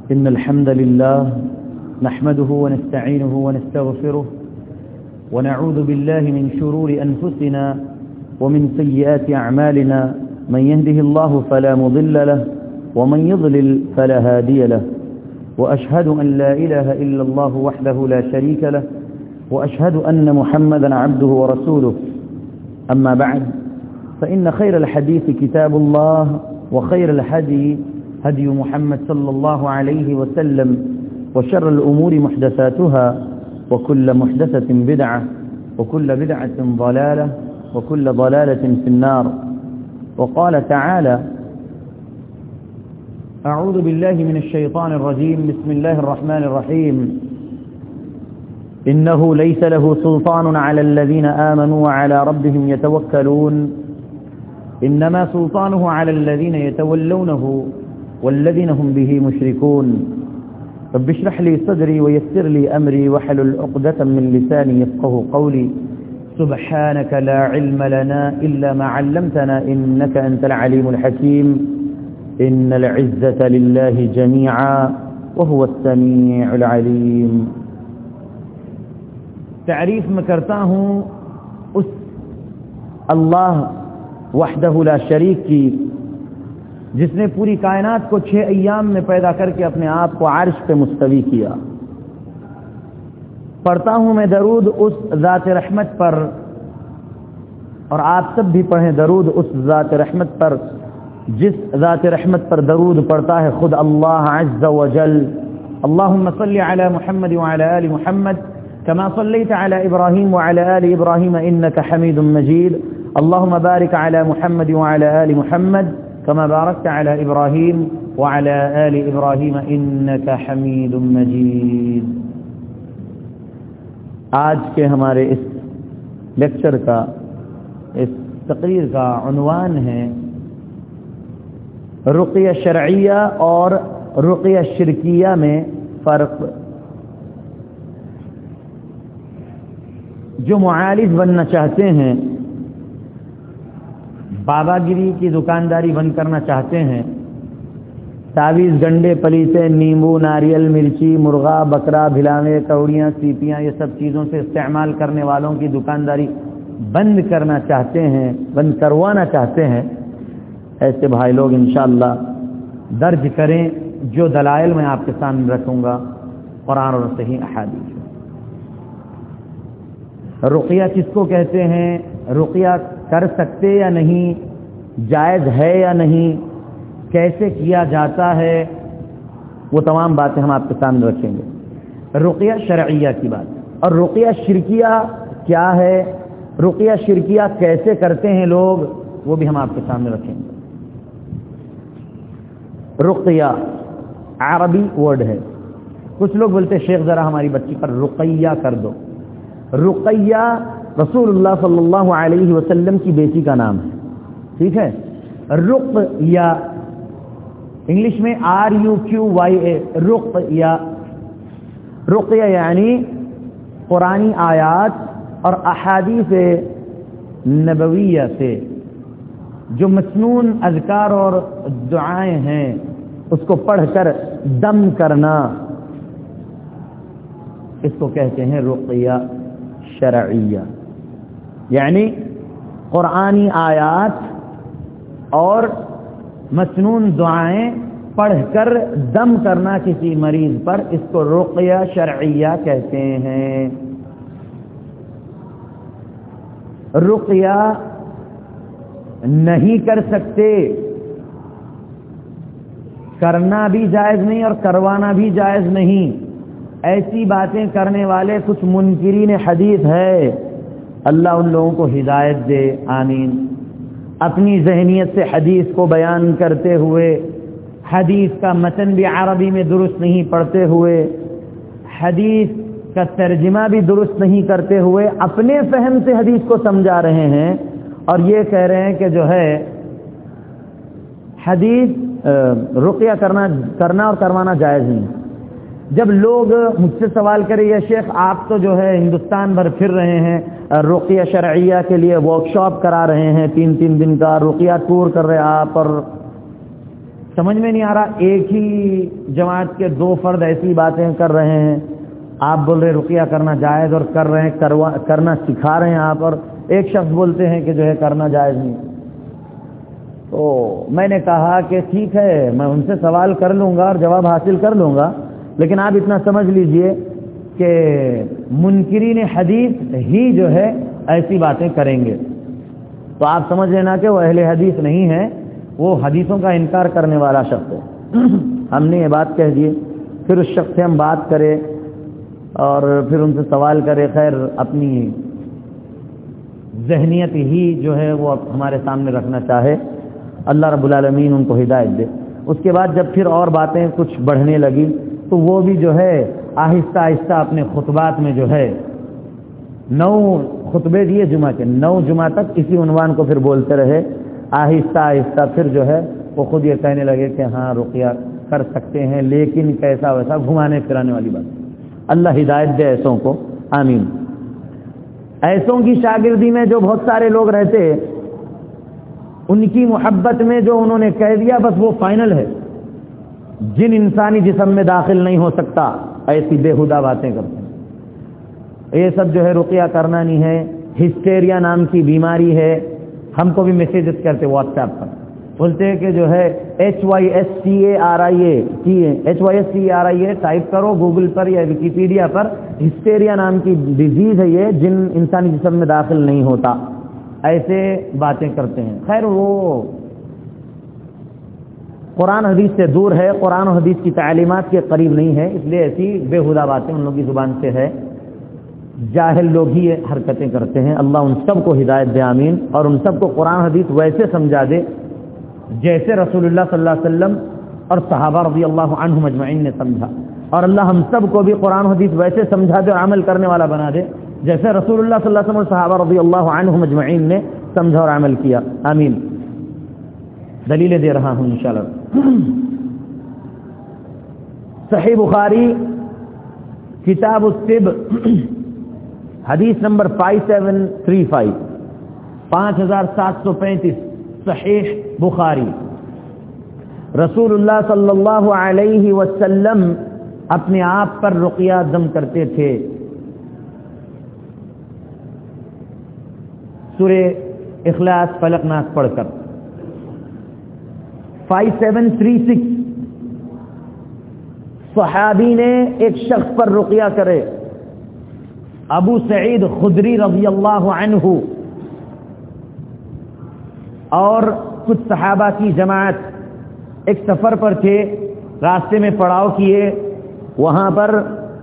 إن الحمد لله نحمده ونستعينه ونستغفره ونعوذ بالله من شرور أنفسنا ومن سيئات أعمالنا من يهده الله فلا مضل له ومن يضلل فلا هادي له وأشهد أن لا إله إلا الله وحده لا شريك له وأشهد أن محمدا عبده ورسوله أما بعد فإن خير الحديث كتاب الله وخير الهدي هدي محمد صلى الله عليه وسلم وشر الأمور محدثاتها وكل محدثة بدعة وكل بدعة ضلالة وكل ضلالة في النار. وقال تعالى: أعوذ بالله من الشيطان الرجيم بسم الله الرحمن الرحيم إنه ليس له سلطان على الذين آمنوا وعلى ربهم يتوكلون إنما سلطانه على الذين يتولونه والذين هم به مشركون. رب اشرح لي صدري ويسر لي أمري واحلل عقدة من لساني يفقهوا قولي. سبحانك لا علم لنا إلا ما علمتنا إنك أنت العليم الحكيم. إن العزة لله جميعا وهو السميع العليم. تعریف میں کرتا ہوں اس اللہ وحدہ لا شریک کی جس نے پوری کائنات کو 6 ایام میں پیدا کر کے اپنے آپ کو عرش پہ مستوی کیا. پڑھتا ہوں میں درود اس ذات رحمت پر، اور آپ سب بھی پڑھیں درود اس ذات رحمت پر جس ذات رحمت پر درود پڑھتا ہے خود اللہ عز و جل. اللہم صلی علی محمد وعلی آل محمد كما صليت على إبراهيم وعلى آل إبراهيم إنك حميد مجيد. اللهم بارك على محمد وعلى آل محمد كما باركت على إبراهيم وعلى آل إبراهيم إنك حميد مجيد. آج کے ہمارے اس لیکچر کا، اس تقریر کا عنوان ہے رقیہ شرعیہ اور رقیہ شرکیہ میں فرق. جو معالج بننا چاہتے ہیں، بابا گیری کی دکانداری بند کرنا چاہتے ہیں، تعویذ گنڈے پلیتے نیمبو ناریل مرچی مرغا بکرا بھلاوے کوڑیاں سیپیاں یہ سب چیزوں سے استعمال کرنے والوں کی دکانداری بند کرنا چاہتے ہیں، بند کروانا چاہتے ہیں، ایسے بھائی لوگ انشاءاللہ درج کریں جو دلائل میں آپ کے سامنے رکھوں گا قرآن اور صحیح احادیث. رقیہ کس کو کہتے ہیں، رقیہ کر سکتے یا نہیں، جائز ہے یا نہیں، کیسے کیا جاتا ہے، وہ تمام باتیں ہم آپ کے سامنے رکھیں گے. رقیہ شرعیہ کی بات، اور رقیہ شرکیہ کیا ہے، رقیہ شرکیہ کیسے کرتے ہیں لوگ، وہ بھی ہم آپ کے سامنے رکھیں گے. رقیہ عربی ورڈ ہے. کچھ لوگ بولتے شیخ ذرا ہماری بچی پر رقیہ کر دو. رقیہ رسول اللہ صلی اللہ علیہ وسلم کی بیٹی کا نام ہے، ٹھیک ہے. رقیہ انگلش میں RUQYA، رقیہ. رقیہ یعنی قرآنی آیات اور احادیث نبویہ سے جو مسنون اذکار اور دعائیں ہیں اس کو پڑھ کر دم کرنا، اس کو کہتے ہیں رقیہ شرعیہ. یعنی قرآنی آیات اور مسنون دعائیں پڑھ کر دم کرنا کسی مریض پر، اس کو رقیہ شرعیہ کہتے ہیں. رقیہ نہیں کر سکتے، کرنا بھی جائز نہیں اور کروانا بھی جائز نہیں. ایسی باتیں کرنے والے کچھ منکرین حدیث ہے، اللہ ان لوگوں کو ہدایت دے، آمین. اپنی ذہنیت سے حدیث کو بیان کرتے ہوئے، حدیث کا متن بھی عربی میں درست نہیں پڑھتے ہوئے، حدیث کا ترجمہ بھی درست نہیں کرتے ہوئے اپنے فہم سے حدیث کو سمجھا رہے ہیں، اور یہ کہہ رہے ہیں کہ جو ہے حدیث رقیہ کرنا اور کروانا جائز نہیں. جب لوگ مجھ سے سوال کریں یا شیخ آپ تو جو ہے ہندوستان بھر پھر رہے ہیں، رقیہ شرعیہ کے لیے ورک شاپ کرا رہے ہیں، 3 دن کا رقیہ ٹور کر رہے آپ، اور سمجھ میں نہیں آ رہا، ایک ہی جماعت کے دو فرد ایسی باتیں کر رہے ہیں، آپ بول رہے رقیہ کرنا جائز اور کر رہے ہیں، کرنا سکھا رہے ہیں آپ، اور ایک شخص بولتے ہیں کہ جو ہے کرنا جائز نہیں۔ تو میں نے کہا کہ ٹھیک ہے، میں ان سے سوال کر لوں گا اور جواب حاصل کر لوں گا، لیکن آپ اتنا سمجھ لیجئے کہ منکرین حدیث ہی جو ہے ایسی باتیں کریں گے، تو آپ سمجھ لینا کہ وہ اہل حدیث نہیں ہے، وہ حدیثوں کا انکار کرنے والا شخص ہے۔ ہم نے یہ بات کہہ دی، پھر اس شخص سے ہم بات کرے اور پھر ان سے سوال کرے، خیر اپنی ذہنیت ہی جو ہے وہ ہمارے سامنے رکھنا چاہے، اللہ رب العالمین ان کو ہدایت دے۔ اس کے بعد جب پھر اور باتیں کچھ بڑھنے لگی تو وہ بھی جو ہے آہستہ آہستہ اپنے خطبات میں جو ہے 9 خطبے دیے جمعہ کے، 9 جمعہ تک اسی عنوان کو پھر بولتے رہے، آہستہ آہستہ پھر جو ہے وہ خود یہ کہنے لگے کہ ہاں رقیہ کر سکتے ہیں، لیکن کیسا ویسا گھمانے پھرانے والی بات۔ اللہ ہدایت دے ایسوں کو، آمین۔ ایسوں کی شاگردی میں جو بہت سارے لوگ رہتے، ان کی محبت میں جو انہوں نے کہہ دیا بس وہ فائنل ہے، جن انسانی جسم میں داخل نہیں ہو سکتا، ایسی بےہودہ باتیں کرتے ہیں۔ یہ سب جو ہے رقیہ کرنا نہیں ہے، ہسٹیریا نام کی بیماری ہے۔ ہم کو بھی میسیجز کرتے واٹس ایپ پر، بولتے ہیں کہ جو ہے HYSTARIA ٹائپ کرو گوگل پر یا ویکیپیڈیا پر، ہسٹیریا نام کی ڈیزیز ہے یہ، جن انسانی جسم میں داخل نہیں ہوتا، ایسے باتیں کرتے ہیں۔ خیر وہ قرآن حدیث سے دور ہے، قرآن و حدیث کی تعلیمات کے قریب نہیں ہے، اس لیے ایسی بےہودہ باتیں ان لوگوں کی زبان سے ہے، جاہل لوگ ہی یہ حرکتیں کرتے ہیں۔ اللہ ان سب کو ہدایت دے، آمین، اور ان سب کو قرآن حدیث ویسے سمجھا دے جیسے رسول اللہ صلی اللہ علیہ وسلم اور صحابہ رضی اللہ عنہم اجمعین نے سمجھا، اور اللہ ہم سب کو بھی قرآن حدیث ویسے سمجھا دے اور عمل کرنے والا بنا دے جیسے رسول اللہ صلی اللہ علیہ وسلم اور صحابہ رضی اللہ عنہم اجمعین نے سمجھا اور عمل کیا، آمین۔ دلیلیں دے رہا ہوں انشاءاللہ۔ صحیح بخاری کتاب الطب حدیث نمبر 5735 5735 صحیح بخاری۔ رسول اللہ صلی اللہ علیہ وسلم اپنے آپ پر رقیہ دم کرتے تھے، سورہ اخلاص فلق ناس پڑھ کر۔ 5736 صحابی نے ایک شخص پر رقیہ کرے، ابو سعید خدری رضی اللہ عنہ اور کچھ صحابہ کی جماعت ایک سفر پر تھے، راستے میں پڑاؤ کیے، وہاں پر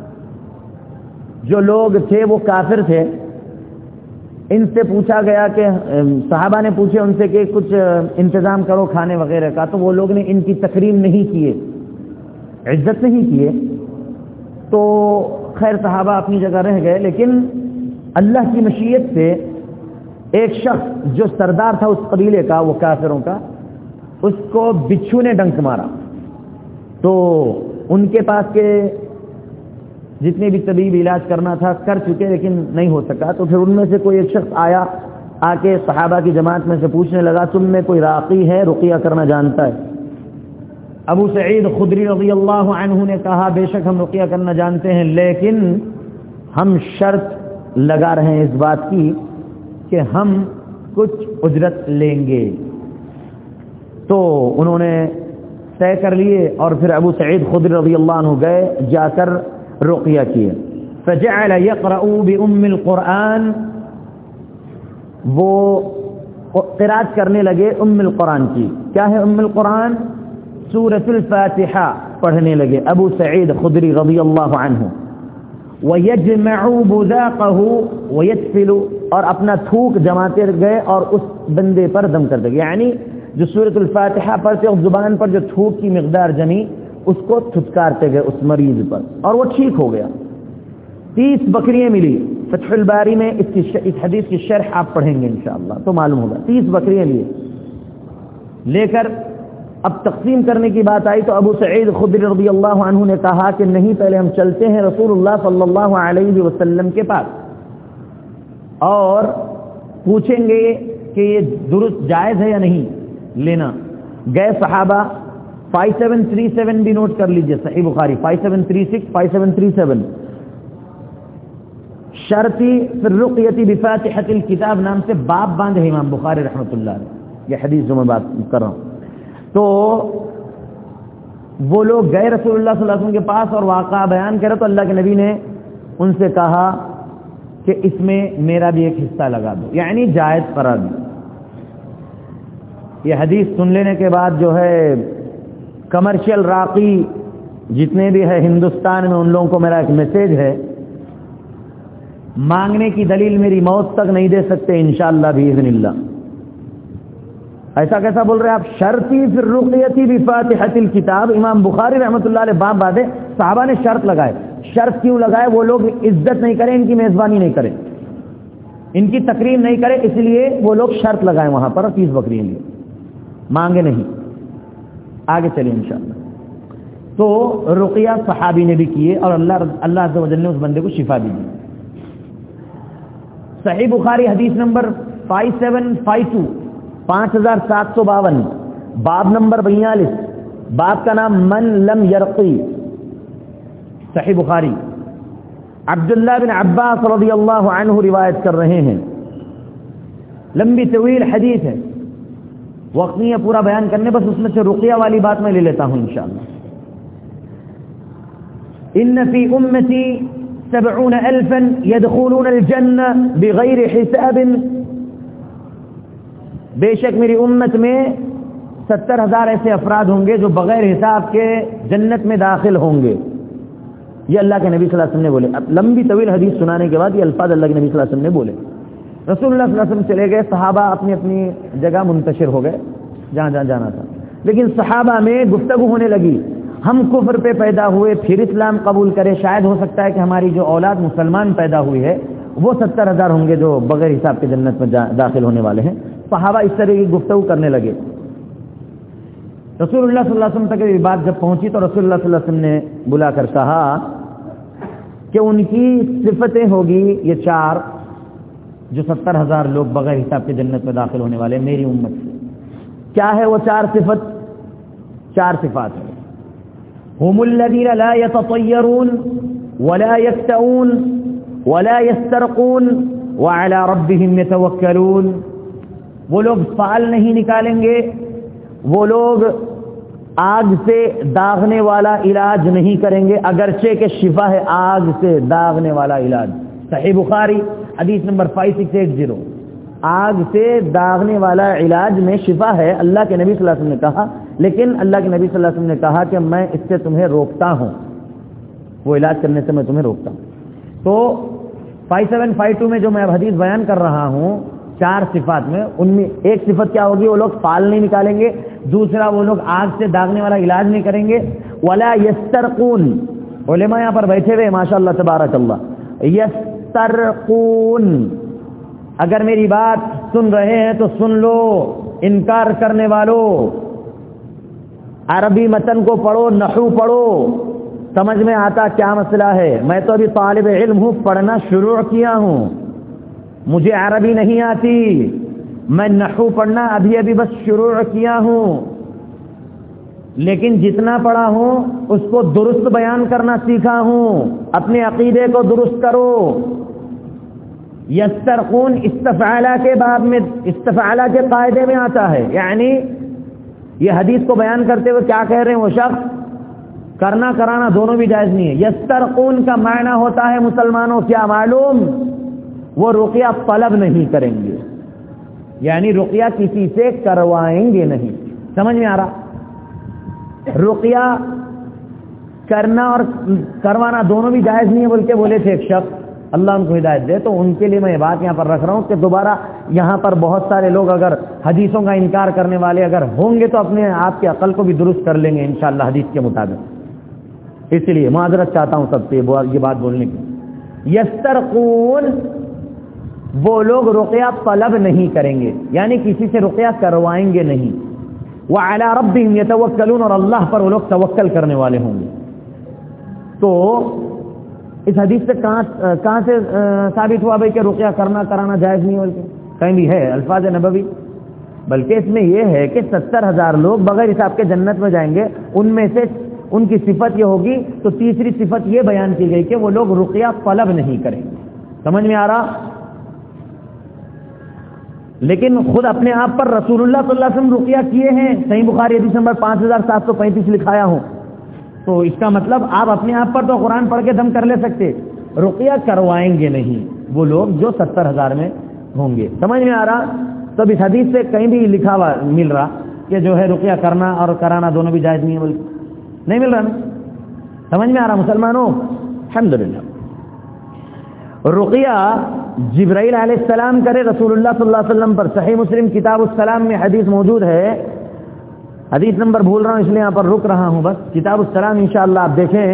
جو لوگ تھے وہ کافر تھے۔ ان سے پوچھا گیا کہ صحابہ نے پوچھے ان سے کہ کچھ انتظام کرو کھانے وغیرہ کا، تو وہ لوگ نے ان کی تکریم نہیں کیے، عزت نہیں کیے، تو خیر صحابہ اپنی جگہ رہ گئے، لیکن اللہ کی مشیت سے ایک شخص جو سردار تھا اس قبیلے کا، وہ کافروں کا، اس کو بچھو نے ڈنک مارا، تو ان کے پاس کے جتنے بھی طبیب علاج کرنا تھا کر چکے لیکن نہیں ہو سکا، تو پھر ان میں سے کوئی ایک شخص آیا، آ کے صحابہ کی جماعت میں سے پوچھنے لگا تم میں کوئی راقی ہے، رقیہ کرنا جانتا ہے؟ ابو سعید خدری رضی اللہ عنہ نے کہا بے شک ہم رقیہ کرنا جانتے ہیں، لیکن ہم شرط لگا رہے ہیں اس بات کی کہ ہم کچھ اجرت لیں گے۔ تو انہوں نے طے کر لیے اور پھر ابو سعید خدری رضی اللہ عنہ گئے، جا کر رقیہ کیے۔ فجعل يقرأ بأم القرآن، وہ قرات کرنے لگے ام القرآن کی۔ کیا ہے ام القرآن؟ سورۃ الفاتحہ پڑھنے لگے ابو سعید خدری رضی اللہ عنہ۔ وَيَجْمَعُ بُذَاقَهُ وَيَتْفِلُ، اور اپنا تھوک جماتے گئے اور اس بندے پر دم کرتے گئے، یعنی جو سورۃ الفاتحہ پڑھتے اس زبان پر جو تھوک کی مقدار جمی اس کو تھتکارتے گئے اس مریض پر، اور وہ ٹھیک ہو گیا۔ 30 بکریاں ملی۔ فتح الباری میں اس حدیث کی شرح آپ پڑھیں گے انشاءاللہ تو معلوم ہوگا۔ 30 بکریاں لیے لے کر اب تقسیم کرنے کی بات آئی تو ابو سعید خدری رضی اللہ عنہ نے کہا کہ نہیں، پہلے ہم چلتے ہیں رسول اللہ صلی اللہ علیہ وسلم کے پاس اور پوچھیں گے کہ یہ درست جائز ہے یا نہیں لینا۔ گئے صحابہ 5737 بھی نوٹ کر لیجئے، صحیح بخاری 5736 5737. شرطی فی الرقیۃ بفاتحۃ الکتاب نام سے باب باندھے امام بخاری رحمۃ اللہ علیہ. یہ حدیث جو میں بات کر رہا ہوں، تو وہ لوگ گئے رسول اللہ صلی اللہ علیہ وسلم کے پاس اور واقعہ بیان کرے تو اللہ کے نبی نے ان سے کہا کہ اس میں میرا بھی ایک حصہ لگا دو، یعنی جائز قرار دی. یہ حدیث سن لینے کے بعد جو ہے کمرشل راقی جتنے بھی ہے ہندوستان میں، ان لوگوں کو میرا ایک میسج ہے، مانگنے کی دلیل میری موت تک نہیں دے سکتے انشاءاللہ باذن اللہ. ایسا کیسا بول رہے آپ؟ شرطی فی الرقیۃ بفاتحۃ الکتاب. امام بخاری رحمۃ اللہ علیہ باب باندھے، صحابہ نے شرط لگائے. شرط کیوں لگائے؟ وہ لوگ عزت نہیں کریں، ان کی میزبانی نہیں کریں، ان کی تکریم نہیں کرے، اس لیے وہ لوگ شرط لگائے وہاں پر فیس بکری لیے، مانگے نہیں. آگے چلیں انشاءاللہ. تو رقیہ صحابی نے بھی کیے اور اللہ عز و جل نے اس بندے کو شفا بھی دی. صحیح بخاری حدیث نمبر 5752 5752 باب نمبر 42، باب کا نام من لم یرقی. صحیح بخاری عبداللہ بن عباس رضی اللہ عنہ روایت کر رہے ہیں. لمبی طویل حدیث ہے، وقت نہیں ہے پورا بیان کرنے، بس اس میں سے رقیہ والی بات میں لے لیتا ہوں انشاءاللہ. ان فی امتی 70,000 يدخلون الجنہ بغیر حساب. بے شک میری امت میں 70,000 ایسے افراد ہوں گے جو بغیر حساب کے جنت میں داخل ہوں گے. یہ اللہ کے نبی صلی اللہ علیہ وسلم نے بولے. اب لمبی طویل حدیث سنانے کے بعد یہ الفاظ اللہ کے نبی صلی اللہ علیہ وسلم نے بولے. رسول اللہ صلی اللہ علیہ وسلم چلے گئے، صحابہ اپنی اپنی جگہ منتشر ہو گئے جہاں جہاں جانا تھا. لیکن صحابہ میں گفتگو ہونے لگی، ہم کفر پہ پیدا ہوئے پھر اسلام قبول کرے، شاید ہو سکتا ہے کہ ہماری جو اولاد مسلمان پیدا ہوئی ہے وہ 70,000 ہوں گے جو بغیر حساب کے جنت میں داخل ہونے والے ہیں. صحابہ اس طرح کی گفتگو کرنے لگے. رسول اللہ صلی اللہ علیہ وسلم تک یہ بات جب پہنچی تو رسول اللہ صلی اللہ علیہ وسلم نے بلا کر کہا کہ ان کی صفتیں ہوگی یہ 4 جو 70,000 لوگ بغیر حساب کے جنت میں داخل ہونے والے میری امت سے. کیا ہے وہ 4 صفت؟ 4 صفات ہیں. هم الذين لا يتطيرون ولا يكتؤون ولا يسترقون وعلى ربهم يتوكلون. وہ لوگ فال نہیں نکالیں گے، وہ لوگ آگ سے داغنے والا علاج نہیں کریں گے، اگرچہ کہ شفا ہے آگ سے داغنے والا علاج. صحیح بخاری حدیث نمبر 5680. آگ سے داغنے والا علاج میں شفا ہے، اللہ کے نبی صلی اللہ علیہ وسلم نے کہا، لیکن اللہ کے نبی صلی اللہ علیہ وسلم نے کہا کہ میں اس سے تمہیں روکتا ہوں، وہ علاج کرنے سے میں تمہیں روکتا ہوں. تو 5752 میں جو میں اب حدیث بیان کر رہا ہوں 4 صفات میں، ان میں ایک صفت کیا ہوگی؟ وہ لوگ فال نہیں نکالیں گے. دوسرا، وہ لوگ آگ سے داغنے والا علاج نہیں کریں گے. ولا یسترقون. علماء یہاں پر بیٹھے ہوئے ماشاءاللہ تبارک اللہ. یسترقون، اگر میری بات سن رہے ہیں تو سن لو، انکار کرنے والوں عربی متن کو پڑھو، نحو پڑھو، سمجھ میں آتا کیا مسئلہ ہے. میں تو ابھی طالب علم ہوں، پڑھنا شروع کیا ہوں، مجھے عربی نہیں آتی، میں نحو پڑھنا ابھی بس شروع کیا ہوں، لیکن جتنا پڑھا ہوں اس کو درست بیان کرنا سیکھا ہوں. اپنے عقیدے کو درست کرو. یسترقون استفعالہ کے باب میں، استفعالہ کے قاعدے میں آتا ہے. یعنی یہ حدیث کو بیان کرتے ہوئے کیا کہہ رہے ہیں وہ شخص؟ کرنا کرانا دونوں بھی جائز نہیں ہے. یسترقون کا معنی ہوتا ہے مسلمانوں کیا معلوم؟ وہ رقیہ طلب نہیں کریں گے، یعنی رقیہ کسی سے کروائیں گے نہیں. سمجھ میں آ رہا؟ رقیہ کرنا اور کروانا دونوں بھی جائز نہیں ہے بول کے بولے تھے ایک شخص، اللہ ان کو ہدایت دے. تو ان کے لیے میں یہ بات یہاں پر رکھ رہا ہوں کہ دوبارہ یہاں پر بہت سارے لوگ اگر حدیثوں کا انکار کرنے والے اگر ہوں گے تو اپنے آپ کی عقل کو بھی درست کر لیں گے انشاءاللہ حدیث کے مطابق. اس لیے معذرت چاہتا ہوں سب سے یہ بات بولنے کی. یسترقون، وہ لوگ رقیہ طلب نہیں کریں گے، یعنی کسی سے رقیہ کروائیں گے نہیں. وعلی ربہم یتوکلون، اور اللہ پر وہ لوگ توکل کرنے والے ہوں گے. تو اس حدیث سے کہاں سے ثابت ہوا بھائی کہ رقیہ کرنا کرانا جائز نہیں؟ بلکہ کہیں بھی ہے الفاظ نبوی. بلکہ اس میں یہ ہے کہ 70,000 لوگ بغیر حساب کے جنت میں جائیں گے، ان میں سے ان کی صفت یہ ہوگی، تو تیسری صفت یہ بیان کی گئی کہ وہ لوگ رقیہ طلب نہیں کریں گے. سمجھ میں آ رہا؟ لیکن خود اپنے آپ پر رسول اللہ صلی اللہ علیہ وسلم رقیہ کیے ہیں، صحیح بخاری حدیث نمبر 5735 لکھایا ہوں. تو اس کا مطلب آپ اپنے آپ پر تو قرآن پڑھ کے دم کر لے سکتے، رقیہ کروائیں گے نہیں وہ لوگ جو 70,000 میں ہوں گے. سمجھ میں آ رہا؟ تو اس حدیث سے کہیں بھی لکھا ہوا مل رہا کہ جو ہے رقیہ کرنا اور کرانا دونوں بھی جائز نہیں ہے، بلکہ نہیں مل رہا نا. سمجھ میں آ رہا مسلمانوں؟ الحمدللہ. رقیہ جبرائیل علیہ السلام کرے رسول اللہ صلی اللہ علیہ وسلم پر. صحیح مسلم کتاب السلام میں حدیث موجود ہے، حدیث نمبر بھول رہا ہوں اس لیے یہاں پر رک رہا ہوں، بس کتاب السلام انشاءاللہ آپ دیکھیں.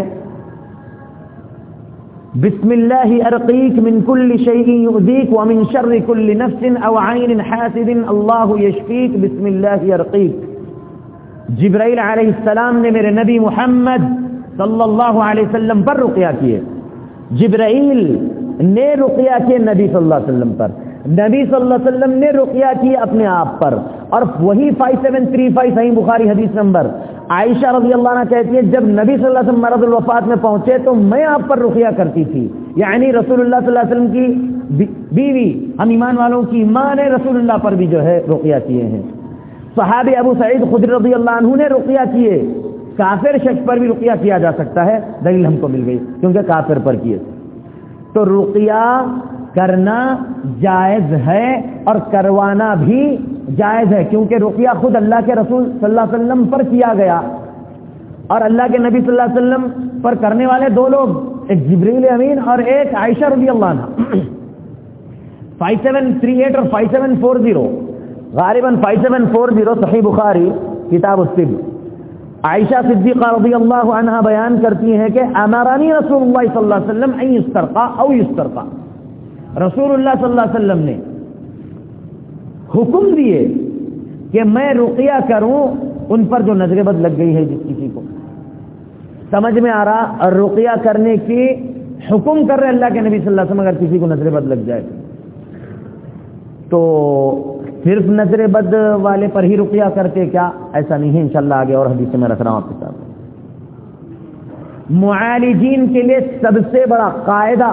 بسم اللہ ارقیک من کل شیء یؤذیک ومن شر کل نفس او عین حاسد اللہ یشفیک بسم اللہ ارقیک. جبرائیل علیہ السلام نے میرے نبی محمد صلی اللہ علیہ وسلم پر رقیہ کیے. جبرائیل نے رقیہ کیے نبی صلی اللہ علیہ وسلم پر، نبی صلی اللہ علیہ وسلم نے رقیہ کی اپنے آپ پر. اور وہی 5735 صحیح بخاری حدیث نمبر، عائشہ رضی اللہ عنہ کہتی ہے جب نبی صلی اللہ علیہ وسلم مرض الوفات میں پہنچے تو میں آپ پر رقیہ کرتی تھی. یعنی رسول اللہ صلی اللہ علیہ وسلم کی بیوی، ہم ایمان والوں کی ماں نے رسول اللہ پر بھی جو ہے رقیہ کیے ہیں. صحابی ابو سعید خدری رضی اللہ عنہ نے رقیہ کیے. کافر شخص پر بھی رقیہ کیا جا سکتا ہے، دلیل ہم کو مل گئی کیونکہ کافر پر کیے. تو رقیہ کرنا جائز ہے اور کروانا بھی جائز ہے، کیونکہ رقیہ خود اللہ کے رسول صلی اللہ علیہ وسلم پر کیا گیا، اور اللہ کے نبی صلی اللہ علیہ وسلم پر کرنے والے دو لوگ، ایک جبریل امین اور ایک عائشہ رضی اللہ عنہ. 5738 اور 5740 غالباً 5740 صحیح بخاری کتاب الطب. عائشہ صدیقہ رضی اللہ عنہ بیان کرتی ہیں کہ امرانی رسول اللہ صلی اللہ علیہ وسلم ان یسترقى او یسترقى. رسول اللہ صلی اللہ علیہ وسلم نے حکم دیے کہ میں رقیہ کروں ان پر جو نظر بد لگ گئی ہے. جس کسی کو سمجھ میں آ رہا، اور رقیہ کرنے کی حکم کر رہے اللہ کے نبی صلی اللہ علیہ وسلم، اگر کسی کو نظر بد لگ جائے تو صرف نظر بد والے پر ہی رقیہ کرتے کیا؟ ایسا نہیں ہے. انشاءاللہ آگے اور حدیث میں رکھ رہا ہوں آپ کے ساتھ. معالجین کے لیے سب سے بڑا قاعدہ،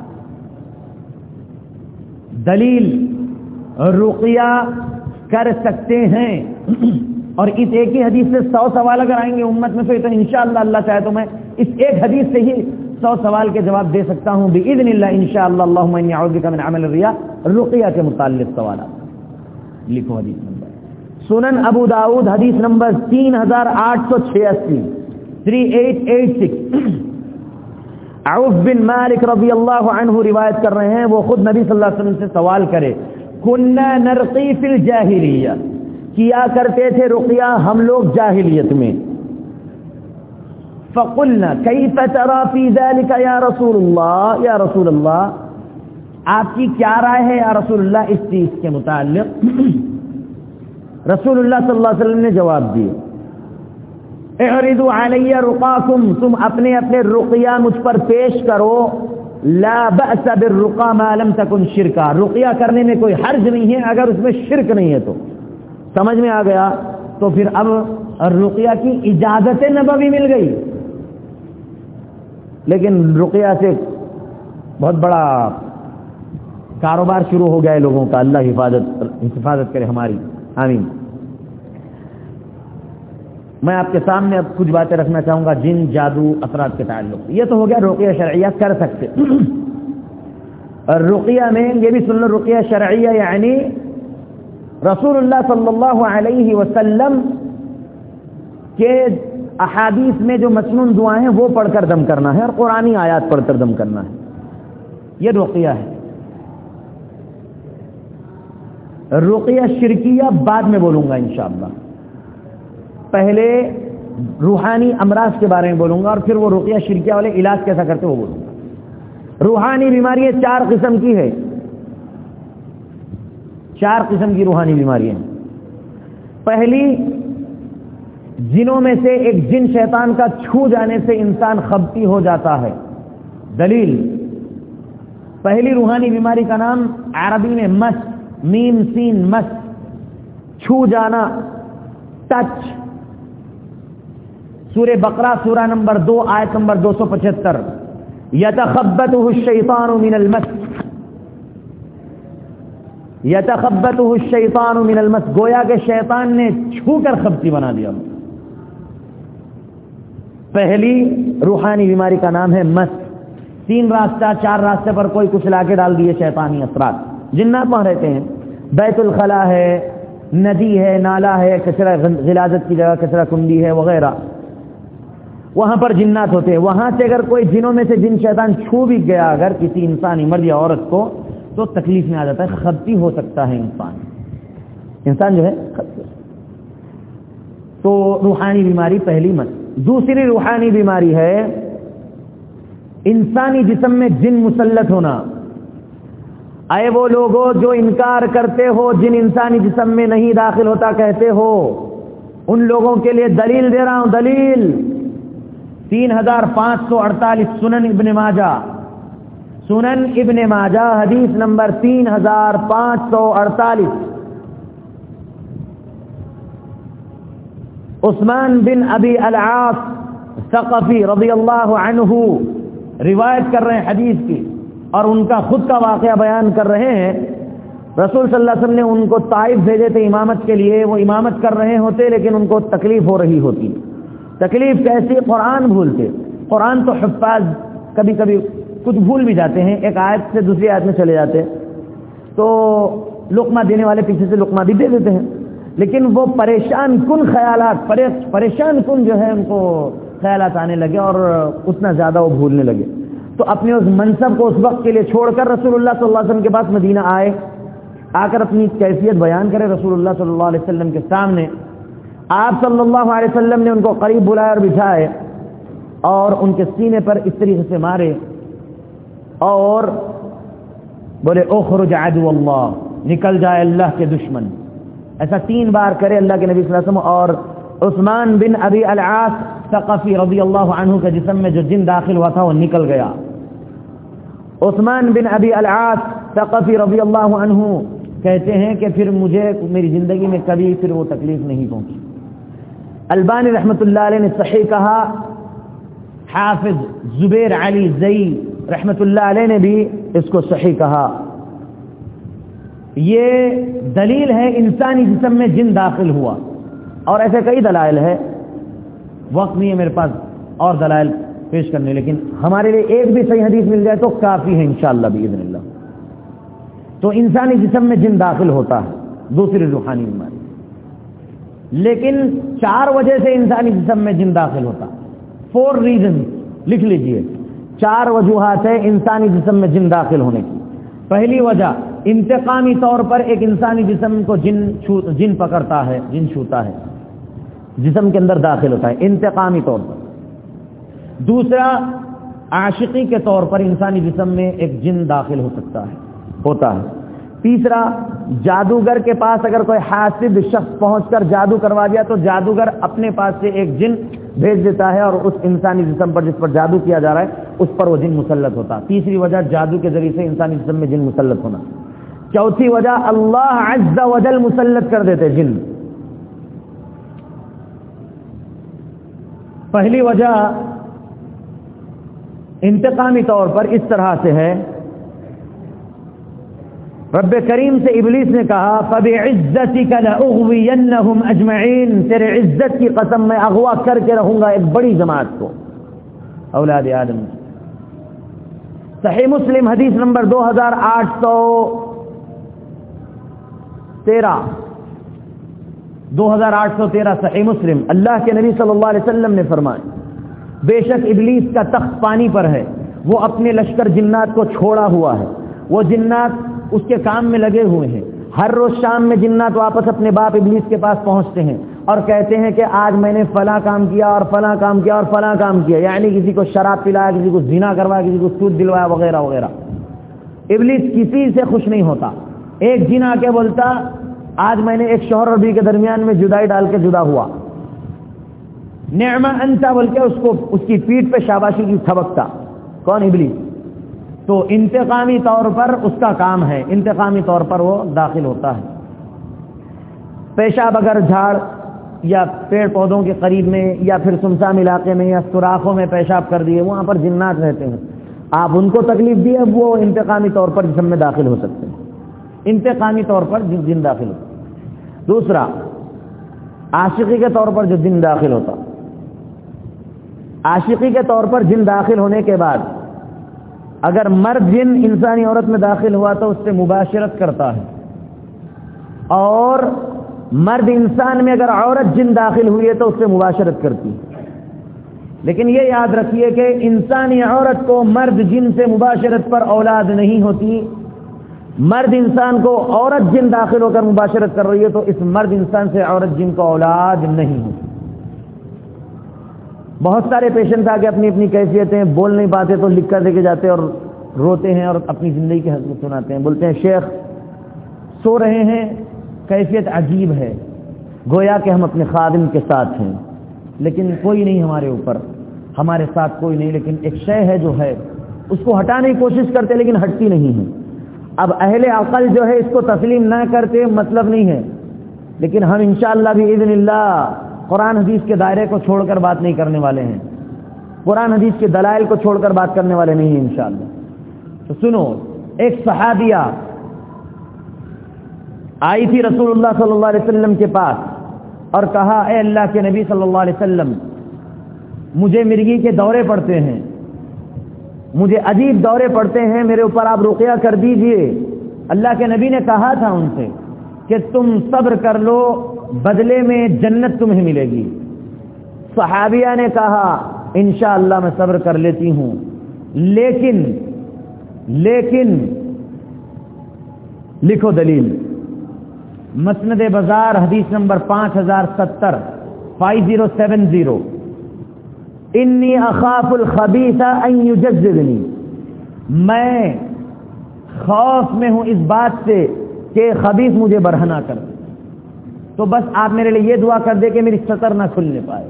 دلیل، رقیہ کر سکتے ہیں. اور اس ایک ہی حدیث سے 100 سوال اگر آئیں گے امت میں تو انشاءاللہ اللہ چاہے تو میں اس ایک حدیث سے ہی 100 سوال کے جواب دے سکتا ہوں باذن اللہ انشاءاللہ. اللهم انی اعوذ بک من عمل الریا. رقیہ کے متعلق سوالات لکھو. حدیث نمبر سنن ابو داؤد حدیث نمبر 3886 3886. عوف بن مالک رضی اللہ عنہ روایت کر رہے ہیں، وہ خود نبی صلی اللہ علیہ وسلم سے سوال کرے، کننا نرقی فی الجاہلیہ، کیا کرتے تھے رقیہ ہم لوگ جاہلیت میں. فقلنا کیف ترى فی ذلک یا رسول اللہ، یا رسول اللہ آپ کی کیا رائے ہے یا رسول اللہ اس چیز کے متعلق. رسول اللہ صلی اللہ علیہ وسلم نے جواب دیے، اعرضوا علی رقاکم، تم اپنے اپنے رقیہ مجھ پر پیش کرو. لا بأس بالرقا ما لم تکن شرکا، رقیہ کرنے میں کوئی حرج نہیں ہے اگر اس میں شرک نہیں ہے تو. سمجھ میں آ گیا؟ تو پھر اب رقیہ کی اجازت نبوی مل گئی، لیکن رقیہ سے بہت بڑا کاروبار شروع ہو گیا ہے لوگوں کا. اللہ حفاظت کرے ہماری، آمین. میں آپ کے سامنے اب کچھ باتیں رکھنا چاہوں گا جن جادو اثرات کے تعلق. یہ تو ہو گیا رقیہ شرعیہ کر سکتے. اور رقیہ میں یہ بھی سن لو، رقیہ شرعیہ یعنی رسول اللہ صلی اللہ علیہ وسلم کے احادیث میں جو مسنون دعائیں ہیں وہ پڑھ کر دم کرنا ہے اور قرآنی آیات پڑھ کر دم کرنا ہے. یہ رقیہ ہے. رقیہ شرکیہ بعد میں بولوں گا انشاءاللہ. پہلے روحانی امراض کے بارے میں بولوں گا اور پھر وہ رقیہ شرکیہ والے علاج کیسا کرتے وہ بولوں گا. روحانی بیماری 4 قسم کی ہے، 4 قسم کی روحانی بیماریاں. پہلی، جنوں میں سے ایک جن شیطان کا چھو جانے سے انسان خبتی ہو جاتا ہے. دلیل، پہلی روحانی بیماری کا نام عربی میں مس، میم سین مس، چھو جانا، ٹچ. سورہ بقرہ سورہ نمبر 2 آیت نمبر 275. یتخبطہ الشیطان من المس، یتخبطہ الشیطان من المس، گویا کہ شیطان نے چھو کر خبطی بنا دیا. پہلی روحانی بیماری کا نام ہے مس. 3 راستہ 4 راستے پر کوئی کچھ لا کے ڈال دیے شیطانی اثرات. جنات وہاں رہتے ہیں، بیت الخلا ہے، ندی ہے، نالا ہے، کچرا غلاظت کی جگہ کچرا کنڈی ہے وغیرہ، وہاں پر جنات ہوتے ہیں. وہاں سے اگر کوئی جنوں میں سے جن شیطان چھو بھی گیا اگر کسی انسانی مرد یا عورت کو تو تکلیف میں آ جاتا ہے، خبطی ہو سکتا ہے انسان جو ہے خبطی. تو روحانی بیماری پہلی مت. دوسری روحانی بیماری ہے انسانی جسم میں جن مسلط ہونا. اے وہ لوگوں جو انکار کرتے ہو جن انسانی جسم میں نہیں داخل ہوتا کہتے ہو، ان لوگوں کے لیے دلیل دے رہا ہوں. دلیل 3548 سنن ابن ماجہ، سنن ابن ماجہ حدیث نمبر 3548. عثمان بن ابی العاص ثقفی رضی اللہ عنہ روایت کر رہے ہیں حدیث کی، اور ان کا خود کا واقعہ بیان کر رہے ہیں. رسول صلی اللہ علیہ وسلم نے ان کو طائف بھیجے تھے امامت کے لیے. وہ امامت کر رہے ہوتے لیکن ان کو تکلیف ہو رہی ہوتی. تکلیف کیسی؟ قرآن بھولتے. قرآن تو حفاظ کبھی کبھی کچھ بھول بھی جاتے ہیں، ایک آیت سے دوسری آیت میں چلے جاتے، تو لقمہ دینے والے پیچھے سے لقمہ بھی دے دیتے ہیں، لیکن وہ پریشان کن خیالات، پریشان کن جو ہے ان کو خیالات آنے لگے اور اتنا زیادہ وہ بھولنے لگے. تو اپنے اس منصب کو اس وقت کے لیے چھوڑ کر رسول اللہ صلی اللہ علیہ وسلم کے پاس مدینہ آئے، آ کر اپنی کیفیت بیان کرے رسول اللہ صلی اللہ علیہ وسلم کے سامنے. آپ صلی اللہ علیہ وسلم نے ان کو قریب بلائے اور بٹھائے اور ان کے سینے پر اس طریقے سے مارے اور بولے اخرج عدو اللہ، نکل جائے اللہ کے دشمن. ایسا 3 بار کرے اللہ کے نبی صلی اللہ علیہ وسلم. اور عثمان بن ابی العاص ثقفی رضی اللہ عنہ کے جسم میں جو جن داخل ہوا تھا وہ نکل گیا. عثمان بن ابی العاص ثقفی رضی اللہ عنہ کہتے ہیں کہ پھر مجھے میری زندگی میں کبھی پھر وہ تکلیف نہیں پہنچی. البانی رحمۃ اللہ علیہ نے صحیح کہا، حافظ زبیر علی زئی رحمۃ اللہ علیہ نے بھی اس کو صحیح کہا. یہ دلیل ہے انسانی جسم میں جن داخل ہوا، اور ایسے کئی دلائل ہے. وقت نہیں ہے میرے پاس اور دلائل پیش کرنے، لیکن ہمارے لیے ایک بھی صحیح حدیث مل جائے تو کافی ہے انشاءاللہ باذن اللہ. تو انسانی جسم میں جن داخل ہوتا ہے، دوسری روحانی بیماری. لیکن 4 وجہ سے انسانی جسم میں جن داخل ہوتا. 4 ریزنز لکھ لیجئے. 4 وجوہات ہیں انسانی جسم میں جن داخل ہونے کی. پہلی وجہ انتقامی طور پر ایک انسانی جسم کو جن پکڑتا ہے، جن چھوتا ہے، جسم کے اندر داخل ہوتا ہے انتقامی طور پر. دوسرا عاشقی کے طور پر انسانی جسم میں ایک جن داخل ہوتا ہے. تیسرا جادوگر کے پاس اگر کوئی حاسد شخص پہنچ کر جادو کروا دیا تو جادوگر اپنے پاس سے ایک جن بھیج دیتا ہے اور اس انسانی جسم پر جس پر جادو کیا جا رہا ہے اس پر وہ جن مسلط ہوتا. تیسری وجہ جادو کے ذریعے سے انسانی جسم میں جن مسلط ہونا. چوتھی وجہ اللہ عز و جل مسلط کر دیتے جن. پہلی وجہ انتقامی طور پر اس طرح سے ہے، رب کریم سے ابلیس نے کہا فَبِعِزَّتِكَ لَأُغْوِيَنَّهُمْ أَجْمَعِينَ، تیرے عزت کی قسم میں اغوا کر کے رہوں گا ایک بڑی جماعت کو، اولاد آدم. صحیح مسلم حدیث نمبر 2813 صحیح مسلم. اللہ کے نبی صلی اللہ علیہ وسلم نے فرمایا بے شک ابلیس کا تخت پانی پر ہے، وہ اپنے لشکر جنات کو چھوڑا ہوا ہے، وہ جنات اس کے کام میں لگے ہوئے ہیں. ہر روز شام میں جنات واپس اپنے باپ ابلیس کے پاس پہنچتے ہیں اور کہتے ہیں کہ آج میں نے فلاں کام کیا اور فلاں کام کیا اور فلاں کام کیا، یعنی کسی کو شراب پلایا، کسی کو زنا کروایا، کسی کو سود دلوایا وغیرہ وغیرہ. ابلیس کسی سے خوش نہیں ہوتا. ایک جن آ کے بولتا آج میں نے ایک شوہر اور بیوی کے درمیان میں جدائی ڈال کے جدا ہوا، نعم انت بول کے اس کی پیٹھ پہ شاباشی کی تھبکتا. کون؟ ابلیس. تو انتقامی طور پر اس کا کام ہے، انتقامی طور پر وہ داخل ہوتا ہے. پیشاب اگر جھاڑ یا پیڑ پودوں کے قریب میں یا پھر سنسان علاقے میں یا سوراخوں میں پیشاب کر دیے، وہاں پر جنات رہتے ہیں، آپ ان کو تکلیف دیے، وہ انتقامی طور پر جسم میں داخل ہو سکتے ہیں، انتقامی طور پر جن داخل ہوتا. دوسرا، عاشقی کے طور پر جو جن داخل ہوتا، عاشقی کے طور پر جن داخل ہونے کے بعد اگر مرد جن انسانی عورت میں داخل ہوا تو اس سے مباشرت کرتا ہے، اور مرد انسان میں اگر عورت جن داخل ہوئی ہے تو اس سے مباشرت کرتی ہے. لیکن یہ یاد رکھیے کہ انسانی عورت کو مرد جن سے مباشرت پر اولاد نہیں ہوتی. مرد انسان کو عورت جن داخل ہو کر مباشرت کر رہی ہے تو اس مرد انسان سے عورت جن کو اولاد نہیں ہوتی. بہت سارے پیشنٹ آ کے اپنی اپنی کیفیتیں بول نہیں پاتے تو لکھ کر دے کے جاتے اور روتے ہیں اور اپنی زندگی کی حقیقت سناتے ہیں. بولتے ہیں شیخ سو رہے ہیں، کیفیت عجیب ہے، گویا کہ ہم اپنے خادم کے ساتھ ہیں لیکن کوئی نہیں ہمارے اوپر، ہمارے ساتھ کوئی نہیں، لیکن ایک شے ہے جو ہے اس کو ہٹانے کی کوشش کرتے لیکن ہٹتی نہیں ہے. اب اہل عقل جو ہے اس کو تسلیم نہ کرتے مطلب نہیں ہے، لیکن ہم انشاءاللہ باذن اللہ قرآن حدیث کے دائرے کو چھوڑ کر بات نہیں کرنے والے ہیں، قرآن حدیث کے دلائل کو چھوڑ کر بات کرنے والے نہیں ہیں انشاءاللہ. تو سنو، ایک صحابیہ آئی تھی رسول اللہ صلی اللہ علیہ وسلم کے پاس اور کہا اے اللہ کے نبی صلی اللہ علیہ وسلم، مجھے مرگی کے دورے پڑتے ہیں، مجھے عجیب دورے پڑتے ہیں، میرے اوپر آپ رقیہ کر دیجئے. اللہ کے نبی نے کہا تھا ان سے کہ تم صبر کر لو، بدلے میں جنت تمہیں ملے گی. صحابیہ نے کہا انشاءاللہ میں صبر کر لیتی ہوں، لیکن لکھو دلیل. مسند بازار حدیث نمبر 5070 5070 انی اخاف الخبیث ان یجذبنی، میں خوف میں ہوں اس بات سے کہ خبیث مجھے برہنہ کر، تو بس آپ میرے لیے یہ دعا کر دے کہ میری سطر نہ کھلنے پائے.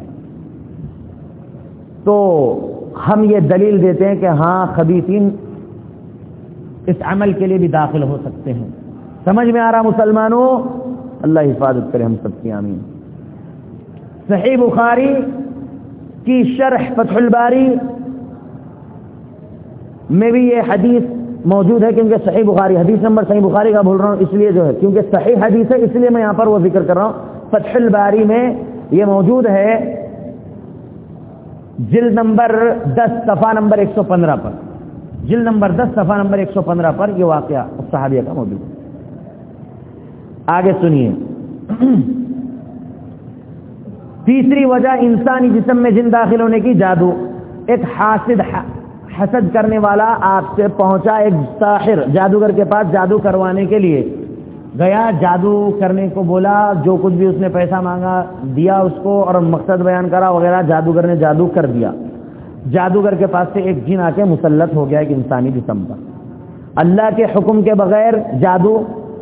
تو ہم یہ دلیل دیتے ہیں کہ ہاں خبیثین اس عمل کے لیے بھی داخل ہو سکتے ہیں. سمجھ میں آ رہا مسلمانوں؟ اللہ حفاظت کرے ہم سب کی، آمین. صحیح بخاری کی شرح فتح الباری میں بھی یہ حدیث موجود ہے، کیونکہ صحیح بخاری حدیث نمبر صحیح بخاری کا بول رہا ہوں اس لیے جو ہے کیونکہ صحیح حدیث ہے، اس لیے میں یہاں پر وہ ذکر کر رہا ہوں. فتح الباری میں یہ موجود ہے، جلد نمبر 10 صفحہ نمبر 115 پر، جلد نمبر 10 صفحہ نمبر 115 پر یہ واقعہ صحابیہ کا موجود ہے. آگے سنیے. تیسری وجہ انسانی جسم میں جن داخل ہونے کی، جادو. ایک حاسد، حسد کرنے والا آپ سے پہنچا ایک ساحر، جادوگر کے پاس جادو کروانے کے لیے گیا، جادو کرنے کو بولا، جو کچھ بھی اس نے پیسہ مانگا دیا اس کو اور مقصد بیان کرا وغیرہ، جادوگر نے جادو کر دیا. جادوگر کے پاس سے ایک جن آ کے مسلط ہو گیا ایک انسانی جسم پر. اللہ کے حکم کے بغیر جادو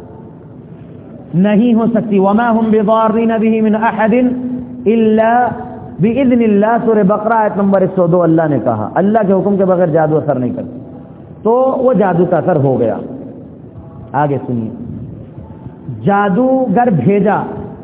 نہیں ہو سکتی. وما هم بضارین به من احد الا باذن اللہ، سورہ بقرہ آیت نمبر 102. اللہ نے کہا اللہ کے حکم کے بغیر جادو اثر نہیں کرتی. تو وہ جادو کا اثر ہو گیا. آگے سنیے. جادوگر بھیجا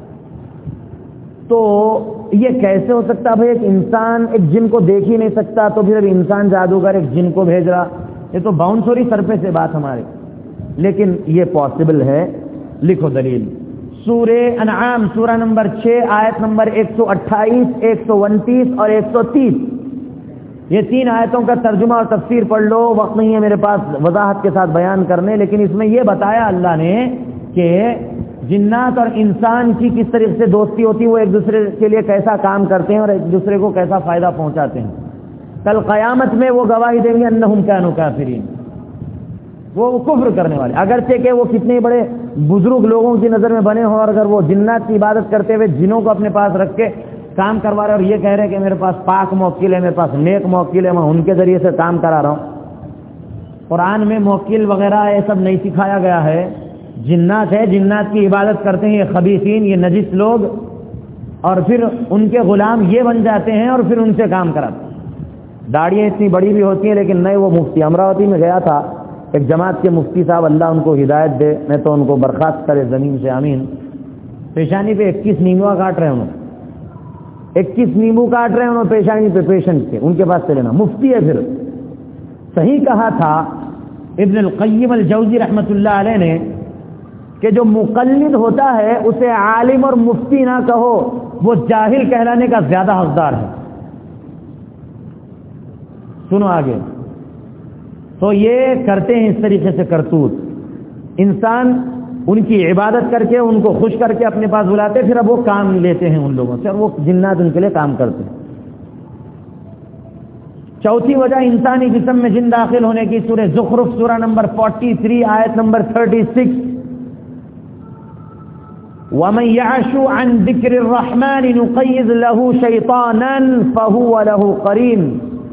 تو یہ کیسے ہو سکتا بھائی؟ ایک انسان ایک جن کو دیکھ ہی نہیں سکتا تو پھر انسان جادوگر ایک جن کو بھیج رہا، یہ تو باؤنس ہو رہی سر پہ سے بات ہمارے. لیکن یہ پاسبل ہے. لکھو دلیل. سورہ انعام سورہ نمبر 6 آیت نمبر 128 129 اور 130. یہ 3 آیتوں کا ترجمہ اور تفسیر پڑھ لو، وقت نہیں ہے میرے پاس وضاحت کے ساتھ بیان کرنے، لیکن اس میں یہ بتایا اللہ نے کہ جنات اور انسان کی کس طریقے سے دوستی ہوتی ہے، وہ ایک دوسرے کے لیے کیسا کام کرتے ہیں اور ایک دوسرے کو کیسا فائدہ پہنچاتے ہیں. کل قیامت میں وہ گواہی دیں گے انہم کانوا کافرین، وہ کفر کرنے والے، اگرچہ کہ وہ کتنے بڑے بزرگ لوگوں کی نظر میں بنے ہوں، اور اگر وہ جنات کی عبادت کرتے ہوئے جنوں کو اپنے پاس رکھ کے کام کروا رہے اور یہ کہہ رہے کہ میرے پاس پاک موکل ہے، میرے پاس نیک موکل ہے، میں ان کے ذریعے سے کام کرا رہا ہوں. قرآن میں موکل وغیرہ یہ سب نہیں سکھایا گیا ہے. جنات ہے، جنات کی عبادت کرتے ہیں یہ خبیثین، یہ نجس لوگ، اور پھر ان کے غلام یہ بن جاتے ہیں اور پھر ان سے کام کراتے ہیں. داڑیاں اتنی بڑی بھی ہوتی ہیں لیکن نہیں. وہ مفتی امراوتی میں گیا تھا، ایک جماعت کے مفتی صاحب، اللہ ان کو ہدایت دے، میں تو ان کو برخاست کرے زمین سے، آمین. پیشانی پہ 21 نیمبو کاٹ رہے انہوں 21 نیمبو کاٹ رہے انہوں پیشانی پہ پیشنٹ کے، ان کے پاس سے لینا مفتی ہے. پھر صحیح کہا تھا ابن القیم الجوزی رحمۃ اللہ علیہ نے کہ جو مقلد ہوتا ہے اسے عالم اور مفتی نہ کہو، وہ جاہل کہلانے کا زیادہ حقدار ہے. سنو آگے. تو یہ کرتے ہیں اس طریقے سے کرتوت. انسان ان کی عبادت کر کے ان کو خوش کر کے اپنے پاس بلاتے، پھر اب وہ کام لیتے ہیں ان لوگوں سے اور وہ جنات ان کے لیے کام کرتے ہیں. چوتھی وجہ انسانی جسم میں جن داخل ہونے کی، سورہ زخرف سورہ نمبر 43 آیت نمبر 36، وَمَن يَعْشُ عَن ذِكْرِ الرَّحْمَنِ نُقَيِّضْ لَهُ شَيْطَانًا فَهُوَ لَهُ قَرِينٌ.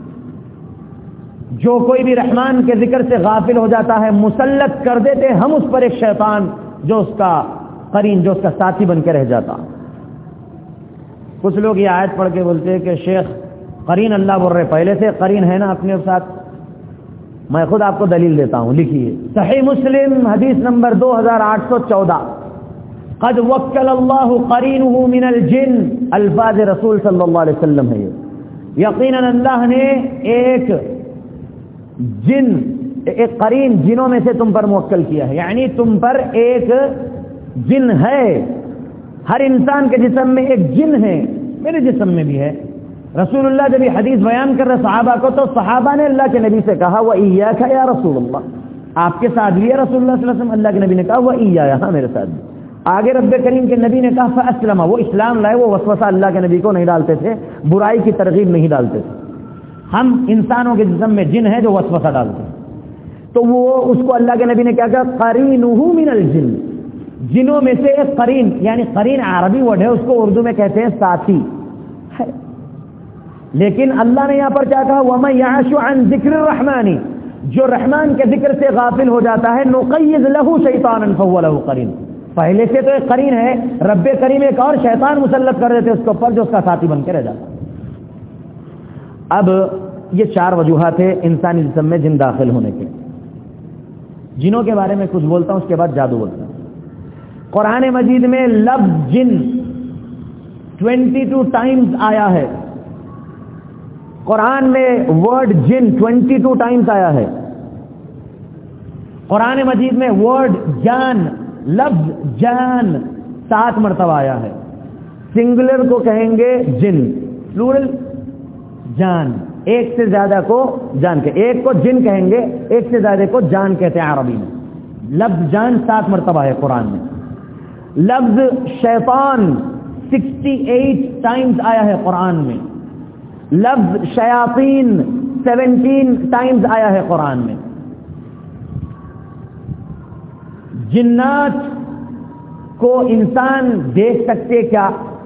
جو کوئی بھی رحمان کے ذکر سے غافل ہو جاتا ہے مسلط کر دیتے ہم اس پر ایک شیطان جو اس کا قرین، جو اس کا ساتھی بن کے رہ جاتا. کچھ لوگ یہ آیت پڑھ کے بولتے ہیں کہ شیخ قرین اللہ بول رہے، پہلے سے قرین ہے نا اپنے ساتھ. میں خود آپ کو دلیل دیتا ہوں، لکھیے صحیح مسلم حدیث نمبر 2814، قد وکل اللہ قرینہ من الجن، الفاظ رسول صلی اللہ علیہ وسلم ہے. یہ یقیناً اللہ نے ایک جن، ایک قرین جنوں میں سے تم پر موکل کیا ہے، یعنی تم پر ایک جن ہے. ہر انسان کے جسم میں ایک جن ہے، میرے جسم میں بھی ہے. رسول اللہ جب یہ حدیث بیان کر رہے صحابہ کو تو صحابہ نے اللہ کے نبی سے کہا وَإِيَّاكَ يَا رسول اللہ، آپ کے ساتھ بھی ہے رسول اللہ صلی اللہ علیہ وسلم. اللہ کے نبی نے کہا وَإِيَّايَ، ہاں میرے ساتھ بھی. آگے رب کریم کے نبی نے کہا فَأَسْلَمَ، وہ اسلام لائے. وہ وسوسہ اللہ کے نبی کو نہیں ڈالتے تھے، برائی کی ترغیب نہیں ڈالتے تھے. ہم انسانوں کے جسم میں جن ہے جو وسوسہ ڈالتے ہیں. تو وہ اس کو اللہ کے نبی نے کیا کہا قرینہ من الجن، جنوں میں سے ایک قرین، یعنی قرین عربی ورڈ ہے، اس کو اردو میں کہتے ہیں ساتھی ہے. لیکن اللہ نے یہاں پر کیا کہا وَمَن يَعْشُ عَن ذِكْرِ الرَّحْمَنِ، جو رحمان کے ذکر سے غافل ہو جاتا ہے نُقَيِّضْ لَهُ شَيْطَانًا فَهُوَ لَهُ قَرِينٌ. پہلے سے تو ایک قرین ہے، رب کریم ایک اور شیطان مسلط کر دیتے اس کے اوپر جو اس کا ساتھی بن کے رہ جاتا. اب یہ 4 وجوہات ہیں انسانی جسم میں جن داخل ہونے کے. جنوں کے بارے میں کچھ بولتا ہوں، اس کے بعد جادو بولتا ہوں. قرآن مجید میں لفظ جن 22 ٹائمز آیا ہے. قرآن میں ورڈ جن 22 ٹائمز آیا ہے. قرآن مجید میں ورڈ جان، لفظ جان 7 مرتبہ آیا ہے. سنگولر کو کہیں گے جن، پلورل جان، ایک سے زیادہ کو جان کے، ایک کو جن کہیں گے، ایک سے زیادہ کو جان کہتے ہیں عربی میں. لفظ جان 7 مرتبہ ہے قرآن میں. لفظ شیطان 68 ٹائمز آیا ہے قرآن میں. لفظ شیاطین 17 ٹائمز آیا ہے قرآن میں. جنات کو انسان دیکھ سکتے کیا؟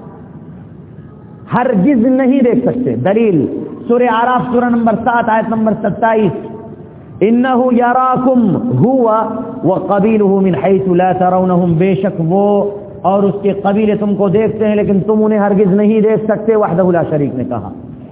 ہرگز نہیں دیکھ سکتے. دلیل سورہ اعراف سورہ نمبر 7 آیت نمبر 27، انہ یراکم ہوا وقبیلہ من حیث لا ترونہم، بے شک وہ اور اس کے قبیلے تم کو دیکھتے ہیں لیکن تم انہیں ہرگز نہیں دیکھ سکتے. وحدہ لا شریک نے کہا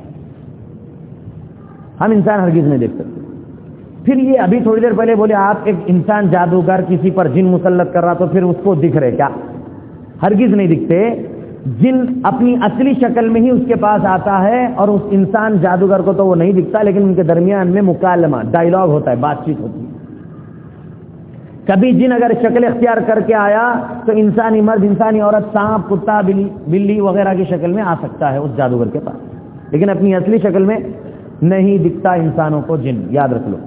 ہم انسان ہرگز نہیں دیکھ سکتے. پھر یہ ابھی تھوڑی دیر پہلے بولے آپ ایک انسان جادوگر کسی پر جن مسلط کر رہا تو پھر اس کو دکھ رہے کیا؟ ہرگز نہیں دکھتے. جن اپنی اصلی شکل میں ہی اس کے پاس آتا ہے اور اس انسان جادوگر کو تو وہ نہیں دکھتا، لیکن ان کے درمیان میں مکالمہ، ڈائلاگ ہوتا ہے، بات چیت ہوتی ہے. کبھی جن اگر شکل اختیار کر کے آیا تو انسانی مرد، انسانی عورت، سانپ، کتا، بلی وغیرہ کی شکل میں آ سکتا ہے اس جادوگر کے پاس، لیکن اپنی اصلی شکل میں نہیں دکھتا انسانوں کو جن. یاد رکھ لو.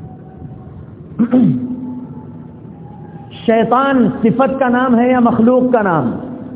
شیطان صفت کا نام ہے یا مخلوق کا نام؟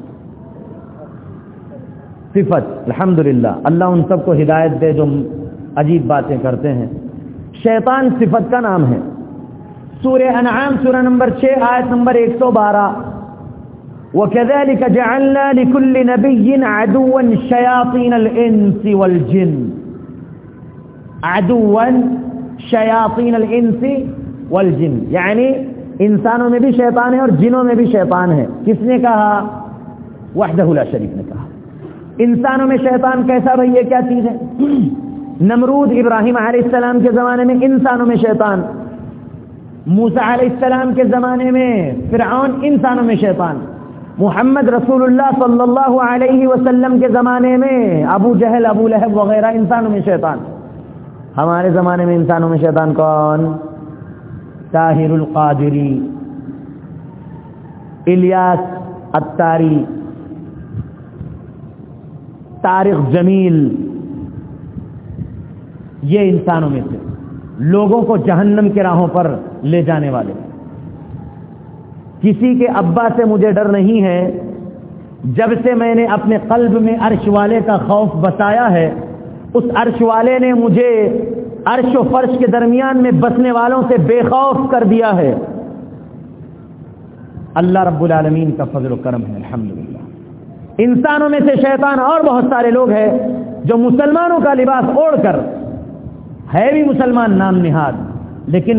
صفت. الحمدللہ، اللہ ان سب کو ہدایت دے جو عجیب باتیں کرتے ہیں. شیطان صفت کا نام ہے. سورہ انعام سورہ نمبر 6 آیت نمبر 112، وَكَذَلِكَ جَعَلْنَا لِكُلِّ نَبِيٍّ عَدُوًّا شَيَاطِينَ الْإِنسِ وَالْجِنِّ. عَدُوًّا شَيَاطِينَ الْإِنسِ وَالْجِنِّ، یعنی انسانوں میں بھی شیطان ہے اور جنوں میں بھی شیطان ہے. کس نے کہا؟ وحدہ لا شریک نے کہا. انسانوں میں شیطان کیسا بھائی؟ یہ کیا چیز ہے؟ نمرود ابراہیم علیہ السلام کے زمانے میں انسانوں میں شیطان، موسیٰ علیہ السلام کے زمانے میں فرعون انسانوں میں شیطان، محمد رسول اللہ صلی اللہ علیہ وسلم کے زمانے میں ابو جہل، ابو لہب وغیرہ انسانوں میں شیطان. ہمارے زمانے میں انسانوں میں شیطان کون؟ طاہر القادری، الیاس اتاری، طارق جمیل، یہ انسانوں میں سے لوگوں کو جہنم کے راہوں پر لے جانے والے. کسی کے ابا سے مجھے ڈر نہیں ہے، جب سے میں نے اپنے قلب میں عرش والے کا خوف بسایا ہے، اس عرش والے نے مجھے عرش و فرش کے درمیان میں بسنے والوں سے بے خوف کر دیا ہے. اللہ رب العالمین کا فضل و کرم ہے الحمدللہ. انسانوں میں سے شیطان اور بہت سارے لوگ ہیں جو مسلمانوں کا لباس اوڑھ کر ہے بھی مسلمان نام نہاد، لیکن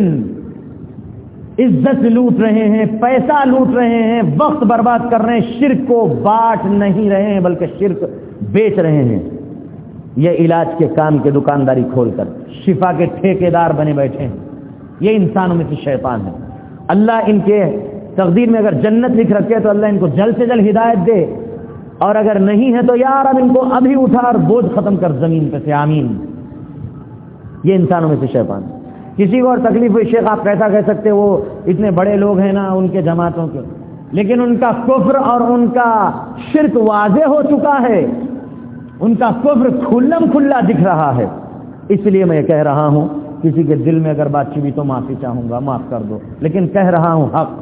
عزت لوٹ رہے ہیں، پیسہ لوٹ رہے ہیں، وقت برباد کر رہے ہیں، شرک کو بانٹ نہیں رہے ہیں بلکہ شرک بیچ رہے ہیں. یہ علاج کے کام کے دکانداری کھول کر شفا کے ٹھیکیدار بنے بیٹھے ہیں. یہ انسانوں میں سے شیطان ہے. اللہ ان کے تقدیر میں اگر جنت لکھ رکھے تو اللہ ان کو جلد سے جلد ہدایت دے، اور اگر نہیں ہے تو یار اب ان کو ابھی اٹھا اور بوجھ ختم کر زمین پہ سے، آمین. یہ انسانوں میں سے شیطان. کسی کو اور تکلیف ہوئی، شیخ آپ کیسا کہہ سکتے، وہ اتنے بڑے لوگ ہیں نا ان کے جماعتوں کے، لیکن ان کا کفر اور ان کا شرک واضح ہو چکا ہے، ان کا کفر کھلم کھلا دکھ رہا ہے. اس لیے میں کہہ رہا ہوں، کسی کے دل میں اگر بات چبھی تو معافی چاہوں گا، معاف کر دو، لیکن کہہ رہا ہوں حق.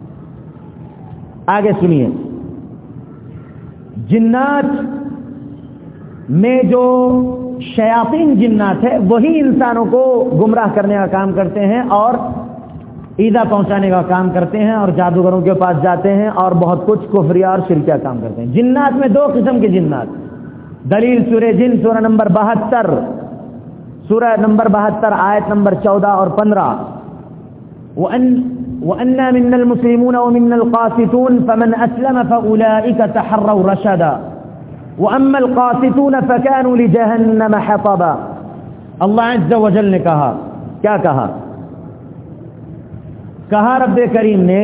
آگے سنیے. جنات میں جو شیاطین جنات ہے وہی انسانوں کو گمراہ کرنے کا کام کرتے ہیں اور ایذا پہنچانے کا کام کرتے ہیں اور جادوگروں کے پاس جاتے ہیں اور بہت کچھ کفریہ اور شرکیہ کام کرتے ہیں. جنات میں دو قسم کے جنات. دلیل سورہ جن سورہ نمبر 72، سورہ نمبر 72 آیت نمبر 14 اور 15. وَأَنَّا مِنَّا الْمُسْلِمُونَ وَمِنَّا الْقَاسِطُونَ فَمَنْ أَسْلَمَ فَأُولَئِكَ تَحَرَّوْا رَشَدًا وَأَمَّا الْقَاسِطُونَ فَكَانُوا لِجَهَنَّمَ حَطَبًا. اللہ عز و جل نے کہا، کیا کہا؟ کہا رب کریم نے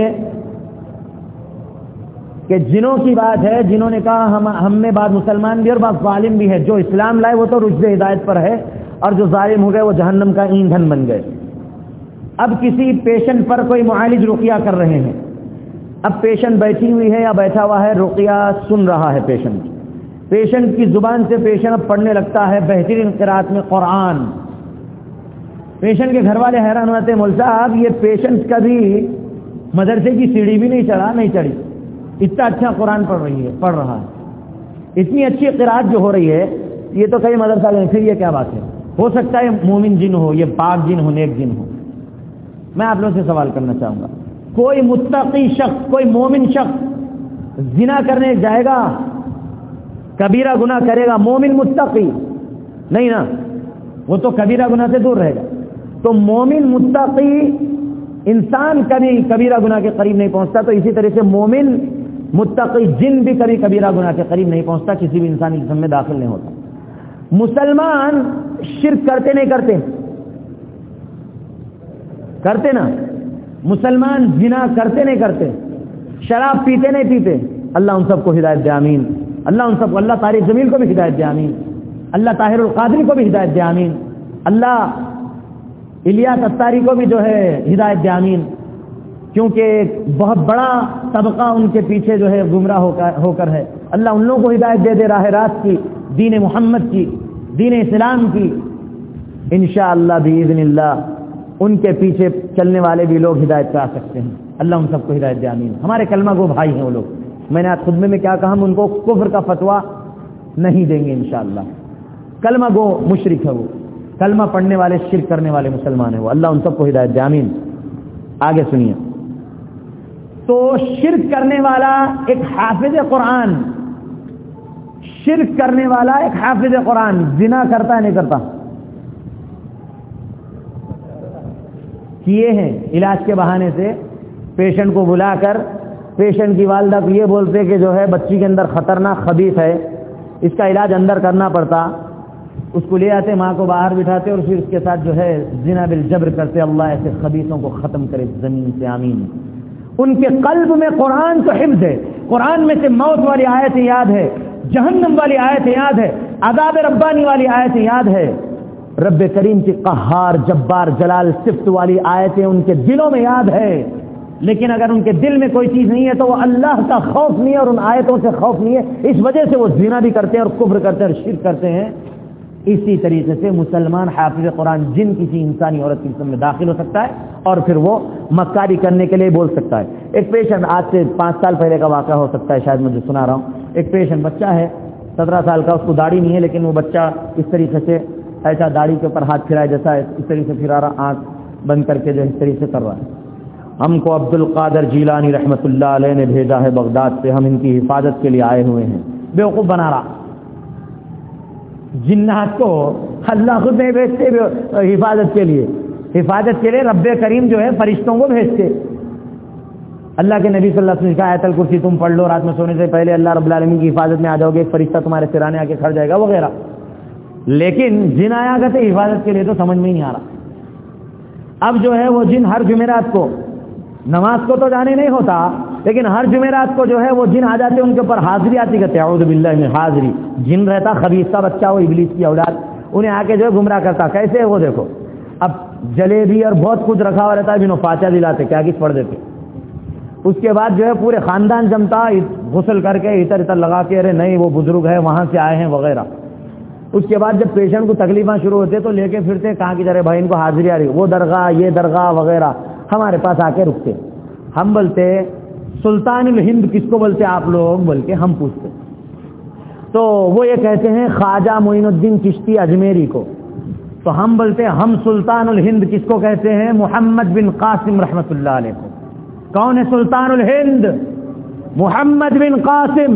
کہ جنوں کی بات ہے، جنہوں نے کہا ہم میں بعض مسلمان بھی اور بعض ظالم بھی ہے. جو اسلام لائے وہ تو رشد ہدایت پر ہے، اور جو ظالم ہو گئے وہ جہنم کا ایندھن بن گئے. اب کسی پیشنٹ پر کوئی معالج رقیہ کر رہے ہیں. اب پیشنٹ بیٹھی ہوئی ہے یا بیٹھا ہوا ہے، رقیہ سن رہا ہے پیشنٹ کی زبان سے پیشنٹ اب پڑھنے لگتا ہے بہترین قرات میں قرآن. پیشنٹ کے گھر والے حیران ہوتے ہیں، مول صاحب یہ پیشنٹ کبھی مدرسے کی سیڑھی بھی نہیں چڑھی، اتنا اچھا قرآن پڑھ رہا ہے، اتنی اچھی قرات جو ہو رہی ہے، یہ تو کئی مدرسہ گئے. پھر یہ کیا بات ہے؟ ہو سکتا ہے مومن جن ہو، یہ پاک جن ہو، نیک جن ہو. میں آپ لوگوں سے سوال کرنا چاہوں گا، کوئی متقی شخص، کوئی مومن شخص زنا کرنے جائے گا، کبیرہ گناہ کرے گا؟ مومن متقی نہیں نا، وہ تو کبیرہ گناہ سے دور رہے گا. تو مومن متقی انسان کبھی کبیرہ گناہ کے قریب نہیں پہنچتا، تو اسی طرح سے مومن متقی جن بھی کبھی کبیرہ گناہ کے قریب نہیں پہنچتا، کسی بھی انسانی جسم میں داخل نہیں ہوتا. مسلمان شرک کرتے نہیں کرتے نا، مسلمان زنا کرتے نہیں کرتے، شراب پیتے نہیں پیتے. اللہ ان سب کو ہدایت دے، آمین. اللہ طارق جمیل کو بھی ہدایت دے، آمین. اللہ طاہر القادری کو بھی ہدایت دے، آمین. اللہ الیاس اتاری کو بھی جو ہے ہدایت دے، آمین. کیونکہ بہت بڑا طبقہ ان کے پیچھے جو ہے گمراہ ہو کر ہے. اللہ ان لوگوں کو ہدایت دے راہ راست کی، دین محمد کی، دین اسلام کی. انشاءاللہ باذن اللہ ان کے پیچھے چلنے والے بھی لوگ ہدایت پہ آ سکتے ہیں. اللہ ان سب کو ہدایت دے، آمین. ہمارے کلمہ گو بھائی ہیں وہ لوگ. میں نے آج خطبے میں کیا کہا، ہم ان کو کفر کا فتویٰ نہیں دیں گے انشاءاللہ. کلمہ گو مشرک ہے وہ، کلمہ پڑھنے والے شرک کرنے والے مسلمان ہیں وہ. اللہ ان سب کو ہدایت دے، آمین. آگے سنیے. تو شرک کرنے والا ایک حافظ قرآن، شرک کرنے والا ایک حافظ قرآن زنا کرتا ہے نہیں کرتا؟ کیے ہیں. علاج کے بہانے سے پیشنٹ کو بلا کر پیشنٹ کی والدہ کو یہ بولتے کہ جو ہے بچی کے اندر خطرناک خبیث ہے، اس کا علاج اندر کرنا پڑتا. اس کو لے آتے، ماں کو باہر بٹھاتے اور پھر اس کے ساتھ جو ہے زنا بالجبر کرتے. اللہ ایسے خبیثوں کو ختم کرے زمین سے، آمین. ان کے قلب میں قرآن تو حفظ ہے، قرآن میں سے موت والی آیتیں یاد ہے، جہنم والی آیتیں یاد ہے، عذاب ربانی والی آیتیں یاد ہے، رب کریم کی قہار جبار جلال صفت والی آیتیں ان کے دلوں میں یاد ہے، لیکن اگر ان کے دل میں کوئی چیز نہیں ہے تو وہ اللہ کا خوف نہیں ہے اور ان آیتوں سے خوف نہیں ہے، اس وجہ سے وہ زنا بھی کرتے ہیں اور کفر کرتے ہیں اور شرک کرتے ہیں۔ اسی طریقے سے مسلمان حافظ قرآن جن کسی انسانی عورت کی جسم میں داخل ہو سکتا ہے اور پھر وہ مکاری کرنے کے لیے بول سکتا ہے۔ ایک پیشنٹ، آج سے 5 سال پہلے کا واقعہ ہو سکتا ہے، شاید مجھے سنا رہا ہوں، ایک پیشنٹ بچہ ہے 17 سال کا، اس کو داڑھی نہیں ہے لیکن وہ بچہ اس طریقے سے ایسا داڑھی کے اوپر ہاتھ پھرائے جیسا ہے، اس طریقے سے پھرا رہا، آنکھ بند کر کے جو اس طریقے سے کر رہا ہے۔ ہم کو عبد القادر جیلانی رحمۃ اللہ علیہ نے بھیجا ہے بغداد سے، ہم ان کی حفاظت کے لیے آئے ہوئے ہیں۔ بیوقوف بنا رہا، جنات کو اللہ خود نہیں بھیجتے حفاظت کے لیے رب کریم جو ہے فرشتوں کو بھیجتے۔ اللہ کے نبی صلی اللہ علیہ وسلم کا آیت الکرسی تم پڑھ لو، رات میں سونے سے پہلے اللہ رب العالمین کی حفاظت میں آ جاؤ گے، ایک فرشتہ تمہارے سرانے آ کے کھڑ جائے گا وغیرہ۔ لیکن جن آیا کرتے حفاظت کے لیے تو سمجھ میں نہیں آ رہا۔ اب جو ہے وہ جن ہر جمعرات کو، نماز کو تو جانے نہیں ہوتا لیکن ہر جمعرات کو جو ہے وہ جن آ جاتے، ان کے اوپر حاضری آتی، کہتے ہیں اعوذ باللہ من حاضری، جن رہتا خبیثہ بچہ، وہ ابلیس کی اولاد، انہیں آ کے جو ہے گمراہ کرتا۔ کیسے وہ دیکھو، اب جلیبی اور بہت کچھ رکھا ہوا رہتا ہے، بنو فاتحہ دلاتے، کیا کچھ پڑھ دیتے۔ اس کے بعد جو ہے پورے خاندان جمتا، غسل کر کے اتر لگا کے، ارے نہیں وہ بزرگ ہے وہاں سے آئے ہیں وغیرہ۔ اس کے بعد جب پیشنٹ کو تکلیفیں شروع ہوتے تو لے کے پھرتے، کہاں کی جرے بھائی ان کو حاضری آ رہی، وہ درگاہ یہ درگاہ وغیرہ، ہمارے پاس آ کے رکتے۔ ہم بولتے سلطان الہند کس کو بولتے آپ لوگ، بول کے ہم پوچھتے تو وہ یہ کہتے ہیں خواجہ معین الدین چشتی اجمیری کو، تو ہم بولتے ہم سلطان الہند کس کو کہتے ہیں، محمد بن قاسم رحمت اللہ علیہ کو۔ کون ہے سلطان الہند؟ محمد بن قاسم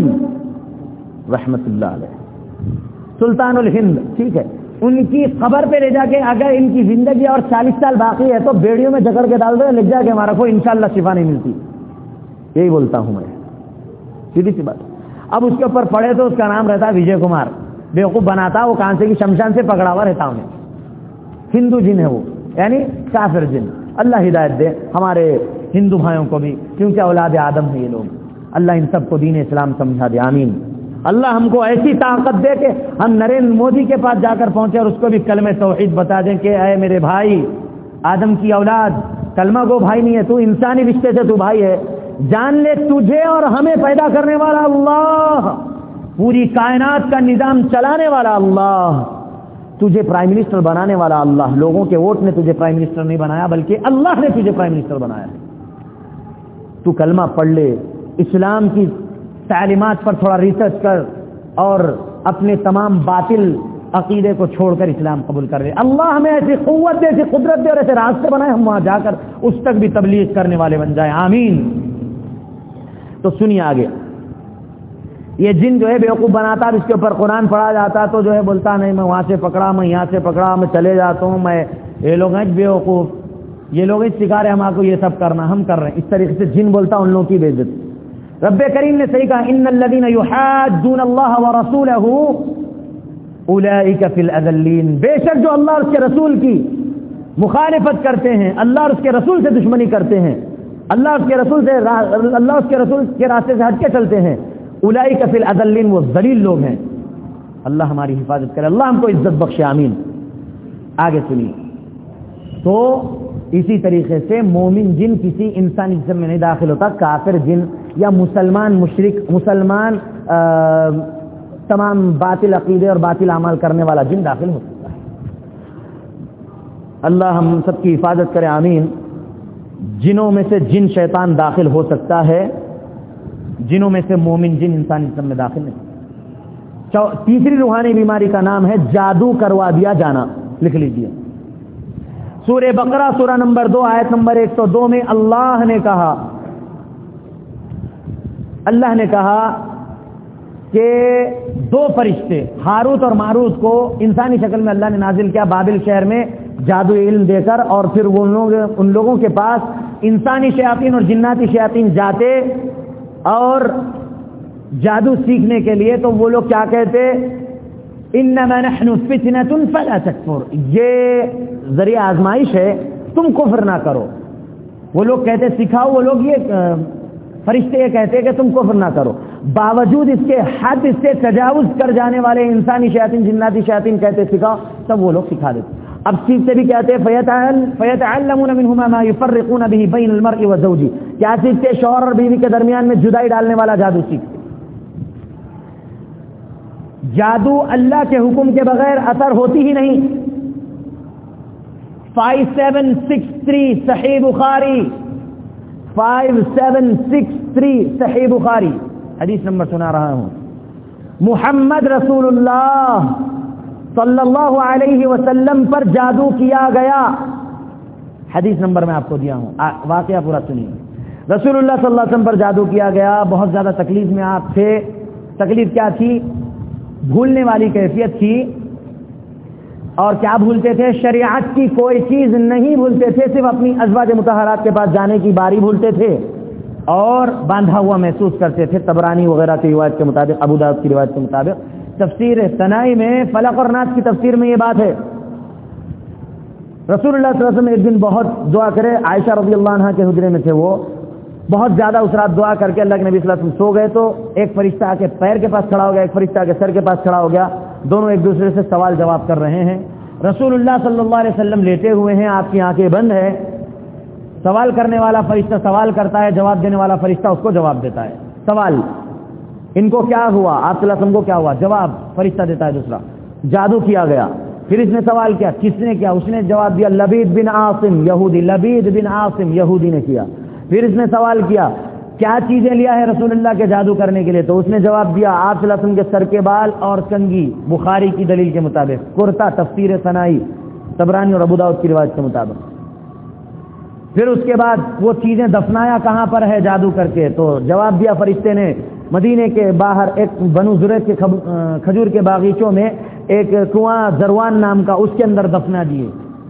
رحمت اللہ علیہ، سلطان الہند، ٹھیک ہے۔ ان کی قبر پہ لے جا کے اگر ان کی زندگی اور 40 سال باقی ہے تو بیڑیوں میں جکڑ کے ڈال دو، لے جا کے ہمارا کو انشاءاللہ شفا نہیں ملتی، یہی بولتا ہوں میں، سیدھی سی بات۔ اب اس کے اوپر پڑھے تو اس کا نام رہتا ہے وجے کمار، بیوقوف بناتا، وہ کانسے کی شمشان سے پکڑا ہوا رہتا انہیں، ہندو جن ہے وہ، یعنی کافر جن۔ اللہ ہدایت دے ہمارے ہندو بھائیوں کو بھی، کیونکہ اولاد آدم ہیں یہ لوگ، اللہ ان سب کو دین اسلام سمجھا دے، آمین۔ اللہ ہم کو ایسی طاقت دے کہ ہم نریندر مودی کے پاس جا کر پہنچے اور اس کو بھی کلمہ توحید بتا دیں کہ اے میرے بھائی، آدم کی اولاد، کلمہ گو بھائی نہیں ہے تو، انسانی رشتے سے تو بھائی ہے، جان لے تجھے اور ہمیں پیدا کرنے والا اللہ، پوری کائنات کا نظام چلانے والا اللہ، تجھے پرائم منسٹر بنانے والا اللہ، لوگوں کے ووٹ نے تجھے پرائم منسٹر نہیں بنایا بلکہ اللہ نے تجھے پرائم منسٹر بنایا ہے۔ تو کلمہ پڑھ لے، اسلام کی تعلیمات پر تھوڑا ریسرچ کر اور اپنے تمام باطل عقیدے کو چھوڑ کر اسلام قبول کر لے۔ اللہ ہمیں ایسی قوت دے، ایسی قدرت دے اور ایسے راستے بنائے، ہم وہاں جا کر اس تک بھی تبلیغ کرنے والے بن جائیں، آمین۔ تو سنیے آگے، یہ جن جو ہے بیوقوف بناتا، اس کے اوپر قرآن پڑھا جاتا تو جو ہے بولتا نہیں میں وہاں سے پکڑا، میں یہاں سے پکڑا، میں چلے جاتا ہوں، میں یہ لوگ ہیں بیوقوف، یہ لوگ سکھا رہے ہم آپ کو یہ سب کرنا، ہم کر رہے ہیں، اس طریقے سے جن بولتا ان لوگوں کی بے عزتی۔ رب کریم نے صحیح کہا، ان الذین یحادون اللہ ورسولہ اولئک فی الاذلین، بے شک جو اللہ اور اس کے رسول کی مخالفت کرتے ہیں، اللہ اور اس کے رسول سے دشمنی کرتے ہیں، اللہ اور اس کے رسول کے راستے سے ہٹ کے چلتے ہیں، اولئک فی الاذلین، وہ ذلیل لوگ ہیں۔ اللہ ہماری حفاظت کرے، اللہ ہم کو عزت بخشے، آمین۔ آگے سنیے، تو اسی طریقے سے مومن جن کسی انسانی جسم میں نہیں داخل ہوتا، کافر جن یا مسلمان مشرک، مسلمان تمام باطل عقیدے اور باطل اعمال کرنے والا جن داخل ہو سکتا ہے۔ اللہ ہم سب کی حفاظت کرے، آمین۔ جنوں میں سے جن شیطان داخل ہو سکتا ہے، جنوں میں سے مومن جن انسانی جسم میں داخل نہیں۔ تیسری روحانی بیماری کا نام ہے جادو کروا دیا جانا، لکھ لیجیے۔ سورہ بقرہ سورہ نمبر 2 آیت نمبر 102 میں اللہ نے کہا کہ 2 فرشتے ہاروت اور ماروت کو انسانی شکل میں اللہ نے نازل کیا بابل شہر میں جادو علم دے کر، اور پھر وہ ان لوگوں کے پاس انسانی شیاطین اور جناتی شیاطین جاتے اور جادو سیکھنے کے لیے، تو وہ لوگ کیا کہتے، انما نحن فتنۃ فلا تکفر، یہ ذریعہ آزمائش ہے، تم کفر نہ کرو۔ وہ لوگ کہتے سکھاؤ، وہ لوگ یہ فرشتے یہ کہتے کہ تم کفر نہ کرو، باوجود اس کے حد سے تجاوز کر جانے والے انسانی شیاطین، جناتی شیاطین کہتے سکھاؤ، تب وہ لوگ سکھا دیتے. اب سیکھتے بھی کہتے فَيَتَعَلَّمُونَ مِنْهُمَا مَا يُفَرِّقُونَ بِهِ بَيْنَ الْمَرْءِ وَزَوْجِهِ. کیا سیکھتے؟ شوہر اور بیوی کے درمیان میں جدائی ڈالنے والا جادو سیکھتے. جادو اللہ کے حکم کے بغیر اثر ہوتی ہی نہیں. 5763 صحیح بخاری، 5763 صحیح بخاری حدیث نمبر سنا رہا ہوں. محمد رسول اللہ صلی اللہ علیہ وسلم پر جادو کیا گیا. حدیث نمبر میں آپ کو دیا ہوں، واقعہ پورا سنیے. رسول اللہ صلی اللہ علیہ وسلم پر جادو کیا گیا. بہت زیادہ تکلیف میں آپ تھے. تکلیف کیا تھی؟ بھولنے والی کیفیت تھی. اور کیا بھولتے تھے؟ شریعت کی کوئی چیز نہیں بھولتے تھے، صرف اپنی ازواج مطہرات کے پاس جانے کی باری بھولتے تھے اور باندھا ہوا محسوس کرتے تھے. طبرانی وغیرہ کی روایت کے مطابق، ابو داؤد کی روایت کے مطابق، تفسیر ثنائی میں فلق اور ناس کی تفسیر میں یہ بات ہے. رسول اللہ صلی اللہ علیہ وسلم ایک دن بہت دعا کرے، عائشہ رضی اللہ عنہا کے حجرے میں تھے، وہ بہت زیادہ اس رات دعا کر کے اللہ کے نبی صلی اللہ علیہ وسلم سو گئے. تو ایک فرشتہ آ کے پیر کے پاس کھڑا ہو گیا، ایک فرشتہ آ کے سر کے پاس کھڑا ہو گیا. دونوں ایک دوسرے سے سوال جواب کر رہے ہیں. رسول اللہ صلی اللہ علیہ وسلم لیٹے ہوئے ہیں، آپ کی آنکھیں بند ہے. سوال کرنے والا فرشتہ سوال کرتا ہے، جواب دینے والا فرشتہ اس کو جواب دیتا ہے. سوال ان کو کیا ہوا، آپ صلی اللہ علیہ وسلم کو کیا ہوا، جواب فرشتہ دیتا ہے دوسرا. جادو کیا گیا. پھر اس نے سوال کیا، کس نے کیا؟ اس نے جواب دیا لبید بن عاصم یہودی، لبید بن عاصم یہودی نے کیا. پھر اس نے سوال کیا کیا چیزیں لیا ہے رسول اللہ کے جادو کرنے کے لیے؟ تو اس نے جواب دیا آپ صلی اللہ علیہ وسلم کے سر کے بال اور کنگھی، بخاری کی دلیل کے مطابق، کرتا تفسیر ثنائی، طبرانی اور ابو داؤد کی روایت کے مطابق. پھر اس کے بعد وہ چیزیں دفنایا کہاں پر ہے جادو کر کے؟ تو جواب دیا فرشتے نے مدینے کے باہر ایک بنو زریق کے کھجور کے باغیچوں میں ایک کنواں زروان نام کا، اس کے اندر دفنا دیے.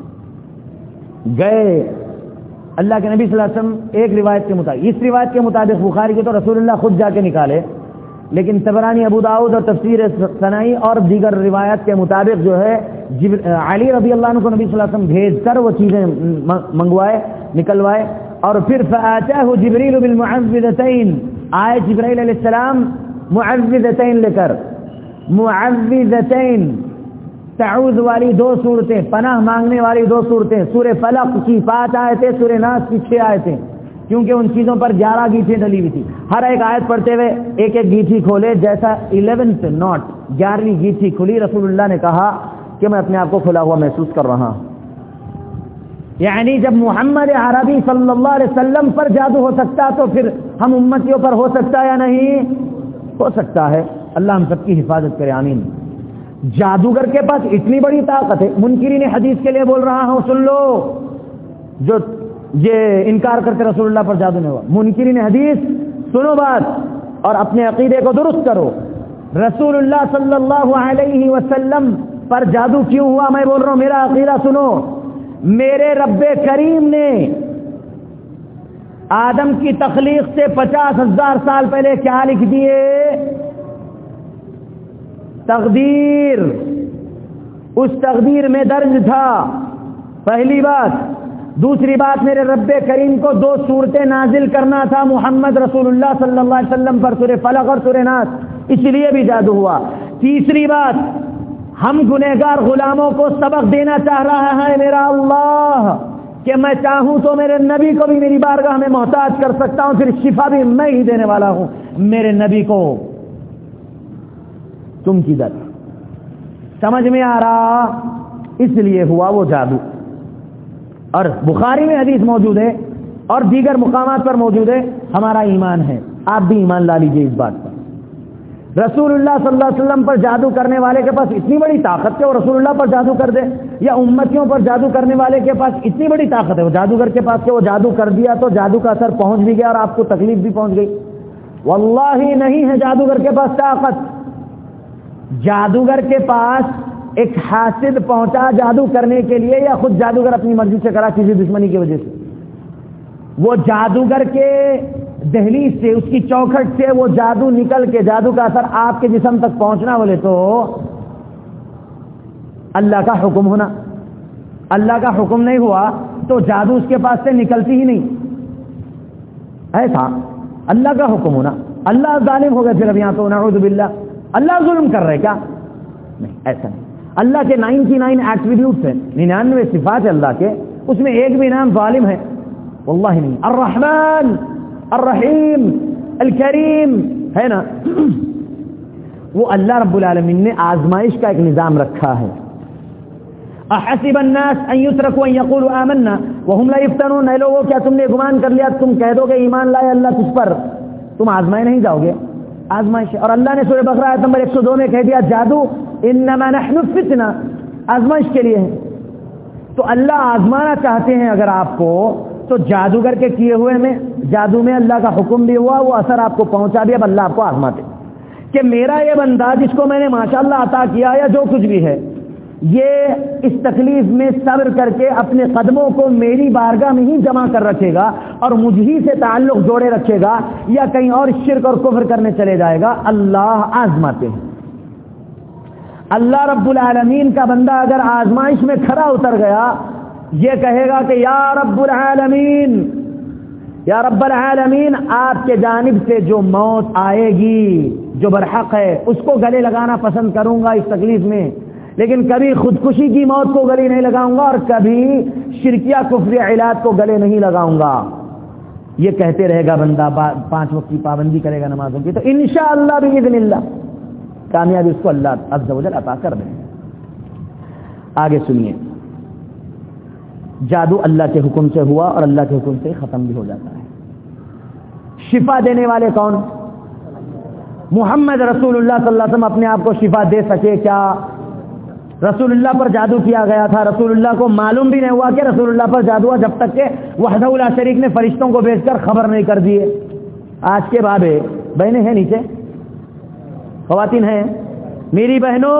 گئے اللہ کے نبی صلی اللہ علیہ وسلم ایک روایت کے مطابق، اس روایت کے مطابق بخاری کے تو رسول اللہ خود جا کے نکالے، لیکن طبرانی، ابو داؤد اور تفسیر ثنائی اور دیگر روایت کے مطابق جو ہے علی رضی اللہ عنہ کو نبی صلی اللہ علیہ وسلم بھیج کر وہ چیزیں منگوائے، نکلوائے. اور پھر فآتاہ جبریل بالمعوذتین، آئے جبرائیل علیہ السلام معوذتین لے کر. معوذتین تعوذ والی دو صورتیں، پناہ مانگنے والی دو صورتیں، سورہ فلق کی 5 آیتیں، سورہ ناس کی 6 آیتیں، کیونکہ ان چیزوں پر 11 گیٹھیں ڈلی ہوئی تھی. ہر ایک آیت پڑھتے ہوئے ایک ایک گیٹھی کھولے، جیسا 11th نوٹ 11ویں گیٹھی کھلی، رسول اللہ نے کہا کہ میں اپنے آپ کو کھلا ہوا محسوس کر رہا ہوں. یعنی جب محمد عربی صلی اللہ علیہ وسلم پر جادو ہو سکتا تو پھر ہم امتیوں پر ہو سکتا یا نہیں؟ ہو سکتا ہے. اللہ ہم سب کی حفاظت کرے، آمین. جادوگر کے پاس اتنی بڑی طاقت ہے. منکرین حدیث کے لیے بول رہا ہوں، سن لو، جو یہ انکار کرتے رسول اللہ پر جادو نہیں ہوا. منکرین حدیث سنو بات اور اپنے عقیدے کو درست کرو. رسول اللہ صلی اللہ علیہ وسلم پر جادو کیوں ہوا؟ میں بول رہا ہوں، میرا عقیدہ سنو. میرے رب کریم نے آدم کی تخلیق سے 50,000 سال پہلے کیا لکھ دیے؟ تقدیر. اس تقدیر میں درج تھا، پہلی بات. دوسری بات، میرے رب کریم کو 2 سورتیں نازل کرنا تھا محمد رسول اللہ صلی اللہ علیہ وسلم پر، سورہ فلق اور سورہ ناس، اس لیے بھی جادو ہوا. تیسری بات، ہم گنہگار غلاموں کو سبق دینا چاہ رہا ہے میرا اللہ کہ میں چاہوں تو میرے نبی کو بھی میری بارگاہ میں محتاج کر سکتا ہوں، پھر شفا بھی میں ہی دینے والا ہوں. میرے نبی کو تم کی در سمجھ میں آ رہا؟ اس لیے ہوا وہ جادو. اور بخاری میں حدیث موجود ہے اور دیگر مقامات پر موجود ہے. ہمارا ایمان ہے، آپ بھی ایمان لا لیجئے اس بات پر. رسول اللہ صلی اللہ علیہ وسلم پر جادو کرنے والے کے پاس اتنی بڑی طاقت ہے وہ رسول اللہ پر جادو کر دے، یا امتیوں پر جادو کرنے والے کے پاس اتنی بڑی طاقت ہے وہ جادوگر کے پاس کہ وہ جادو کر دیا تو جادو کا اثر پہنچ بھی گیا اور آپ کو تکلیف بھی پہنچ گئی؟ واللہ نہیں ہے جادوگر کے پاس طاقت. جادوگر کے پاس ایک حاسد پہنچا جادو کرنے کے لیے، یا خود جادوگر اپنی مرضی سے کرا کسی دشمنی کی وجہ سے؟ وہ جادوگر کے دہلیز سے، اس کی چوکھٹ سے وہ جادو نکل کے جادو کا اثر آپ کے جسم تک پہنچنا بولے تو اللہ کا حکم ہونا. اللہ کا حکم نہیں ہوا تو جادو اس کے پاس سے نکلتی ہی نہیں. ایسا اللہ کا حکم ہونا, اللہ ظالم ہو گئے پھر اب یہاں تو نعوذ باللہ اللہ ظلم کر رہے کیا؟ نہیں, ایسا نہیں. اللہ کے 99 ایٹریبیوٹس ہیں, 99 صفات ہے اللہ کے, اس میں ایک بھی نام ظالم ہے واللہ نہیں. الرحمن الرحیم الکریم ہے نا, وہ اللہ رب العالمین نے آزمائش کا ایک نظام رکھا ہے. احسب الناس ان يتركوا ان يقولوا آمنا وهم لا يفتنون, اے لوگوں کیا تم نے گمان کر لیا تم کہہ دو گے ایمان لائے اللہ تجھ پر, تم آزمائے نہیں جاؤ گے؟ آزمائش. اور اللہ نے سورہ بقرہ آیت نمبر 102 میں کہہ دیا جادو انما نحن فتنہ, آزمائش کے لیے ہے. تو اللہ آزمانا چاہتے ہیں اگر آپ کو, تو جادوگر کے کیے ہوئے میں جادو میں اللہ کا حکم بھی ہوا, وہ اثر آپ کو پہنچا بھی, اب اللہ آپ کو آزماتے کہ میرا یہ بندہ جس کو میں نے ماشاءاللہ عطا کیا یا جو کچھ بھی ہے, یہ اس تکلیف میں صبر کر کے اپنے قدموں کو میری بارگاہ میں ہی جمع کر رکھے گا اور مجھ ہی سے تعلق جوڑے رکھے گا یا کہیں اور شرک اور کفر کرنے چلے جائے گا. اللہ آزماتے ہیں. اللہ رب العالمین کا بندہ اگر آزمائش میں کھڑا اتر گیا, یہ کہے گا کہ یا رب العالمین, یا رب العالمین, آپ کے جانب سے جو موت آئے گی جو برحق ہے اس کو گلے لگانا پسند کروں گا اس تکلیف میں, لیکن کبھی خودکشی کی موت کو گلے نہیں لگاؤں گا اور کبھی شرکیہ کفری علاج کو گلے نہیں لگاؤں گا. یہ کہتے رہے گا بندہ, 5 وقت کی پابندی کرے گا نمازوں کی, تو انشاءاللہ باذن اللہ کامیابی اس کو اللہ عز و جل عطا کر دیں. آگے سنیے, جادو اللہ کے حکم سے ہوا اور اللہ کے حکم سے ختم بھی ہو جاتا ہے. شفا دینے والے کون؟ محمد رسول اللہ صلی اللہ علیہ وسلم اپنے آپ کو شفا دے سکے کیا؟ رسول اللہ پر جادو کیا گیا تھا, رسول اللہ کو معلوم بھی نہیں ہوا کہ رسول اللہ پر جادو ہوا, جب تک کہ وحدہ لا شریک نے فرشتوں کو بھیج کر خبر نہیں کر دیے. آج کے بابے بہنیں ہیں نیچے, خواتین ہیں, میری بہنوں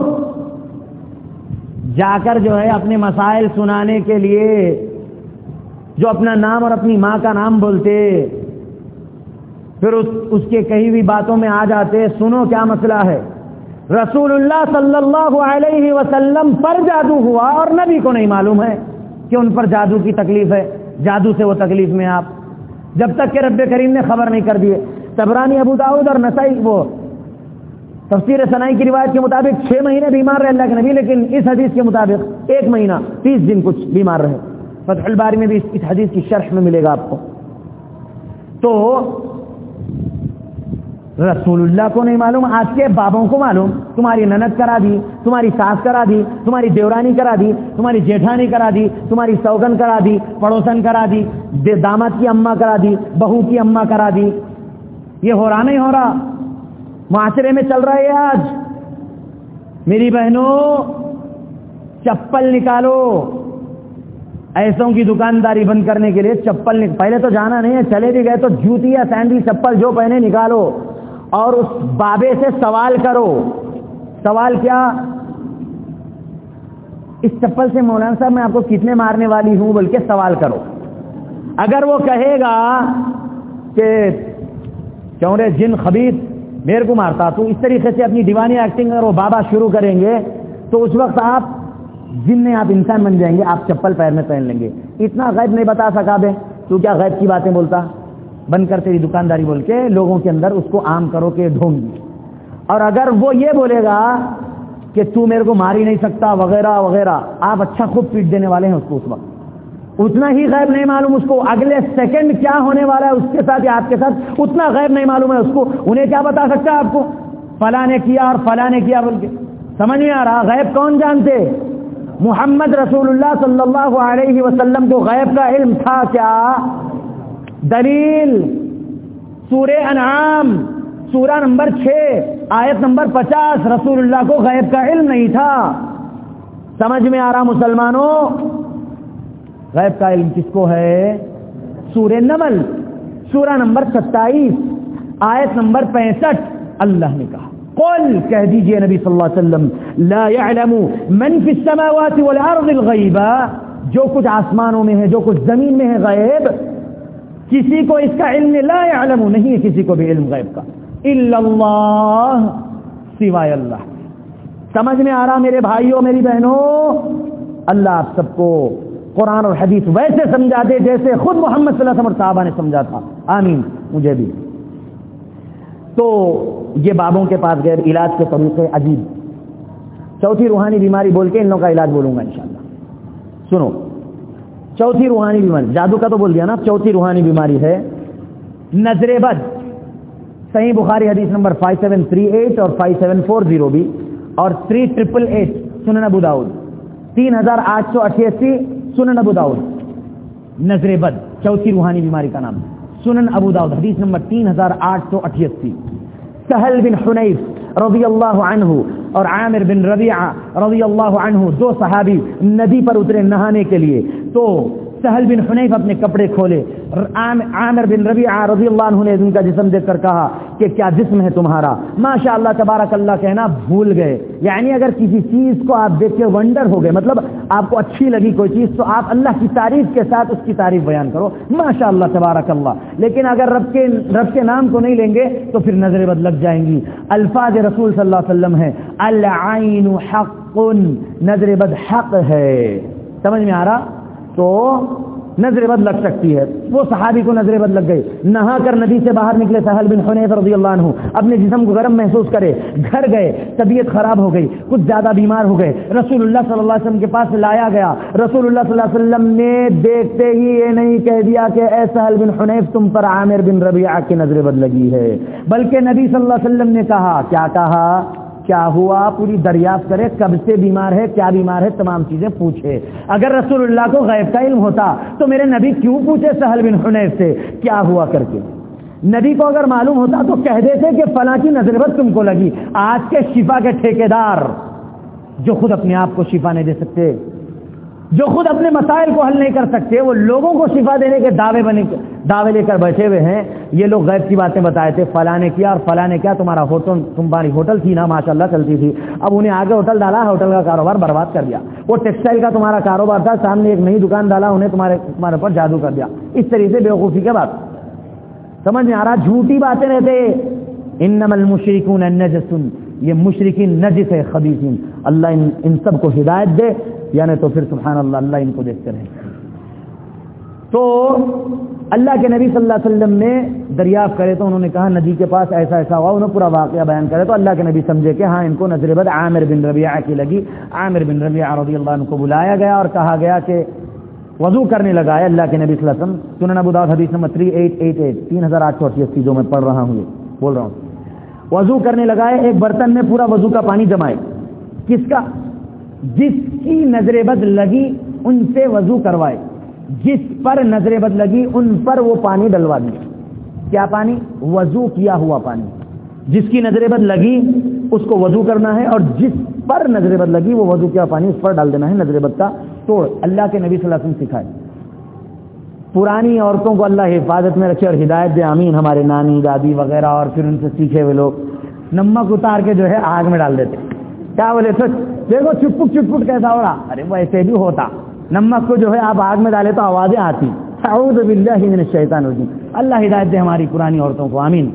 جا کر جو ہے اپنے مسائل سنانے کے لیے جو اپنا نام اور اپنی ماں کا نام بولتے پھر اس کے کہی ہوئی باتوں میں آ جاتے, سنو کیا مسئلہ ہے. رسول اللہ صلی اللہ علیہ وسلم پر جادو ہوا اور نبی کو نہیں معلوم ہے کہ ان پر جادو کی تکلیف ہے, جادو سے وہ تکلیف میں آپ, جب تک کہ رب کریم نے خبر نہیں کر دیے. طبرانی, ابو داؤد اور نسائی وہ تفسیر سنائی کی روایت کے مطابق 6 مہینے بیمار رہے اللہ کے نبی, لیکن اس حدیث کے مطابق 1 مہینہ 30 دن کچھ بیمار رہے. فتح الباری میں بھی اس حدیث کی شرح میں ملے گا آپ کو. تو رسول اللہ کو نہیں معلوم, آج کے بابوں کو معلوم, تمہاری نند کرا دی, تمہاری ساس کرا دی, تمہاری دیورانی کرا دی, تمہاری جیٹھانی کرا دی, تمہاری سوگن کرا دی, پڑوسن کرا دی, داماد کی اماں کرا دی, بہو کی اماں کرا دی. یہ ہو رہا نہیں ہو رہا, معاشرے میں چل رہا ہے آج. میری بہنوں چپل نکالو, ایسوں کی دکانداری بند کرنے کے لیے چپل پہلے تو جانا نہیں ہے, چلے بھی گئے تو جوتی یا سینڈل چپل جو پہنے نکالو اور اس بابے سے سوال کرو. سوال کیا؟ اس چپل سے مولانا صاحب میں آپ کو کتنے مارنے والی ہوں بول کے سوال کرو. اگر وہ کہے گا کہ کیوں رے جن خبیث میرے کو مارتا, تو اس طریقے سے اپنی دیوانی ایکٹنگ اگر وہ بابا شروع کریں گے تو اس وقت آپ جن میں آپ انسان بن جائیں گے, آپ چپل پیر میں پہن لیں گے. اتنا غیب نہیں بتا سکا بے, تو کیا غیب کی باتیں بولتا, بند کر تیری دکانداری بول کے لوگوں کے اندر اس کو عام کرو کہ ڈھونگ دی. اور اگر وہ یہ بولے گا کہ تو میرے کو مار ہی نہیں سکتا وغیرہ وغیرہ, آپ اچھا خوب پیٹ دینے والے ہیں اس کو. اس وقت اتنا ہی غیب نہیں معلوم اس کو, اگلے سیکنڈ کیا ہونے والا ہے اس کے ساتھ یا آپ کے ساتھ اتنا غیب نہیں معلوم ہے اس کو. انہیں کیا بتا سکتا ہے آپ کو فلاں نے کیا اور فلاں نے کیا بول کے؟ سمجھ نہیں آ رہا. غیب کون جانتے؟ محمد رسول اللہ صلی اللہ علیہ وسلم کو غیب کا علم تھا کیا؟ دلیل سورہ انعام سورہ نمبر 6 آیت نمبر 50, رسول اللہ کو غیب کا علم نہیں تھا. سمجھ میں آ رہا مسلمانوں؟ غیب کا علم کس کو ہے؟ سورہ نمل سورہ نمبر 27 آیت نمبر 65 اللہ نے کہا, قل کہہ دیجئے نبی صلی اللہ علیہ وسلم, لا يعلم من في السماوات والارض الغیب, جو کچھ آسمانوں میں ہے جو کچھ زمین میں ہے غیب, کسی کو اس کا علم لا يعلم نہیں ہے کسی کو بھی علم غیب کا, الا اللہ, سوائے اللہ. سمجھ میں آ رہا میرے بھائیوں میری بہنوں؟ اللہ آپ سب کو قرآن اور حدیث ویسے سمجھا دے جیسے خود محمد صلی اللہ علیہ وسلم اور صحابہ نے سمجھا تھا. آمین. مجھے بھی. تو یہ بابوں کے پاس گئے, علاج کے طریقے عجیب. چوتھی روحانی بیماری بول کے ان لوگوں کا علاج بولوں گا انشاءاللہ. سنو, چوتھی روحانی بیماری, جادو کا تو بول دیا نا, چوتھی روحانی بیماری ہے نظر بد. صحیح بخاری حدیث نمبر 5738 اور 5740 بھی, اور 3888 سنن ابو داؤد, 3888 سنن ابو داؤد. نظر بد چوتھی روحانی بیماری کا نام, سنن ابو داؤد حدیث نمبر 3888. سہل بن حنیف رضی اللہ عنہ اور عامر بن ربیعہ رضی اللہ عنہ, دو صحابی ندی پر اترے نہانے کے لیے. تو سہل بن حنیف اپنے کپڑے کھولے, عامر بن ربیعہ رضی اللہ عنہ نے ان کا جسم دیکھ کر کہا کہ کیا جسم ہے تمہارا, ماشاء اللہ تبارک اللہ کہنا بھول گئے. یعنی اگر کسی چیز کو آپ دیکھ کے ونڈر ہو گئے, مطلب آپ کو اچھی لگی کوئی چیز, تو آپ اللہ کی تعریف کے ساتھ اس کی تعریف بیان کرو, ماشاء اللہ تبارک اللہ. لیکن اگر رب کے نام کو نہیں لیں گے تو پھر نظر بد لگ جائیں گی. الفاظ رسول صلی اللہ علیہ وسلم ہے, العین حق, نظر بد حق ہے. سمجھ میں آ رہا؟ تو نظر بد لگ سکتی ہے. وہ صحابی کو نظر بد لگ گئی. نہا کر ندی سے باہر نکلے سہل بن حنیف رضی اللہ عنہ, اپنے جسم کو گرم محسوس کرے, گھر گئے, طبیعت خراب ہو گئی, کچھ زیادہ بیمار ہو گئے, رسول اللہ صلی اللہ علیہ وسلم کے پاس لایا گیا. رسول اللہ صلی اللہ علیہ وسلم نے دیکھتے ہی یہ نہیں کہہ دیا کہ اے سہل بن حنیف تم پر عامر بن ربیعہ کی نظر بد لگی ہے, بلکہ نبی صلی اللہ علیہ وسلم نے کہا, کیا کہا, کیا ہوا, پوری دریافت کرے, کب سے بیمار ہے, کیا بیمار ہے, تمام چیزیں پوچھے. اگر رسول اللہ کو غیب کا علم ہوتا تو میرے نبی کیوں پوچھے سہل بن حنیف سے کیا ہوا کر کے؟ نبی کو اگر معلوم ہوتا تو کہہ دیتے کہ فلاں کی نظر بد تم کو لگی. آج کے شفا کے ٹھیکیدار جو خود اپنے آپ کو شفا نہیں دے سکتے, جو خود اپنے مسائل کو حل نہیں کر سکتے, وہ لوگوں کو شفا دینے کے دعوے لے کر بیٹھے ہوئے ہیں. یہ لوگ غیب کی باتیں بتائے تھے, فلاں نے کیا اور فلاں نے کیا, تمہاری ہوٹل تھی نا ماشاءاللہ چلتی تھی, اب انہیں آگے ہوٹل ڈالا, ہوٹل کا کاروبار برباد کر دیا. وہ ٹیکسٹائل کا تمہارا کاروبار تھا, سامنے ایک نئی دکان ڈالا, انہیں تمہارے اوپر جادو کر دیا. اس طریقے سے بیوقوفی کے بات سمجھ میں آ رہا, جھوٹی باتیں رہتے. انما المشرکون نجس, یہ مشرکین نجس ہے, خبیثین. اللہ ان سب کو ہدایت دے, یعنی تو پھر سبحان اللہ, اللہ ان کو دیکھتے رہے. تو اللہ کے نبی صلی اللہ علیہ وسلم نے دریافت کرے تو انہوں نے کہا ندی کے پاس ایسا ایسا ہوا, انہوں پورا واقعہ بیان کرے تو اللہ کے نبی سمجھے کہ ہاں ان کو نظر بد عامر بن ربیعہ کی لگی. عامر بن ربیعہ رضی اللہ عنہ کو بلایا گیا اور کہا گیا کہ وضو کرنے لگا ہے. اللہ کے نبی صلی اللہ علیہ وسلم, سنن ابو داؤد حدیث نمبر 3888 3888 جو میں پڑھ رہا ہوں, یہ بول رہا ہوں, وضو کرنے لگا ہے. ایک برتن میں پورا وضو کا پانی جمائے. کس کا؟ جس کی نظر بد لگی ان سے وضو کروائے, جس پر نظر بد لگی ان پر وہ پانی ڈلوا دیا. کیا پانی؟ وضو کیا ہوا پانی. جس کی نظر بد لگی اس کو وضو کرنا ہے, اور جس پر نظر بد لگی وہ وضو کیا پانی اس پر ڈال دینا ہے نظر بد کا توڑ. اللہ کے نبی صلی اللہ علیہ وسلم سکھائے. پرانی عورتوں کو اللہ حفاظت میں رکھے اور ہدایت دے, آمین. ہمارے نانی دادی وغیرہ اور پھر ان سے سیکھے ہوئے لوگ نمک اتار کے جو ہے آگ میں ڈال دیتے. کیا بولے تو دیکھو چٹپٹ چٹپٹ کیسا ہو رہا, ارے ویسے بھی ہوتا. نمک کو جو ہے آپ آگ میں ڈالے تو آوازیں آتی. اعوذ باللہ من الشیطان الرجیم. اللہ ہدایت دے ہماری پرانی عورتوں کو, آمین.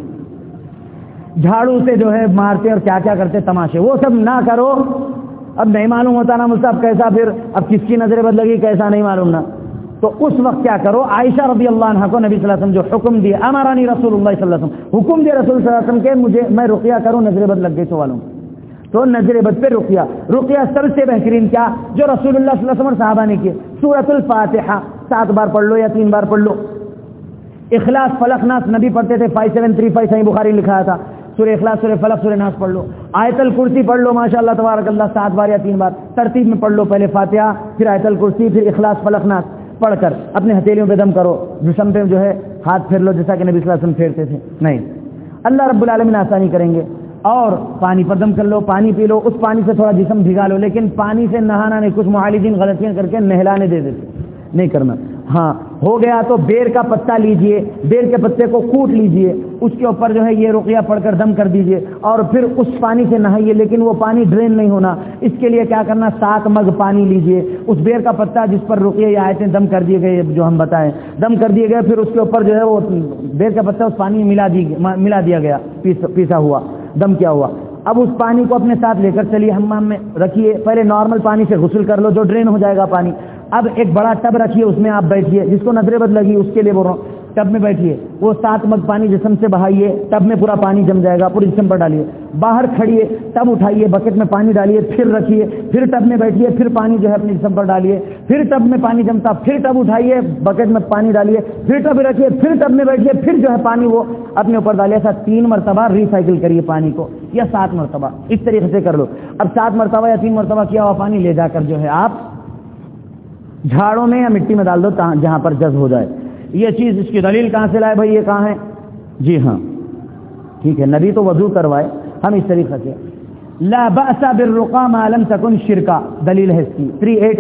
جھاڑو سے جو ہے مارتے اور کیا کیا کرتے تماشے, وہ سب نہ کرو. اب نہیں معلوم ہوتا نا مجھ سے اب کیسا, پھر اب کس کی نظر بد لگی کیسا نہیں معلوم نا, تو اس وقت کیا کرو. عائشہ رضی اللہ عنہا کو نبی صلی اللہ علیہ وسلم جو حکم دیے, امرانی رسول اللہ صلی اللہ علیہ وسلم, حکم دیا رسول صلی اللہ علیہ وسلم کہ میں رقیہ کروں نظر بد لگ گئی تو والوں, تو نظر بد پہ رقیہ سب سے بہترین کیا جو رسول اللہ صلی اللہ علیہ وسلم صحابہ نے کیے, سورۃ الفاتحہ 7 بار پڑھ لو یا 3 بار پڑھ لو. اخلاص فلق ناس نبی پڑھتے تھے, 5735 صحیح بخاری لکھا تھا. سورہ اخلاص, سورہ فلق, سورہ ناس پڑھ لو. آیت الکرسی پڑھ لو ماشاءاللہ تبارک اللہ 7 بار یا 3 بار ترتیب میں پڑھ لو. پہلے فاتحہ, پھر آیت الکرسی, پھر اخلاص فلق ناس پڑھ کر اپنے ہتھیلیوں پہ دم کرو, جسم پہ جو ہے ہاتھ پھیر لو جیسا کہ نبی صلی اللہ علیہ وسلم پھیرتے تھے. نہیں, اللہ رب العالمین آسانی کریں گے. اور پانی پر دم کر لو, پانی پی لو, اس پانی سے تھوڑا جسم بھگا لو, لیکن پانی سے نہانا نہیں. کچھ معالجین غلطیاں کر کے نہلانے دے دیتے, نہیں کرنا. ہاں ہو گیا تو بیر کا پتا لیجئے, بیر کے پتے کو کوٹ لیجئے, اس کے اوپر جو ہے یہ رقیہ پڑھ کر دم کر دیجئے اور پھر اس پانی سے نہائیے, لیکن وہ پانی ڈرین نہیں ہونا. اس کے لیے کیا کرنا, 7 مگ پانی لیجئے, اس بیر کا پتا جس پر رقیہ یا آیتیں دم کر دیے گئے جو ہم بتائیں دم کر دیے گئے, پھر اس کے اوپر جو ہے وہ بیر کا پتا اس پانی میں ملا دیا گیا, پیسا ہوا, دم کیا ہوا. اب اس پانی کو اپنے ساتھ لے کر چلیے حمام میں رکھیے. پہلے نارمل پانی سے غسل کر لو جو ڈرین ہو جائے گا پانی. اب ایک بڑا ٹب رکھیے, اس میں آپ بیٹھیے, جس کو نظر بد لگی اس کے لیے بول رہا ہوں, ٹب میں بیٹھیے, وہ 7 مگ پانی جسم سے بہائیے, ٹب میں پورا پانی جم جائے گا, پورے جسم پر ڈالیے, باہر کھڑیے, ٹب اٹھائیے, بکٹ میں پانی ڈالیے, پھر رکھیے, پھر ٹب میں بیٹھیے, پھر پانی جو ہے اپنے جسم پر ڈالیے, پھر ٹب میں پانی جمتا, پھر ٹب اٹھائیے, بکٹ میں پانی ڈالیے, پھر ٹب رکھیے, پھر ٹب میں بیٹھیے, پھر جو ہے پانی وہ اپنے اوپر ڈالیے. ایسا 3 مرتبہ ریسائکل کریے پانی کو, یا 7 مرتبہ, اس طریقے سے کر لو. اب 7 مرتبہ یا 3 مرتبہ کیا ہوا پانی لے جا کر جو ہے آپ جھاڑوں میں یا مٹی میں ڈال دو جہاں پر جذب ہو جائے. یہ چیز اس کی دلیل کہاں سے لائے بھائی, یہ کہاں ہے؟ جی ہاں ٹھیک ہے, نبی تو وضو کروائے, ہم اس طریقے سے لا بأس بالرقى ما لم تكن شرکا, دلیل ہے اس کی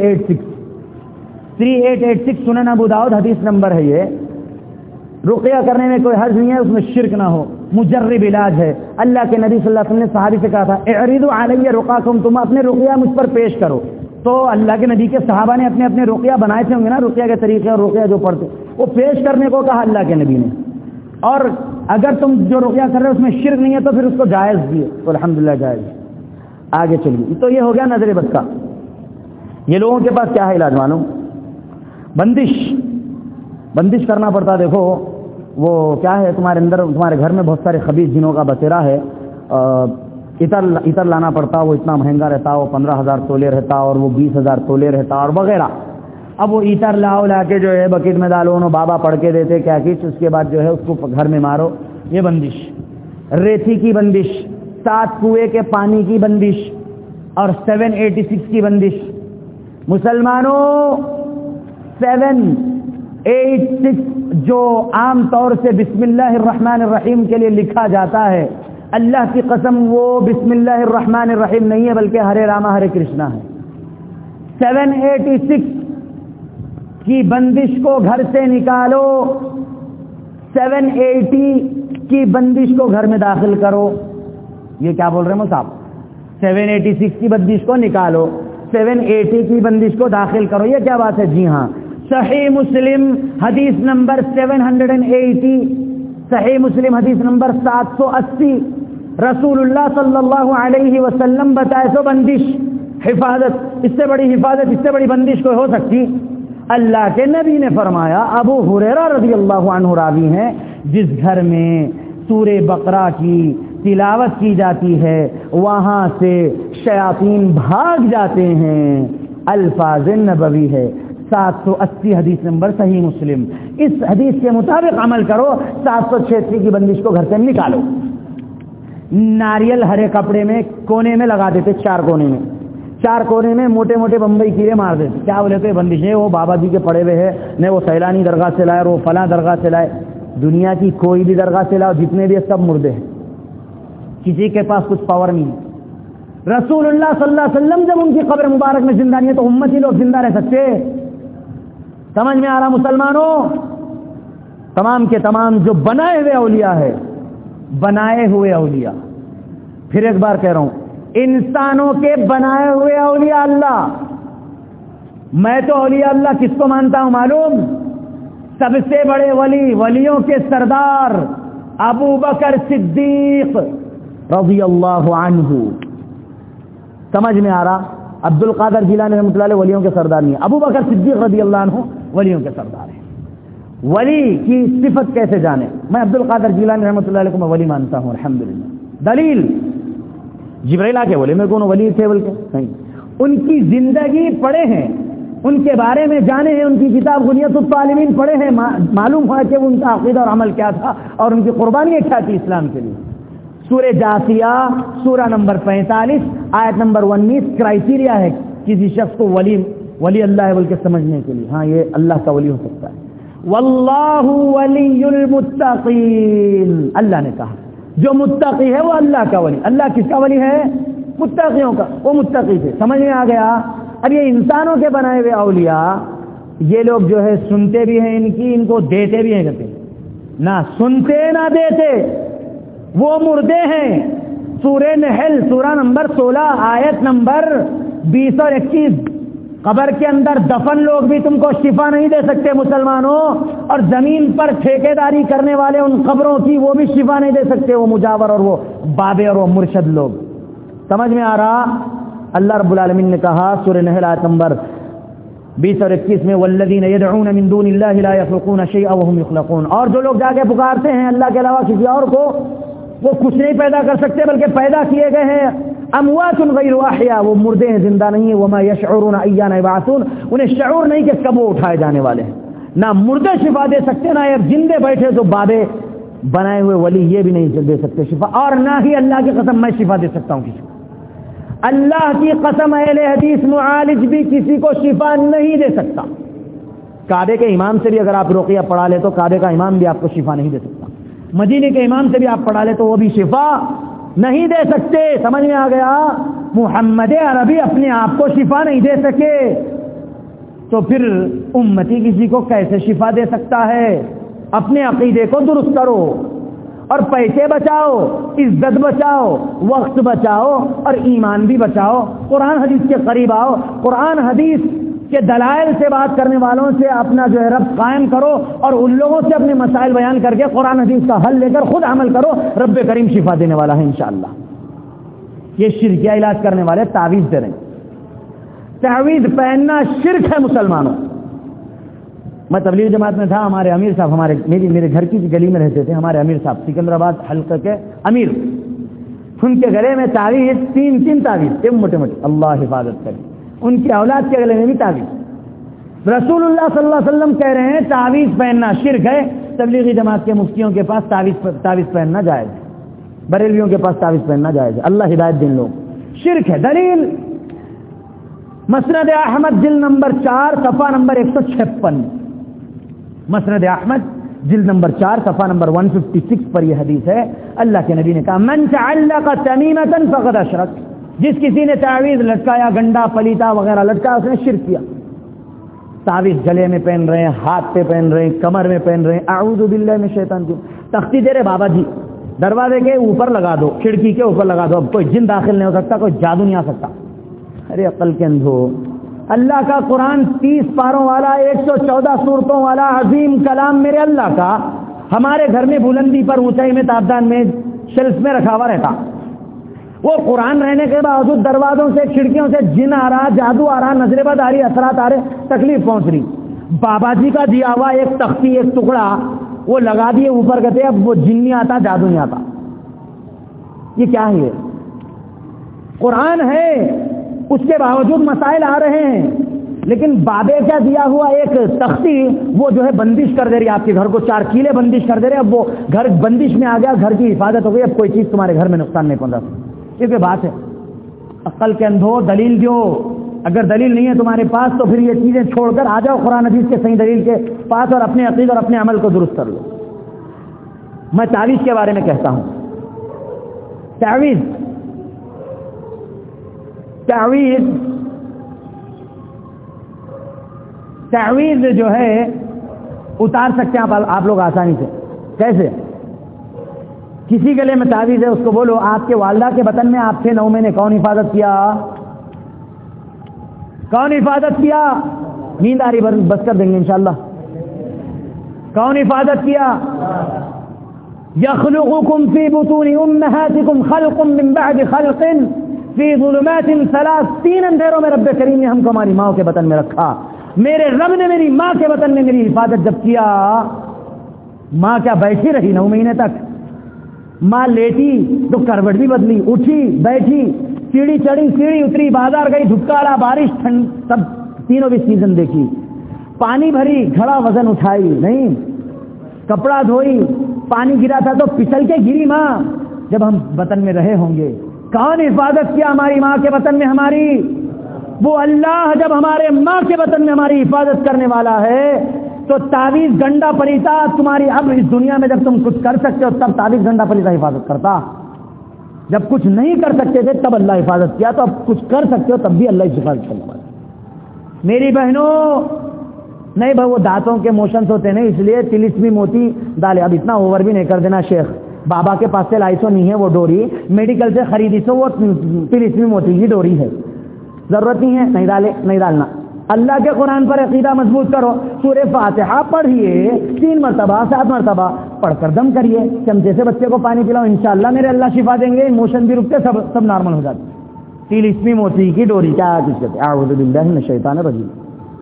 3886 سنن ابو داؤد حدیث نمبر ہے یہ. رقیہ کرنے میں کوئی حرج نہیں ہے, اس میں شرک نہ ہو, مجرب علاج ہے. اللہ کے نبی صلی اللہ علیہ وسلم نے صحابی سے کہا تھا اعرضوا علی رقاکم, تم اپنے رقیہ مجھ پر پیش کرو. تو اللہ کے نبی کے صحابہ نے اپنے اپنے رقیہ بنائے تھے ہوں گے نا, رقیہ کے طریقے اور رقیہ جو پڑھتے, وہ پیش کرنے کو کہا اللہ کے نبی نے. اور اگر تم جو رقیہ کر رہے ہو اس میں شرک نہیں ہے تو پھر اس کو جائز دیے, تو الحمدللہ جائز. آگے چلیے, تو یہ ہو گیا نظر بد کا. یہ لوگوں کے پاس کیا ہے علاج معلوم؟ بندش کرنا پڑتا. دیکھو وہ کیا ہے, تمہارے اندر تمہارے گھر میں بہت سارے خبیث جنوں کا بسیرا ہے. عطر لانا پڑتا, وہ اتنا مہنگا رہتا, وہ 15,000 تولے رہتا, اور وہ 20,000 تولے رہتا, اور وغیرہ. اب وہ عطر لا کے جو ہے بکیٹ میں ڈالو, انہوں بابا پڑھ کے دیتے کیا کچھ, اس کے بعد جو ہے اس کو گھر میں مارو. یہ بندش, ریتی کی بندش, 7 کنویں کے پانی کی بندش, اور 786 کی بندش. مسلمانوں 786 جو عام طور سے بسم اللہ الرحمن الرحیم کے لیے لکھا جاتا ہے, اللہ کی قسم وہ بسم اللہ الرحمن الرحیم نہیں ہے, بلکہ ہرے راما ہرے کرشنا ہے. 786 کی بندش کو گھر سے نکالو, 780 کی بندش کو گھر میں داخل کرو. یہ کیا بول رہے ہیں صاحب؟ 786 کی بندش کو نکالو, 780 کی بندش کو داخل کرو. یہ کیا بات ہے؟ جی ہاں, صحیح مسلم حدیث نمبر 780, صحیح مسلم حدیث نمبر 780, رسول اللہ صلی اللہ علیہ وسلم بتائے تو بندش, حفاظت, اس سے بڑی حفاظت, اس سے بڑی بندش کوئی ہو سکتی؟ اللہ کے نبی نے فرمایا, ابو ہریرہ رضی اللہ عنہ راوی ہیں, جس گھر میں سورہ بقرہ کی تلاوت کی جاتی ہے وہاں سے شیاطین بھاگ جاتے ہیں. الفاظ نبوی ہے, 780 حدیث نمبر صحیح مسلم. اس حدیث کے مطابق عمل کرو, 786 کی بندش کو گھر سے نکالو. ناریل ہرے کپڑے میں کونے میں لگا دیتے, 4 کونے میں موٹے موٹے بمبئی کیڑے مار دیتے. کیا بولے تھے؟ بندشیں وہ بابا جی کے پڑے ہوئے ہیں, نہ وہ سیلانی درگاہ سے لائے, وہ فلاں درگاہ سے لائے. دنیا کی کوئی بھی درگاہ سے لاؤ, جتنے بھی سب مردے ہیں, کسی کے پاس کچھ پاور نہیں. رسول اللہ صلی اللہ علیہ وسلم جب ان کی قبر مبارک میں زندہ نہیں ہے تو امتی لوگ زندہ رہ سکتے؟ سمجھ میں آ رہا مسلمانوں؟ تمام کے تمام جو بنائے ہوئے اولیاء ہے, بنائے ہوئے اولیاء, پھر ایک بار کہہ رہا ہوں, انسانوں کے بنائے ہوئے اولیاء اللہ. میں تو اولیاء اللہ کس کو مانتا ہوں معلوم؟ سب سے بڑے ولی, ولیوں کے سردار ابو بکر صدیق رضی اللہ عنہ. سمجھ میں آ رہا؟ عبد القادر جیلانی رحمۃ اللہ علیہ ولیوں کے سردار نہیں, ابو بکر صدیق رضی اللہ عنہ ولیوں کے سردار ہیں. ولی کی صفت کیسے جانے؟ میں عبد القادر جیلانی رحمۃ اللہ علیہ کو میں ولی مانتا ہوں الحمدللہ. دلیل جبرائیل آ کے بولے میں کون ولی تھے بول کے نہیں, ان کی زندگی پڑھے ہیں, ان کے بارے میں جانے ہیں, ان کی کتاب غنیت الطالبین پڑھے ہیں, معلوم ہوا کہ ان کا عقیدہ اور عمل کیا تھا اور ان کی قربانیاں کیا تھی اسلام کے لیے. سورہ جاثیہ سورہ نمبر 45 آیت نمبر 19 کرائٹیریا ہے کسی شخص کو ولی اللہ ہے بول کے سمجھنے کے لیے. ہاں یہ اللہ کا ولی ہو سکتا ہے. واللہ ولی المتقین, اللہ نے کہا جو متقی ہے وہ اللہ کا ولی. اللہ کس کا ولی ہے؟ متقیوں کا. وہ متقی تھے, سمجھ میں آ گیا؟ اب یہ انسانوں کے بنائے ہوئے اولیاء, یہ لوگ جو ہے سنتے بھی ہیں ان کی, ان کو دیتے بھی ہیں, کہتے نہ سنتے نہ دیتے, وہ مردے ہیں. سورہ نحل سورہ نمبر 16 آیت نمبر 20 اور 21, قبر کے اندر دفن لوگ بھی تم کو شفا نہیں دے سکتے مسلمانوں, اور زمین پر ٹھیکیداری کرنے والے ان قبروں کی وہ بھی شفا نہیں دے سکتے, وہ مجاور اور وہ بابے اور وہ مرشد لوگ. سمجھ میں آ رہا؟ اللہ رب العالمین نے کہا سورہ نحل آیت نمبر 20 اور 21 میں والذین یدعون من دون اللہ لا یخلقون شیئا وهم یخلقون، اور جو لوگ جا کے پکارتے ہیں اللہ کے علاوہ کسی اور کو، وہ کچھ نہیں پیدا کر سکتے بلکہ پیدا کیے گئے ہیں، اموات غیر احیاء، وہ مردے ہیں زندہ نہیں ہیں، وما یشعرون ایان یبعثون، انہیں شعور نہیں کہ کب وہ اٹھائے جانے والے ہیں۔ نہ مردے شفا دے سکتے، نہ زندے بیٹھے تو بابے بنائے ہوئے ولی یہ بھی نہیں دے سکتے شفا، اور نہ ہی اللہ کی قسم میں شفا دے سکتا ہوں کسی کو۔ اللہ کی قسم اہل حدیث معالج بھی کسی کو شفا نہیں دے سکتا۔ کعبے کے امام سے بھی اگر آپ رقیہ پڑھا لے تو کعبے کا امام بھی آپ کو شفا نہیں دے سکتا، مدینے کے امام سے بھی آپ پڑھا لے تو وہ بھی شفا نہیں دے سکتے۔ سمجھ میں آ گیا؟ محمد عربی اپنے آپ کو شفا نہیں دے سکے تو پھر امتی کسی کو کیسے شفا دے سکتا ہے؟ اپنے عقیدے کو درست کرو اور پیسے بچاؤ، عزت بچاؤ، وقت بچاؤ اور ایمان بھی بچاؤ۔ قرآن حدیث کے قریب آؤ، قرآن حدیث کے دلائل سے بات کرنے والوں سے اپنا جو ہے رب قائم کرو، اور ان لوگوں سے اپنے مسائل بیان کر کے قرآن حدیث کا حل لے کر خود عمل کرو، رب کریم شفا دینے والا ہے انشاءاللہ۔ یہ شرکیہ علاج کرنے والے تعویذ دے رہے ہیں، تعویذ پہننا شرک ہے مسلمانوں۔ میں تبلیغ جماعت میں تھا، ہمارے امیر صاحب میرے گھر کی گلی میں رہتے تھے، ہمارے امیر صاحب سکندرآباد حلقہ کے امیر، ان کے گلے میں تعویذ تین تعویذ موٹے موٹے، اللہ حفاظت کرے، ان کی اولاد کے گلے میں بھی تعویذ۔ رسول اللہ صلی اللہ علیہ وسلم کہہ رہے ہیں تعویذ پہننا شرک ہے، تبلیغی جماعت کے مفتیوں کے پاس تعویذ پہننا جائز ہے، بریلویوں کے پاس تعویذ پہننا جائز ہے، اللہ ہدایت دین لوگ، شرک ہے۔ دلیل مسند احمد جلد نمبر 4 صفحہ نمبر 156، مسند احمد جلد نمبر 4 صفحہ نمبر 156 پر یہ حدیث ہے، اللہ کے نبی نے کہا من تعلق تمیمۃ فقد اشرک، جس کسی نے تعویذ لٹکایا، گنڈا پلیتا وغیرہ لٹکایا، اس نے شرک کیا۔ تعویذ گلے میں پہن رہے ہیں، ہاتھ پہ پہن رہے ہیں، کمر میں پہن رہے ہیں، اعوذ باللہ من الشیطان الرجیم، تختی دے رہے بابا جی، دروازے کے اوپر لگا دو، کھڑکی کے اوپر لگا دو، اب کوئی جن داخل نہیں ہو سکتا، کوئی جادو نہیں آ سکتا۔ ارے عقل کے اندھو، اللہ کا قرآن 30 پاروں والا، 114 سورتوں والا عظیم کلام میرے اللہ کا ہمارے گھر میں بلندی پر، اونچائی میں، تابدان میں، شیلف میں رکھا ہوا رہتا، وہ قرآن رہنے کے باوجود دروازوں سے، کھڑکیوں سے جن آ رہا، جادو آ رہا، نظر بد آ رہی، اثرات آ رہے، تکلیف پہنچ رہی۔ بابا جی کا دیا ہوا ایک تختی، ایک ٹکڑا وہ لگا دیے اوپر، کہتے اب وہ جن نہیں آتا، جادو نہیں آتا۔ یہ کیا ہے؟ قرآن ہے، اس کے باوجود مسائل آ رہے ہیں، لیکن بابے کا دیا ہوا ایک تختی وہ جو ہے بندش کر دے رہی ہے، آپ کے گھر کو 4 کیلے بندش کر دے رہے، اب وہ گھر بندش میں آ گیا، گھر کی حفاظت ہو گئی، اب کوئی چیز تمہارے گھر میں نقصان نہیں پہنچا سکتی۔ یہ کوئی بات ہے؟ عقل کے اندھو، دلیل دو، اگر دلیل نہیں ہے تمہارے پاس تو پھر یہ چیزیں چھوڑ کر آ جاؤ قرآن حدیث کے صحیح دلیل کے پاس، اور اپنے عقیدہ اور اپنے عمل کو درست کر لو۔ میں تعویذ کے بارے میں کہتا ہوں، تعویذ جو ہے اتار سکتے ہیں آپ لوگ آسانی سے۔ کیسے؟ کسی گلے میں تعویذ ہے، اس کو بولو آپ کے والدہ کے بطن میں آپ سے 9 مہینے کون حفاظت کیا؟ کون حفاظت کیا؟ نیند آ رہی بس کر دیں گے انشاءاللہ۔ کون حفاظت کیا؟ یخلقکم فی بطون امہاتکم خلق من بعد خلق فی ظلمات 3، 3 اندھیروں میں رب کریم نے ہم کو ہماری ماں کے بطن میں رکھا۔ میرے رب نے میری ماں کے بطن میں میری حفاظت جب کیا، ماں کیا بیٹھی رہی 9 مہینے تک؟ ماں لیٹی تو کروٹ بھی بدلی، اٹھی بیٹھی، سیڑھی چڑھی سیڑھی اتری، بازار گئی، دھکاڑا، بارش، ٹھنڈ، سب تینوں بھی سیزن دیکھی، پانی بھری، گھڑا وزن اٹھائی نہیں، کپڑا دھوئی، پانی گرا تھا تو پھسل کے گری ماں۔ جب ہم بطن میں رہے ہوں گے کون حفاظت کیا ہماری ماں کے بطن میں ہماری؟ وہ اللہ جب ہمارے ماں کے بطن میں ہماری حفاظت کرنے والا ہے تو تعویذ گنڈا پلیتا تمہاری، اب اس دنیا میں جب تم کچھ کر سکتے ہو تب تعویذ گنڈا پلیتا حفاظت کرتا، جب کچھ نہیں کر سکتے تھے تب اللہ حفاظت کیا، تو اب کچھ کر سکتے ہو تب بھی اللہ حفاظت کرنے والا۔ میری بہنوں، نہیں بھائی وہ دانتوں کے موشنز ہوتے نہیں، اس لیے تلسمی موتی ڈالے، اب اتنا اوور بھی نہیں کر دینا شیخ، بابا کے پاس سے لائی سو نہیں ہے وہ ڈوری، میڈیکل سے خریدی سو وہ تلسمی موتی کی ڈوری ہے، ضرورت نہیں ہے، نہیں ڈالنا۔ اللہ کے قرآن پر عقیدہ مضبوط کرو، سورہ فاتحہ پڑھیے 3 مرتبہ 7 مرتبہ پڑھ کر دم کریے، چمچے سے بچے کو پانی پلاؤ، انشاءاللہ میرے اللہ شفا دیں گے، موشن بھی رکتے، سب نارمل ہو جاتے۔ تلسمی موتی کی ڈوری کیا کس کہتے ہیں؟ اعوذ باللہ من الشیطان الرجیم۔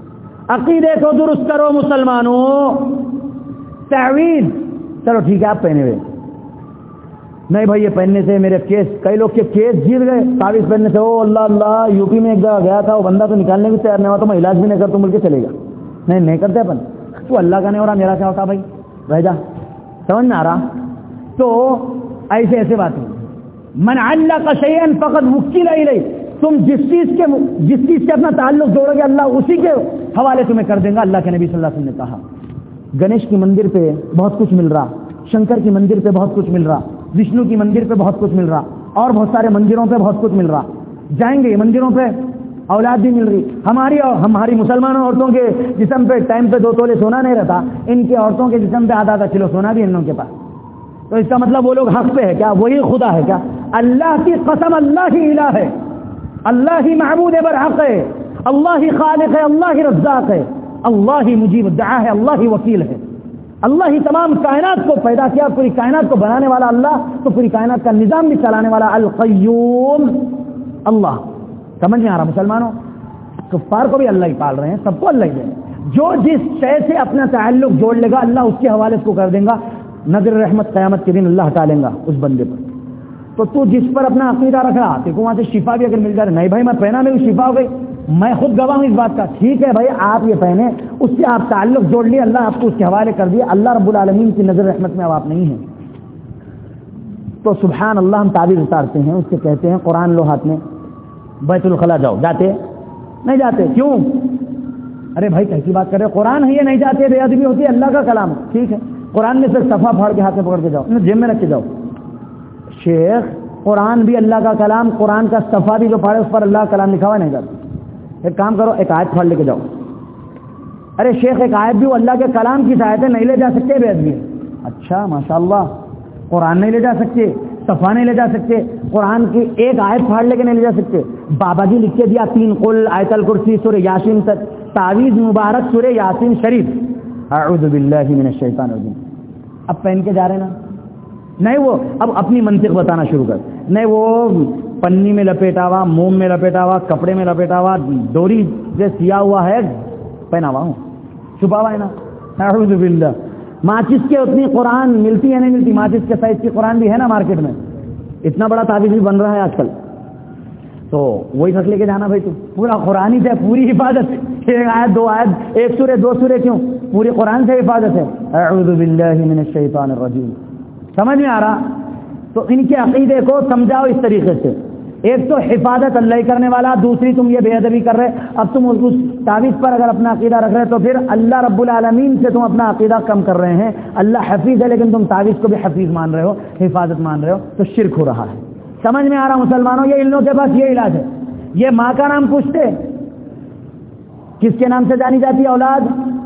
عقیدے کو درست کرو مسلمانوں. تعویذ چلو ٹھیک ہے آپ پہنے ہوئے, نہیں بھائی یہ پہننے سے میرے کیس, کئی لوگ کے کیس جیت گئے تعویذ پہننے سے. او اللہ اللہ, یو پی میں ایک جگہ گیا تھا, وہ بندہ تو نکالنے بھی تیار نہیں ہوا, تو میں علاج بھی نہیں کر تو مل کے چلے گا. نہیں کرتے اپن, تو اللہ کا نہیں ہو رہا میرا کیا ہوتا بھائی, رہ جا. سمجھ میں آ رہا؟ تو ایسے باتیں. من علق شیئا فقد وکل الیہ, تم جس چیز سے اپنا تعلق جوڑو گے اللہ اسی کے حوالے تمہیں کر دیں گا. اللہ کے نبی صلی اللہ علیہ وسلم نے کہا گنیش کی مندر پہ بہت کچھ مل رہا, شنکر کی مندر پہ بہت کچھ مل رہا, وشنو کی مندر پہ بہت کچھ مل رہا, اور بہت سارے مندروں پہ بہت کچھ مل رہا. جائیں گے مندروں پہ, اولاد بھی مل رہی. ہماری مسلمان عورتوں کے جسم پہ ٹائم پہ 2 تولے سونا نہیں رہتا, ان کے عورتوں کے جسم پہ آدھا کلو سونا بھی ان لوگوں کے پاس. تو اس کا مطلب وہ لوگ حق پہ ہے کیا؟ وہی خدا ہے کیا؟ اللہ کی قسم اللہ ہی الہ ہے, اللہ ہی معبود برحق ہے, اللہ ہی خالق ہے, اللہ ہی رزاق ہے, اللہ ہی مجیب الدعا ہے, اللہ ہی وکیل ہے. اللہ ہی تمام کائنات کو پیدا کیا, پوری کائنات کو بنانے والا اللہ, تو پوری کائنات کا نظام بھی چلانے والا القیوم اللہ. سمجھ میں آ رہا مسلمانوں؟ کفار کو بھی اللہ ہی پال رہے ہیں, سب کو اللہ ہی ہے. جو جس شے سے اپنا تعلق جوڑ لے گا اللہ اس کے حوالے اس کو کر دیں گا. نظر رحمت قیامت کے دن اللہ ہٹا لیں گا اس بندے پر. تو تو جس پر اپنا عقیدہ رکھ رہا دیکھو وہاں سے شفا بھی اگر مل جائے, نہیں بھائی میں پہنا میں شفا ہو گئی, میں خود گواہ ہوں اس بات کا. ٹھیک ہے بھائی آپ یہ پہنے, اس سے آپ تعلق جوڑ لیے, اللہ آپ کو اس کے حوالے کر دیا. اللہ رب العالمین کی نظر رحمت میں اب آپ نہیں ہیں. تو سبحان اللہ ہم تعبیر اتارتے ہیں, اس سے کہتے ہیں قرآن لو ہاتھ میں, بیت الخلا جاؤ. جاتے نہیں جاتے کیوں؟ ارے بھائی کیسی بات کر رہے, قرآن ہے یہ نہیں جاتے, بے ادبی ہوتی ہے, اللہ کا کلام. ٹھیک ہے قرآن میں صرف صفحہ پھاڑ کے ہاتھ میں پکڑ کے جاؤ, جیب میں رکھ کے جاؤ. شیخ قرآن بھی اللہ کا کلام, قرآن کا صفحہ بھی جو پھاڑے اس پر اللہ کا کلام لکھا ہوا نہیں جاتا. ایک کام کرو, ایک آیت پھاڑ لے کے جاؤ. ارے شیخ ایک آیت بھی وہ اللہ کے کلام کی آیت ہے, نہیں لے جا سکتے, بے ادبی. اچھا ماشاء اللہ, قرآن نہیں لے جا سکتے, صفحہ نہیں لے جا سکتے, قرآن کی ایک آیت پھاڑ لے کے نہیں لے جا سکتے. بابا جی لکھ کے دیا 3 قل, آیت الکرسی, سورہ یاسین تک, تعویذ مبارک سورہ یاسین شریف, اعوذ باللہ من الشیطان الرجیم. اب پہن کے جا رہے نا, نہیں وہ اب اپنی منطق بتانا شروع کر. نہیں وہ پنی میں لپیٹا ہوا, موم میں لپیٹا ہوا, کپڑے میں لپیٹا ہوا, ڈوری سے سیا ہوا ہے, پہنا ہوا ہوں, چھپا ہوا ہے نا. اعوذ باللہ. ماچس کے اتنی قرآن ملتی ہے نہیں ملتی, ماچس کے سائز کی قرآن بھی ہے نا مارکیٹ میں, اتنا بڑا تعویذ بھی بن رہا ہے آج کل. تو وہی رکھ لے کے جانا بھائی, تو پورا قرآن ہی سے پوری حفاظت, 1 آیت 2 آیت, 1 سورہ 2 سورہ کیوں, پوری قرآن سے حفاظت ہے. اعوذ باللہ من الشیطان الرجیم. سمجھ میں آ رہا؟ تو ان کے عقیدے کو سمجھاؤ اس طریقے سے. ایک تو حفاظت اللہ ہی کرنے والا, دوسری تم یہ بے ادبی کر رہے. اب تم اس تعویذ پر اگر اپنا عقیدہ رکھ رہے تو پھر اللہ رب العالمین سے تم اپنا عقیدہ کم کر رہے ہیں. اللہ حفیظ ہے لیکن تم تعویذ کو بھی حفیظ مان رہے ہو, حفاظت مان رہے ہو, تو شرک ہو رہا ہے. سمجھ میں آ رہا مسلمانوں؟ یہ ان لوگوں کے پاس یہ علاج ہے. یہ ماں کا نام پوچھتے, کس کے نام سے جانی جاتی ہے اولاد؟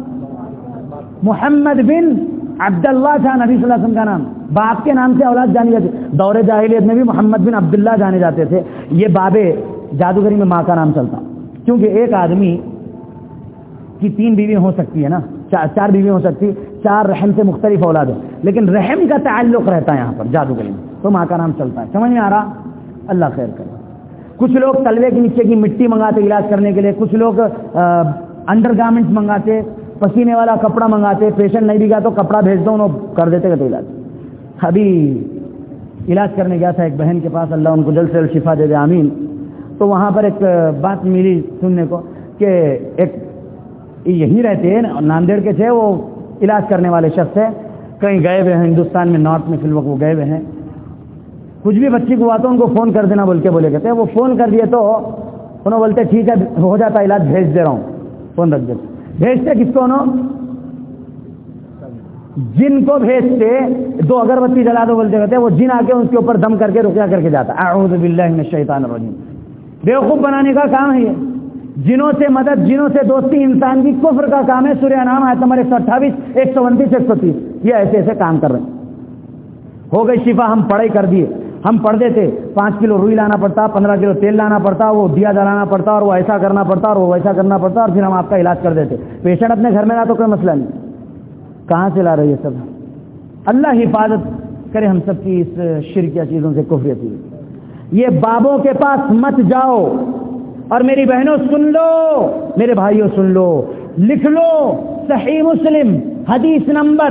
محمد بن عبداللہ تھا نبی صلی اللہ علیہ وسلم کا نام, باپ کے نام سے اولاد جانی جاتی. دور جاہلیت میں بھی محمد بن عبداللہ جانے جاتے تھے. یہ بابے جادوگری میں ماں کا نام چلتا, کیونکہ ایک آدمی کی 3 بیوی ہو سکتی ہے نا, 4 بیوی ہو سکتی, 4 رحم سے مختلف اولاد ہے, لیکن رحم کا تعلق رہتا ہے یہاں پر جادوگری میں, تو ماں کا نام چلتا ہے. سمجھ میں آ رہا؟ اللہ خیر کرے. کچھ لوگ تلوے کے نیچے کی مٹی منگاتے علاج کرنے کے لیے, کچھ لوگ انڈر گارمنٹس منگاتے, پسینے والا کپڑا منگاتے, پیشنٹ نہیں دکھا تو کپڑا بھیج دو, انہوں کر دیتے کہتے علاج. ابھی علاج کرنے گیا تھا ایک بہن کے پاس, اللہ ان کو جلد سے جلد شفا دے دے آمین. تو وہاں پر ایک بات ملی سننے کو کہ ایک یہی رہتے ہیں ناندیڑ کے تھے, وہ علاج کرنے والے شخص ہے, کہیں گئے ہوئے ہیں ہندوستان میں, نارتھ میں فی الوقت وہ گئے ہوئے ہیں. کچھ بھی بچی کو ہوا تو ان کو فون کر دینا بول کے بولے کہتے ہیں. وہ فون کر دیے تو انہوں بولتے ٹھیک ہے ہو جاتا علاج, بھیج دے رہا ہوں, فون رکھ دیتے. بھیجتے کس کو؟ انہوں جن کو بھیجتے, 2 اگربتی جلا دو بولتے کہتے, وہ جن آ کے ان کے اوپر دم کر کے رکیا کر کے جاتا. اعوذ باللہ من الشیطان الرجیم. بیوقوف بنانے کا کام ہے یہ. جنوں سے مدد, جنوں سے دوستی انسان کی کفر کا کام ہے. سورہ انعام آیت نمبر 128, 129, 130, یہ ایسے ایسے کام کر رہے ہیں. ہو گئی شفا, ہم پڑھائی کر دیے. ہم پڑھتے تھے 5 کلو روئی لانا پڑتا, 15 کلو تیل لانا پڑتا, وہ دیا جلانا پڑتا, اور وہ ایسا کرنا پڑتا, اور وہ ویسا کرنا پڑتا, اور پھر ہم آپ کا علاج کر دیتے. پیشنٹ اپنے گھر میں رہا تو کوئی مسئلہ نہیں. کہاں سے لا رہے یہ سب؟ اللہ حفاظت کرے ہم سب کی اس شرکیہ چیزوں سے, کفریہ چیزوں. یہ بابوں کے پاس مت جاؤ. اور میری بہنوں سن لو, میرے بھائیوں سن لو, لکھ لو صحیح مسلم حدیث نمبر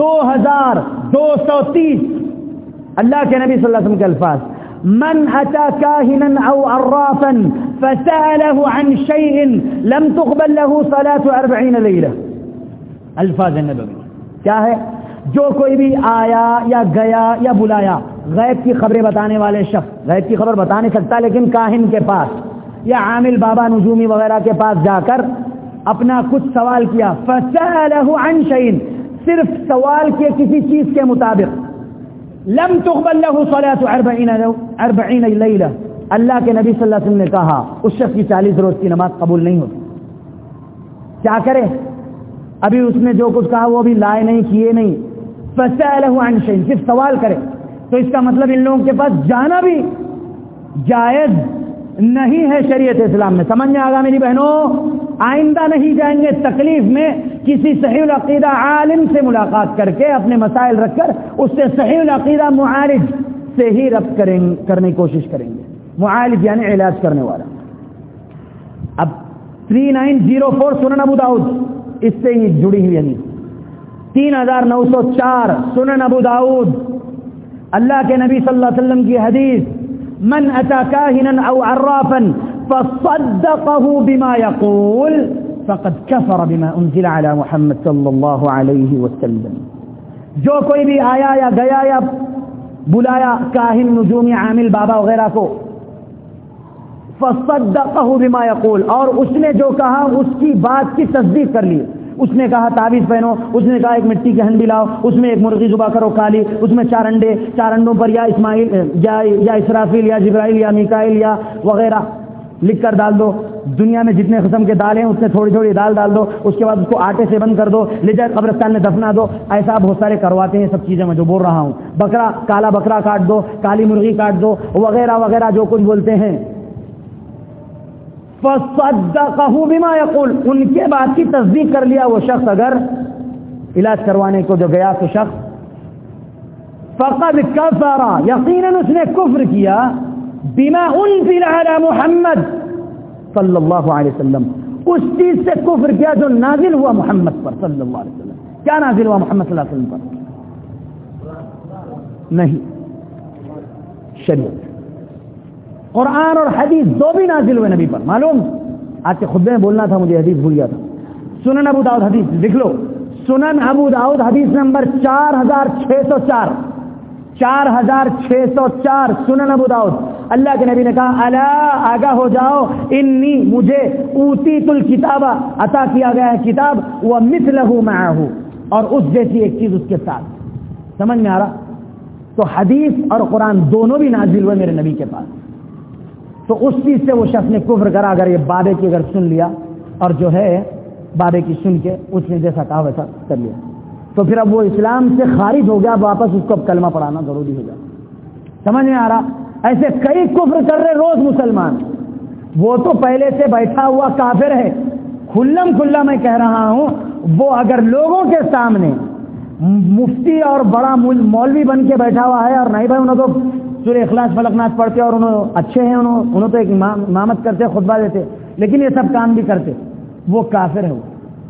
2230، اللہ کے نبی صلی اللہ علیہ وسلم کے الفاظ، من اتى كاهنا او عرافا فسأله عن شيء لم تقبل له صلاة 40 ليلة، الفاظ نبوی کیا ہے؟ جو کوئی بھی آیا یا گیا یا بلایا، غیب کی خبریں بتانے والے شخص، غیب کی خبر بتا نہیں سکتا لیکن کاہن کے پاس یا عامل بابا نجومی وغیرہ کے پاس جا کر اپنا کچھ سوال کیا، فسأله عن شيء، صرف سوال کیے کسی چیز کے مطابق، لم تقبل له صلاة 40 لیلہ، اللہ کے نبی صلی اللہ علیہ وسلم نے کہا اس شخص کی 40 روز کی نماز قبول نہیں ہوتی۔ کیا کرے؟ ابھی اس نے جو کچھ کہا وہ بھی لائے نہیں، کیے نہیں، فسأله عن شيء، صرف سوال کرے، تو اس کا مطلب ان لوگوں کے پاس جانا بھی جائز نہیں ہے شریعت اسلام میں۔ سمجھ میں آگا میری بہنوں؟ آئندہ نہیں جائیں گے تکلیف میں، کسی صحیح العقیدہ عالم سے ملاقات کر کے اپنے مسائل رکھ کر اس سے صحیح العقیدہ معالج سے ہی ربط کرنے کی کوشش کریں گے۔ معالج یعنی علاج کرنے والا۔ اب 3904 سنن ابو داؤد، اس سے ہی جڑی ہوئی حدیث 3904 سنن ابو داؤد، اللہ کے نبی صلی اللہ علیہ وسلم کی حدیث، من اتى كاهنا او عرافا فصدقه بما يقول فقد كفر بما انزل على محمد صلی اللہ علیہ وسلم، جو کوئی بھی آیا یا گیا یا بلایا کاہن نجومی عامل بابا وغیرہ کو، فصدقه بما يقول، اور اس نے جو کہا اس کی بات کی تصدیق کر لی۔ اس نے کہا تعویذ پہنو، اس نے کہا ایک مٹی کے ہنڈی لاؤ، اس میں ایک مرغی ذبح کرو کالی، اس میں 4 انڈے، 4 انڈوں پر یا اسماعیل یا اسرافیل یا جبرائیل یا میکائیل یا وغیرہ لکھ کر ڈال دو، دنیا میں جتنے قسم کے دال ہیں اس میں تھوڑی تھوڑی دال ڈال دو، اس کے بعد اس کو آٹے سے بند کر دو، لے جائے قبرستان میں دفنا دو۔ ایسا بہت سارے کرواتے ہیں سب چیزیں، میں جو بول رہا ہوں، بکرا، کالا بکرا کاٹ دو، کالی مرغی کاٹ دو، وغیرہ وغیرہ جو کچھ بولتے ہیں۔ فصدقه بما يقول، ان کے بات کی تصدیق کر لیا وہ شخص، اگر علاج کروانے کو جو گیا تو شخص، فقد کفر، یقیناً اس نے کفر کیا، بما انزل على محمد صلی اللہ علیہ وسلم، اس چیز سے کفر کیا جو نازل ہوا محمد پر صلی اللہ علیہ وسلم۔ کیا نازل ہوا محمد صلی اللہ علیہ وسلم پر؟ نہیں، شریعت، قرآن اور حدیث دو بھی نازل ہوئے نبی پر۔ معلوم آج کے خطبے میں بولنا تھا مجھے، حدیث بھول گیا تھا۔ سنن ابو داؤد حدیث لکھ لو، سنن ابو داؤد حدیث نمبر 4604، 4604 سنن ابو داؤد، اللہ کے نبی نے کہا الا آگاہ ہو جاؤ، انی مجھے اوتیت الکتاب، عطا کیا گیا ہے کتاب، ومثلہ معہ، اور اس جیسی ایک چیز اس کے ساتھ۔ سمجھ میں آ رہا؟ تو حدیث اور قرآن دونوں بھی نازل ہوئے میرے نبی کے پاس، تو اس چیز سے وہ شخص نے کفر کرا، اگر یہ بابے کی اگر سن لیا اور جو ہے بابے کی سن کے اس نے جیسا کہا ویسا کر لیا، تو پھر اب وہ اسلام سے خارج ہو گیا، واپس اس کو اب کلمہ پڑھانا ضروری ہو گیا۔ سمجھ میں آ رہا؟ ایسے کئی کفر کر رہے روز مسلمان، وہ تو پہلے سے بیٹھا ہوا کافر ہے، کھلم کھلا میں کہہ رہا ہوں، وہ اگر لوگوں کے سامنے مفتی اور بڑا مولوی بن کے بیٹھا ہوا ہے، اور نہیں بھائی انہوں تو سورہ اخلاص فلق ناس پڑھتے اور انہوں اچھے ہیں، انہوں تو ایک امامت کرتے، خطبہ دیتے، لیکن یہ سب کام بھی کرتے، وہ کافر ہے،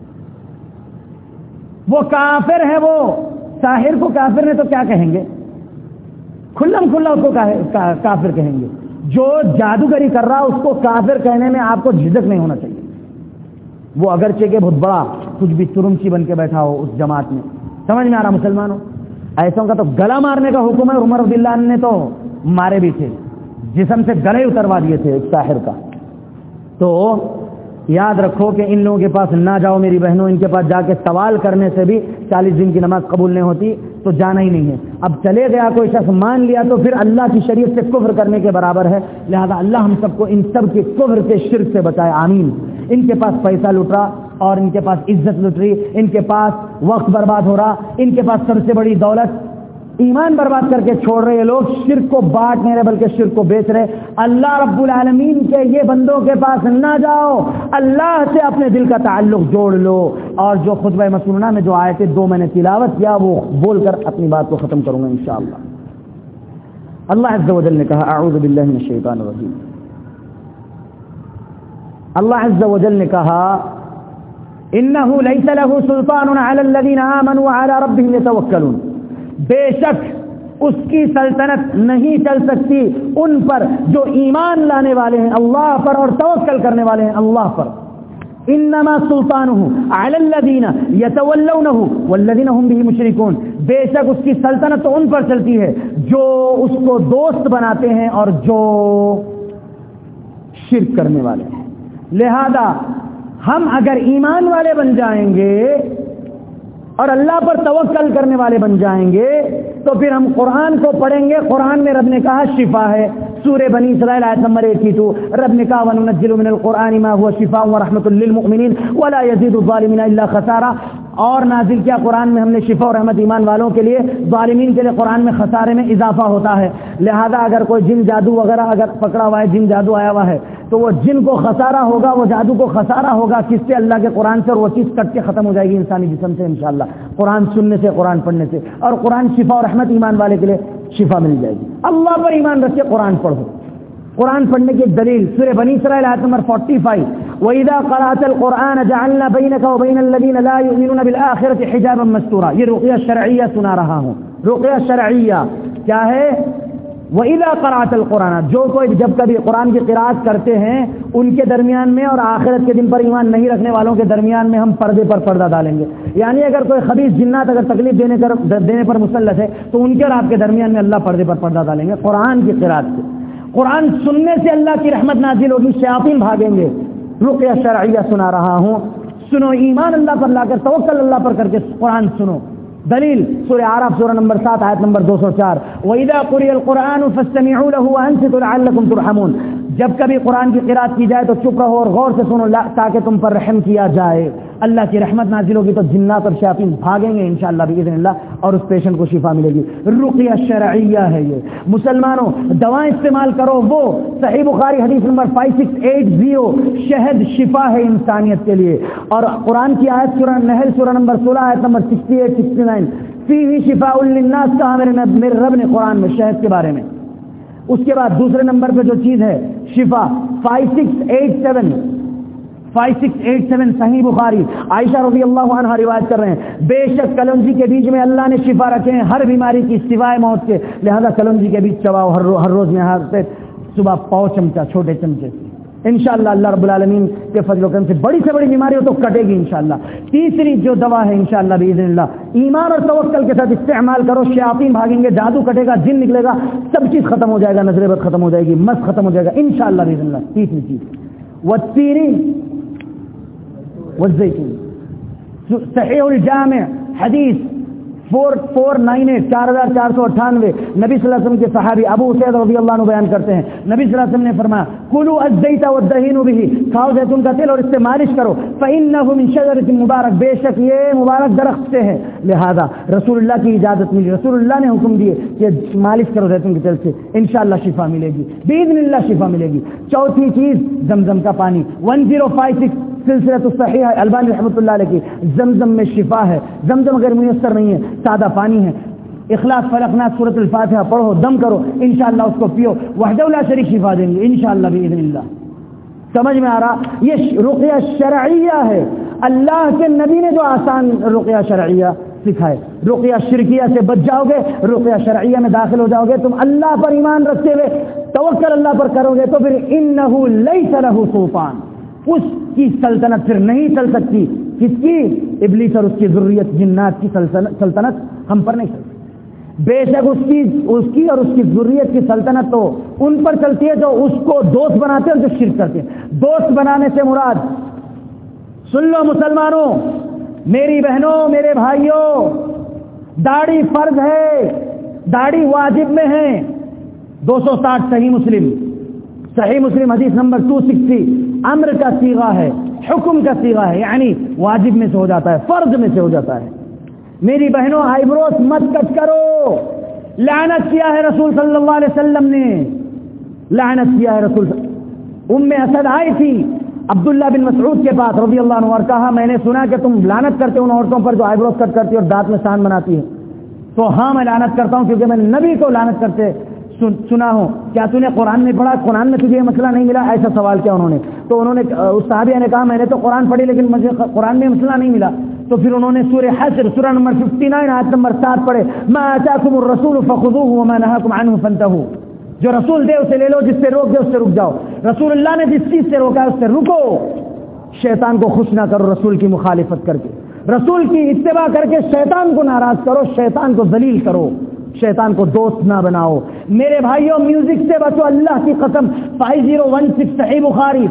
وہ کافر ہے۔ وہ ساحر کو کافر نے تو کیا کہیں گے؟ کھلم کھلا اس کو کافر کہیں گے۔ جو جادوگری کر رہا اس کو کافر کہنے میں آپ کو جھجک نہیں ہونا چاہیے، وہ اگرچہ کہ بہت بڑا کچھ بھی ترمچی بن کے بیٹھا ہو اس جماعت میں۔ سمجھ میں آ رہا مسلمانوں؟ ایسوں کا تو گلا مارنے کا حکم ہے، عمر رضی اللہ عنہ نے تو مارے بھی تھے، جسم سے گلے اتروا دیے تھے ایک ساحر کا۔ تو یاد رکھو کہ ان لوگوں کے پاس نہ جاؤ میری بہنوں، ان کے پاس جا کے سوال کرنے سے بھی 40 دن کی نماز قبول نہیں ہوتی، تو جانا ہی نہیں ہے۔ اب چلے گیا کوئی شخص مان لیا تو پھر اللہ کی شریعت سے کفر کرنے کے برابر ہے، لہذا اللہ ہم سب کو ان سب کے کفر کے شرک سے بچائے، آمین۔ ان کے پاس پیسہ لٹ رہا اور ان کے پاس عزت لٹ رہی، ان کے پاس وقت برباد ہو رہا، ان کے پاس سب سے بڑی دولت، ایمان برباد کر کے چھوڑ رہے یہ لوگ، شرک کو بانٹ نہیں رہے بلکہ شرک کو بیچ رہے۔ اللہ رب العالمین کے یہ بندوں کے پاس نہ جاؤ، اللہ سے اپنے دل کا تعلق جوڑ لو۔ اور جو خطبہ مسنونہ میں جو آیتیں 2 میں نے تلاوت کیا وہ بول کر اپنی بات کو ختم کروں گا انشاءاللہ۔ اللہ عز و جل نے کہا، اعوذ باللہ من الشیطان الرجیم، اللہ عز و جل نے کہا انه ليس له سلطان على الذين آمنوا وعلى ربهم يتوکلون، بے شک اس کی سلطنت نہیں چل سکتی ان پر جو ایمان لانے والے ہیں اللہ پر اور توکل کرنے والے ہیں اللہ پر. انما سلطانه على الذين يتولونه والذين هم به مشركون، بے شک اس کی سلطنت تو ان پر چلتی ہے جو اس کو دوست بناتے ہیں اور جو شرک کرنے والے ہیں. لہذا ہم اگر ایمان والے بن جائیں گے اور اللہ پر توکل کرنے والے بن جائیں گے تو پھر ہم قرآن کو پڑھیں گے. قرآن میں رب نے کہا شفا ہے، سورہ بنی اسرائیل آیت نمبر 82 رب نے کہا وَنُنَزِّلُ مِنَ الْقُرْآنِ مَا هُوَ شِفَاءٌ وَرَحْمَةٌ لِّلْمُؤْمِنِينَ وَلَا يَزِيدُ الظَّالِمِينَ إِلَّا خَسَارًا. اور نازل کیا قرآن میں ہم نے شفا اور رحمت ایمان والوں کے لیے، ظالمین کے لیے قرآن میں خسارے میں اضافہ ہوتا ہے. لہذا اگر کوئی جن جادو وغیرہ اگر پکڑا ہوا ہے، جن جادو آیا ہوا ہے، تو وہ جن کو خسارہ ہوگا، وہ جادو کو خسارہ ہوگا کس سے؟ اللہ کے قرآن سے، اور وہ چیز کٹ کے ختم ہو جائے گی انسانی جسم سے انشاءاللہ، قرآن سننے سے، قرآن پڑھنے سے. اور قرآن شفا اور رحمت ایمان والے کے لیے شفا مل جائے گی. اللہ پر ایمان رکھے قرآن پڑھو. قرآن پڑھنے کی ایک دلیل سورہ بنی اسرائیل آیت نمبر 45 وَإِذَا قَرَأْتَ الْقُرْآنَ جَعَلْنَا بَيْنَكَ وَبَيْنَ الَّذِينَ لَا يُؤْمِنُونَ بِالْآخِرَةِ حِجَابًا مَسْتُورًا. یہ رقیہ شرعیہ سنا رہا ہوں. رقیہ شرعیہ کیا ہے؟ وَإِذَا قَرَأْتَ الْقُرْآنَ، جو کوئی جب کبھی قرآن کی قراءت کرتے ہیں ان کے درمیان میں اور آخرت کے دن پر ایمان نہیں رکھنے والوں کے درمیان میں ہم پردے پر پردہ ڈالیں گے. یعنی اگر کوئی خبیث جنات اگر تکلیف دینے پر مسلط ہے تو ان کے اور آپ کے درمیان میں اللہ پردے پر پردہ ڈالیں گے قرآن کی قراءت سے. قرآن سننے سے اللہ کی رحمت نازل ہوگی، شیاطین بھاگیں گے. رقیہ شرعیہ سنا رہا ہوں، سنو. ایمان اللہ پر لا کر، توکل اللہ پر کر کے قرآن سنو. دلیل سورہ اعراف سورہ نمبر 7 آیت نمبر 204 وَإِذَا قُرِئَ الْقُرْآنُ فَاسْتَمِعُوا لَهُ وَأَنصِتُوا لَعَلَّكُمْ تُرْحَمُونَ. جب کبھی قرآن کی قراءت کی جائے تو چپ رہو اور غور سے سنو تاکہ تم پر رحم کیا جائے. اللہ کی رحمت نازل ہوگی تو جنات اور شیاطین بھاگیں گے انشاءاللہ باذن اللہ، اور اس پیشنٹ کو شفا ملے گی. رقیہ شرعیہ ہے یہ. مسلمانوں دوائیں استعمال کرو. وہ صحیح بخاری حدیث نمبر 5680 شہد شفا ہے انسانیت کے لیے. اور قرآن کی آیت سورہ نحل سورہ نمبر 16 آیت نمبر 68-69 فیہ شفاء للناس کہا میرے رب نے قرآن میں شہد کے بارے میں. اس کے بعد دوسرے نمبر پہ جو چیز ہے شفا 5687 صحیح بخاری عائشہ رضی اللہ عنہا روایت کر رہے ہیں بے شک کلونجی کے بیج میں اللہ نے شفا رکھے ہیں ہر بیماری کی سوائے موت کے. لہذا کلونجی کے بیج چباؤ ہر روز میں ہر پہ صبح پاؤ چمچہ چھوٹے چمچے سے انشاءاللہ اللہ رب العالمین کے فضل و کرم سے بڑی سے بڑی بیماری ہو تو کٹے گی انشاءاللہ. تیسری جو دوا ہے انشاءاللہ باذن اللہ ایمان اور توکل کے ساتھ استعمال کرو. شیاطین بھاگیں گے، جادو کٹے گا، جن نکلے گا، سب چیز ختم ہو جائے گا، نظر بد ختم ہو جائے گی، مس ختم ہو جائے گا انشاءاللہ باذن اللہ. تیسری چیز والتین والزیتون. صحیح الجامع حدیث 4498 4498 نبی صلی اللہ علیہ وسلم کے صحابی ابو سعید رضی اللہ عنہ بیان کرتے ہیں نبی صلی اللہ علیہ وسلم نے فرمایا کلوا الزیت والدہینوا به، کھاؤ زیتون کا تیل اور اس سے مالش کرو. فانه من شجرۃ مبارک، بے شک یہ مبارک درخت سے ہے. لہذا رسول اللہ کی اجازت ملی، رسول اللہ نے حکم دیے کہ مالش کرو زیتون کے تیل سے، انشاءاللہ شفا ملے گی باذن اللہ، شفا ملے گی. چوتھی چیز زمزم کا پانی. 1056 سلسلہ صحیح ہے البانی رحمۃ اللہ علیہ کی زمزم میں شفا ہے. زمزم اگر میسر نہیں ہے سادہ پانی ہے، اخلاص فلق ناس سورۃ الفاتحہ پڑھو، دم کرو، انشاءاللہ اس کو پیو، وحدہ لا شریک شفا دیں گے انشاءاللہ باذن اللہ. سمجھ میں آ رہا؟ یہ رقیہ شرعیہ ہے. اللہ کے نبی نے جو آسان رقیہ شرعیہ سکھائے. رقیہ شرکیہ سے بچ جاؤ گے، رقیہ شرعیہ میں داخل ہو جاؤ گے. تم اللہ پر ایمان رکھتے ہوئے توکل اللہ پر کرو گے تو پھر انہ لیس لہ سلطان، اس کی سلطنت پھر نہیں چل سکتی. کس کی؟ ابلیس اور اس کی ذریت جنات کی سلطنت ہم پر نہیں چلتی. بے شک اس کی اور اس کی ذریت کی سلطنت تو ان پر چلتی ہے جو اس کو دوست بناتے ہیں اور جو شرک کرتے ہیں. دوست بنانے سے مراد سن لو مسلمانوں، میری بہنوں، میرے بھائیوں، داڑھی فرض ہے، داڑھی واجب میں ہے. 260 صحیح مسلم حدیث نمبر 260 امر کا صیغہ ہے، حکم کا صیغہ ہے، یعنی واجب میں سے ہو جاتا ہے، فرض میں سے ہو جاتا ہے. میری بہنوں آئی بروز مت کٹ کرو، لعنت کیا ہے رسول صلی اللہ علیہ وسلم نے، لعنت کیا ہے رسول. ام اسد آئی تھی عبداللہ بن مسعود کے پاس رضی اللہ عنہ اور کہا میں نے سنا کہ تم لعنت کرتے ہو ان عورتوں پر جو آئی بروز کٹ کرتی اور دانت میں سان بناتی ہے. تو ہاں میں لعنت کرتا ہوں کیونکہ میں نبی کو لعنت کرتے سنا ہو، کیا تو نے قرآن میں پڑھا، قرآن میں تجھے یہ مسئلہ نہیں ملا؟ ایسا سوال کیا انہوں نے؟ تو انہوں نے اس صحابیہ نے کہا میں نے تو قرآن پڑھی لیکن مجھے قرآن میں مسئلہ نہیں ملا. تو پھر انہوں نے سورہ حشر سورہ نمبر 59 آیت نمبر 7 پڑھے، ما آتاکم الرسول فخذوه وما نهاکم عنه فانتهوا. جو رسول دے اسے لے لو، جس سے روک دے اس سے رک جاؤ. رسول اللہ نے جس چیز سے روکا ہے اس سے رکو. شیطان کو خوش نہ کرو رسول کی مخالفت کر کے، رسول کی اتباع کر کے شیطان کو ناراض کرو، شیطان کو ذلیل کرو، شیطان کو دوست نہ بناؤ. میرے بھائیوں میوزک سے بچو، اللہ کی قسم. 5016 صحیح بخاری،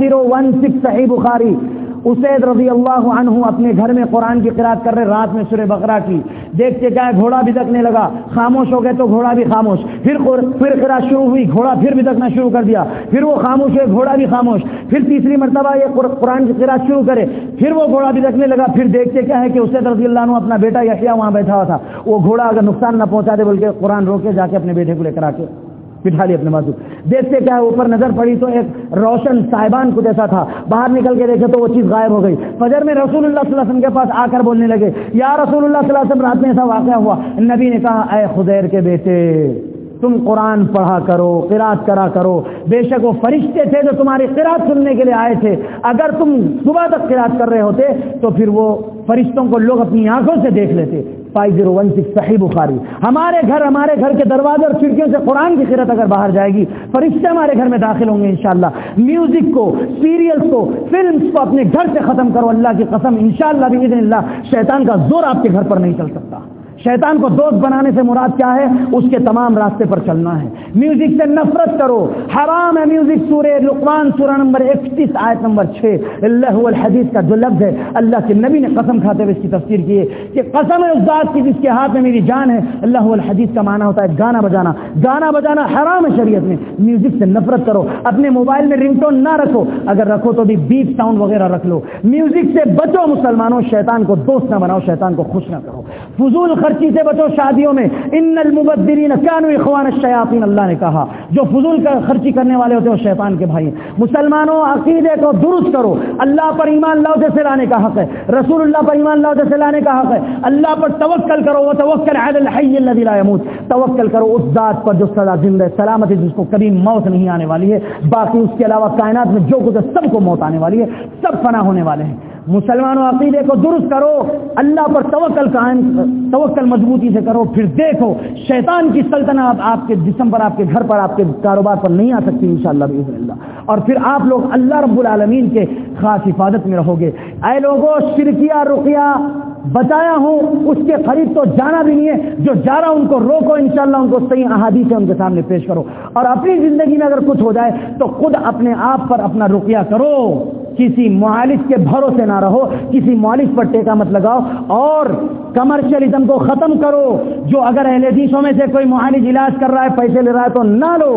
5016 صحیح بخاری. اسید رضی اللہ عنہ اپنے گھر میں قرآن کی قرات کر رہے، رات میں سورہ بقرہ کی. دیکھتے کیا ہے، گھوڑا بھدکنے لگا، خاموش ہو گئے تو گھوڑا بھی خاموش. پھر قرات شروع ہوئی، گھوڑا پھر بھدکنا شروع کر دیا. پھر وہ خاموش ہوئے، گھوڑا بھی خاموش. پھر تیسری مرتبہ یہ قرآن کی قرات شروع کرے، پھر وہ گھوڑا بھدکنے لگا. پھر دیکھتے کیا ہے کہ اسید رضی اللہ عنہ اپنا بیٹا یحییٰ وہاں بیٹھا ہوا تھا. وہ گھوڑا اگر نقصان نہ پہنچا دے بلکہ قرآن روکے، جا کے اپنے بیٹے کو لے کر آ کے بٹھا لی اپنے بازو. دیکھتے کیا ہے، اوپر نظر پڑی تو ایک روشن صاحبان کچھ ایسا تھا. باہر نکل کے دیکھے تو وہ چیز غائب ہو گئی. فجر میں رسول اللہ صلی اللہ علیہ وسلم کے پاس آ کر بولنے لگے، یا رسول اللہ صلی اللہ علیہ وسلم رات میں ایسا واقعہ ہوا. نبی نے کہا، اے خضیر کے بیٹے، تم قرآن پڑھا کرو، قرات کرا کرو. بے شک وہ فرشتے تھے جو تمہاری قرات سننے کے لیے آئے تھے. اگر تم صبح تک قرات کر رہے ہوتے تو پھر وہ فرشتوں کو لوگ اپنی آنکھوں سے دیکھ لیتے. 5016 صحیح بخاری. ہمارے گھر کے دروازے اور کھڑکیوں سے قرآن کی قرات اگر باہر جائے گی، فرشتے ہمارے گھر میں داخل ہوں گے انشاءاللہ. میوزک کو، سیریلز کو، فلمز کو اپنے گھر سے ختم کرو. اللہ کی قسم انشاءاللہ باذن اللہ شیطان کا زور آپ کے گھر پر نہیں چل سکتا. شیطان کو دوست بنانے سے مراد کیا ہے؟ اس کے تمام راستے پر چلنا ہے. میوزک سے نفرت کرو، حرام ہے میوزک. سورہ لقمان سورہ نمبر 31 آیت نمبر 6 اللہ والحدیث کا جو لفظ ہے، اللہ کے نبی نے قسم کھاتے ہوئے اس کی تفسیر کی ہے کہ قسم ہے اس ذات کی جس کے ہاتھ میں میری جان ہے. اللہ والحدیث کا معنی ہوتا ہے گانا بجانا. گانا بجانا حرام ہے شریعت میں. میوزک سے نفرت کرو. اپنے موبائل میں رنگ ٹون نہ رکھو، اگر رکھو تو بھی بیپ ساؤنڈ وغیرہ رکھ لو. میوزک سے بچو مسلمانوں. شیطان کو دوست نہ بناؤ، شیطان کو خوش نہ کرو. فضول خرچی سے بچو. شادیوں میں ان المبذرین کانوا اخوان الشیاطین، اللہ نے کہا جو فضول خرچی کرنے والے ہوتے ہیں وہ شیطان کے بھائی. مسلمانوں عقیدے کو درست کرو. اللہ پر ایمان لاؤ جیسے لانے کا حق ہے، رسول اللہ پر ایمان لاؤ جیسے لانے کا حق ہے. اللہ پر توکل کرو. وتوکل علی الحی الذی لا یموت، توکل کرو اس ذات پر جو سدا زندہ ہے، سلامت ہے، جس کو کبھی موت نہیں آنے والی ہے. باقی اس کے علاوہ کائنات میں جو کچھ ہے سب کو موت آنے والی ہے، سب فنا ہونے والے ہیں. مسلمانوں عقیدے کو درست کرو. اللہ پر توکل مضبوطی سے کرو. پھر دیکھو شیطان کی سلطنت آپ کے جسم پر، آپ کے گھر پر، آپ کے کاروبار پر نہیں آ سکتی انشاءاللہ باذن اللہ. اور پھر آپ لوگ اللہ رب العالمین کے خاص حفاظت میں رہو گے. اے لوگوں، شرکیہ رقیہ بتایا ہوں، اس کے قریب تو جانا بھی نہیں ہے. جو جا رہا ان کو روکو انشاءاللہ، ان کو صحیح احادیث ان کے سامنے پیش کرو. اور اپنی زندگی میں اگر کچھ ہو جائے تو خود اپنے آپ پر اپنا رقیہ کرو. کسی معالج کے بھروسے نہ رہو، کسی معالج پر ٹیکا مت لگاؤ. اور کمرشلزم کو ختم کرو. جو اگر اہل حدیثوں میں سے کوئی معالج علاج کر رہا ہے، پیسے لے رہا ہے تو نہ لو.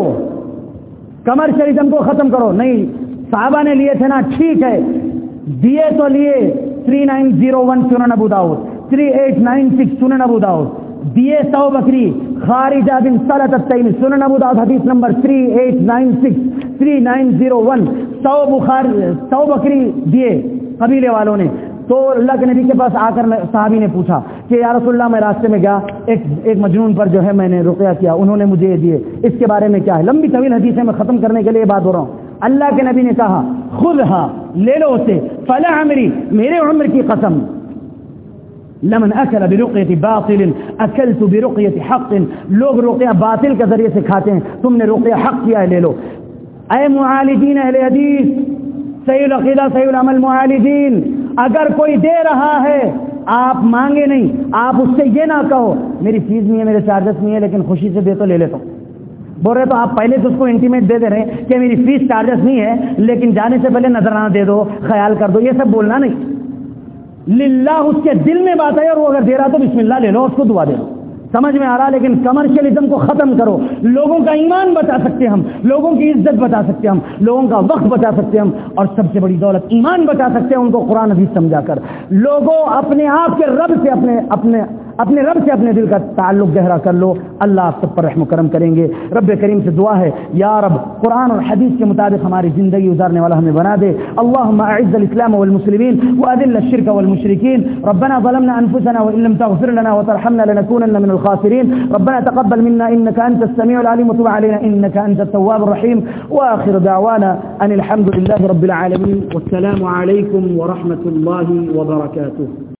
کمرشلزم کو ختم کرو. نہیں، صحابہ نے لیے تھے نا، ٹھیک ہے، دیے تو لیے. 3901 سنن ابو داؤد، 3896 سنن ابو داؤد. دیے 100 بکری. خارجہ بن صلت التیمی سنن ابو داؤد حدیث نمبر 3896 3901. 100 بکری دیے قبیلے والوں نے. تو اللہ کے نبی کے پاس آ کر صحابی نے پوچھا کہ یا رسول اللہ، میں راستے میں گیا، ایک مجنون پر جو ہے میں نے رقیہ کیا، انہوں نے مجھے یہ دیے، اس کے بارے میں کیا ہے؟ لمبی طویل حدیثیں میں ختم کرنے کے لیے بات ہو رہا ہوں. اللہ کے نبی نے کہا خذھا، لے لو اسے. فلا عمری، میرے عمر کی قسم، لمن اکل برقیۃ باطل اکلت برقیۃ حق. لوگ رقیہ باطل کے ذریعے سے کھاتے ہیں، تم نے رقیہ حق کیا ہے، لے لو. اے معالجین اہل حدیث، صحیح العقیدہ صحیح العمل معالجین، اگر کوئی دے رہا ہے آپ مانگے نہیں. آپ اس سے یہ نہ کہو میری فیس نہیں ہے، میرے چارجز نہیں ہے، لیکن خوشی سے دے تو لے لیتا ہوں. بول رہے تو آپ پہلے تو اس کو انٹیمیٹ دے رہے ہیں کہ میری فیس چارجز نہیں ہے، لیکن جانے سے پہلے نظرانہ دے دو، خیال کر دو. یہ سب بولنا نہیں. للہ اس کے دل میں بات ہے، اور وہ اگر دے رہا تو بسم اللہ لے لو، اس کو دعا دے دو. سمجھ میں آ رہا؟ لیکن کمرشلزم کو ختم کرو. لوگوں کا ایمان بچا سکتے ہم، لوگوں کی عزت بچا سکتے ہم، لوگوں کا وقت بچا سکتے ہم، اور سب سے بڑی دولت ایمان بچا سکتے ہیں ان کو قرآن حدیث سمجھا کر. لوگوں اپنے آپ کے رب سے اپنے رب سے اپنے دل کا تعلق گہرا کر لو، اللہ آپ سب پر رحم و کرم کریں گے۔ رب کریم سے دعا ہے یا رب قرآن اور حدیث کے مطابق ہماری زندگی گزارنے والا ہمیں بنا دے۔ اللهم اعز الاسلام والمسلمين واذل الشرك والمشركين، ربنا ظلمنا انفسنا وان لم تغفر لنا وترحمنا لنكونن من الخاسرين، ربنا تقبل منا انك انت السميع العليم وتب علينا انك انت التواب الرحيم، واخر دعوانا ان الحمد لله رب العالمين، والسلام عليكم ورحمة الله وبركاته۔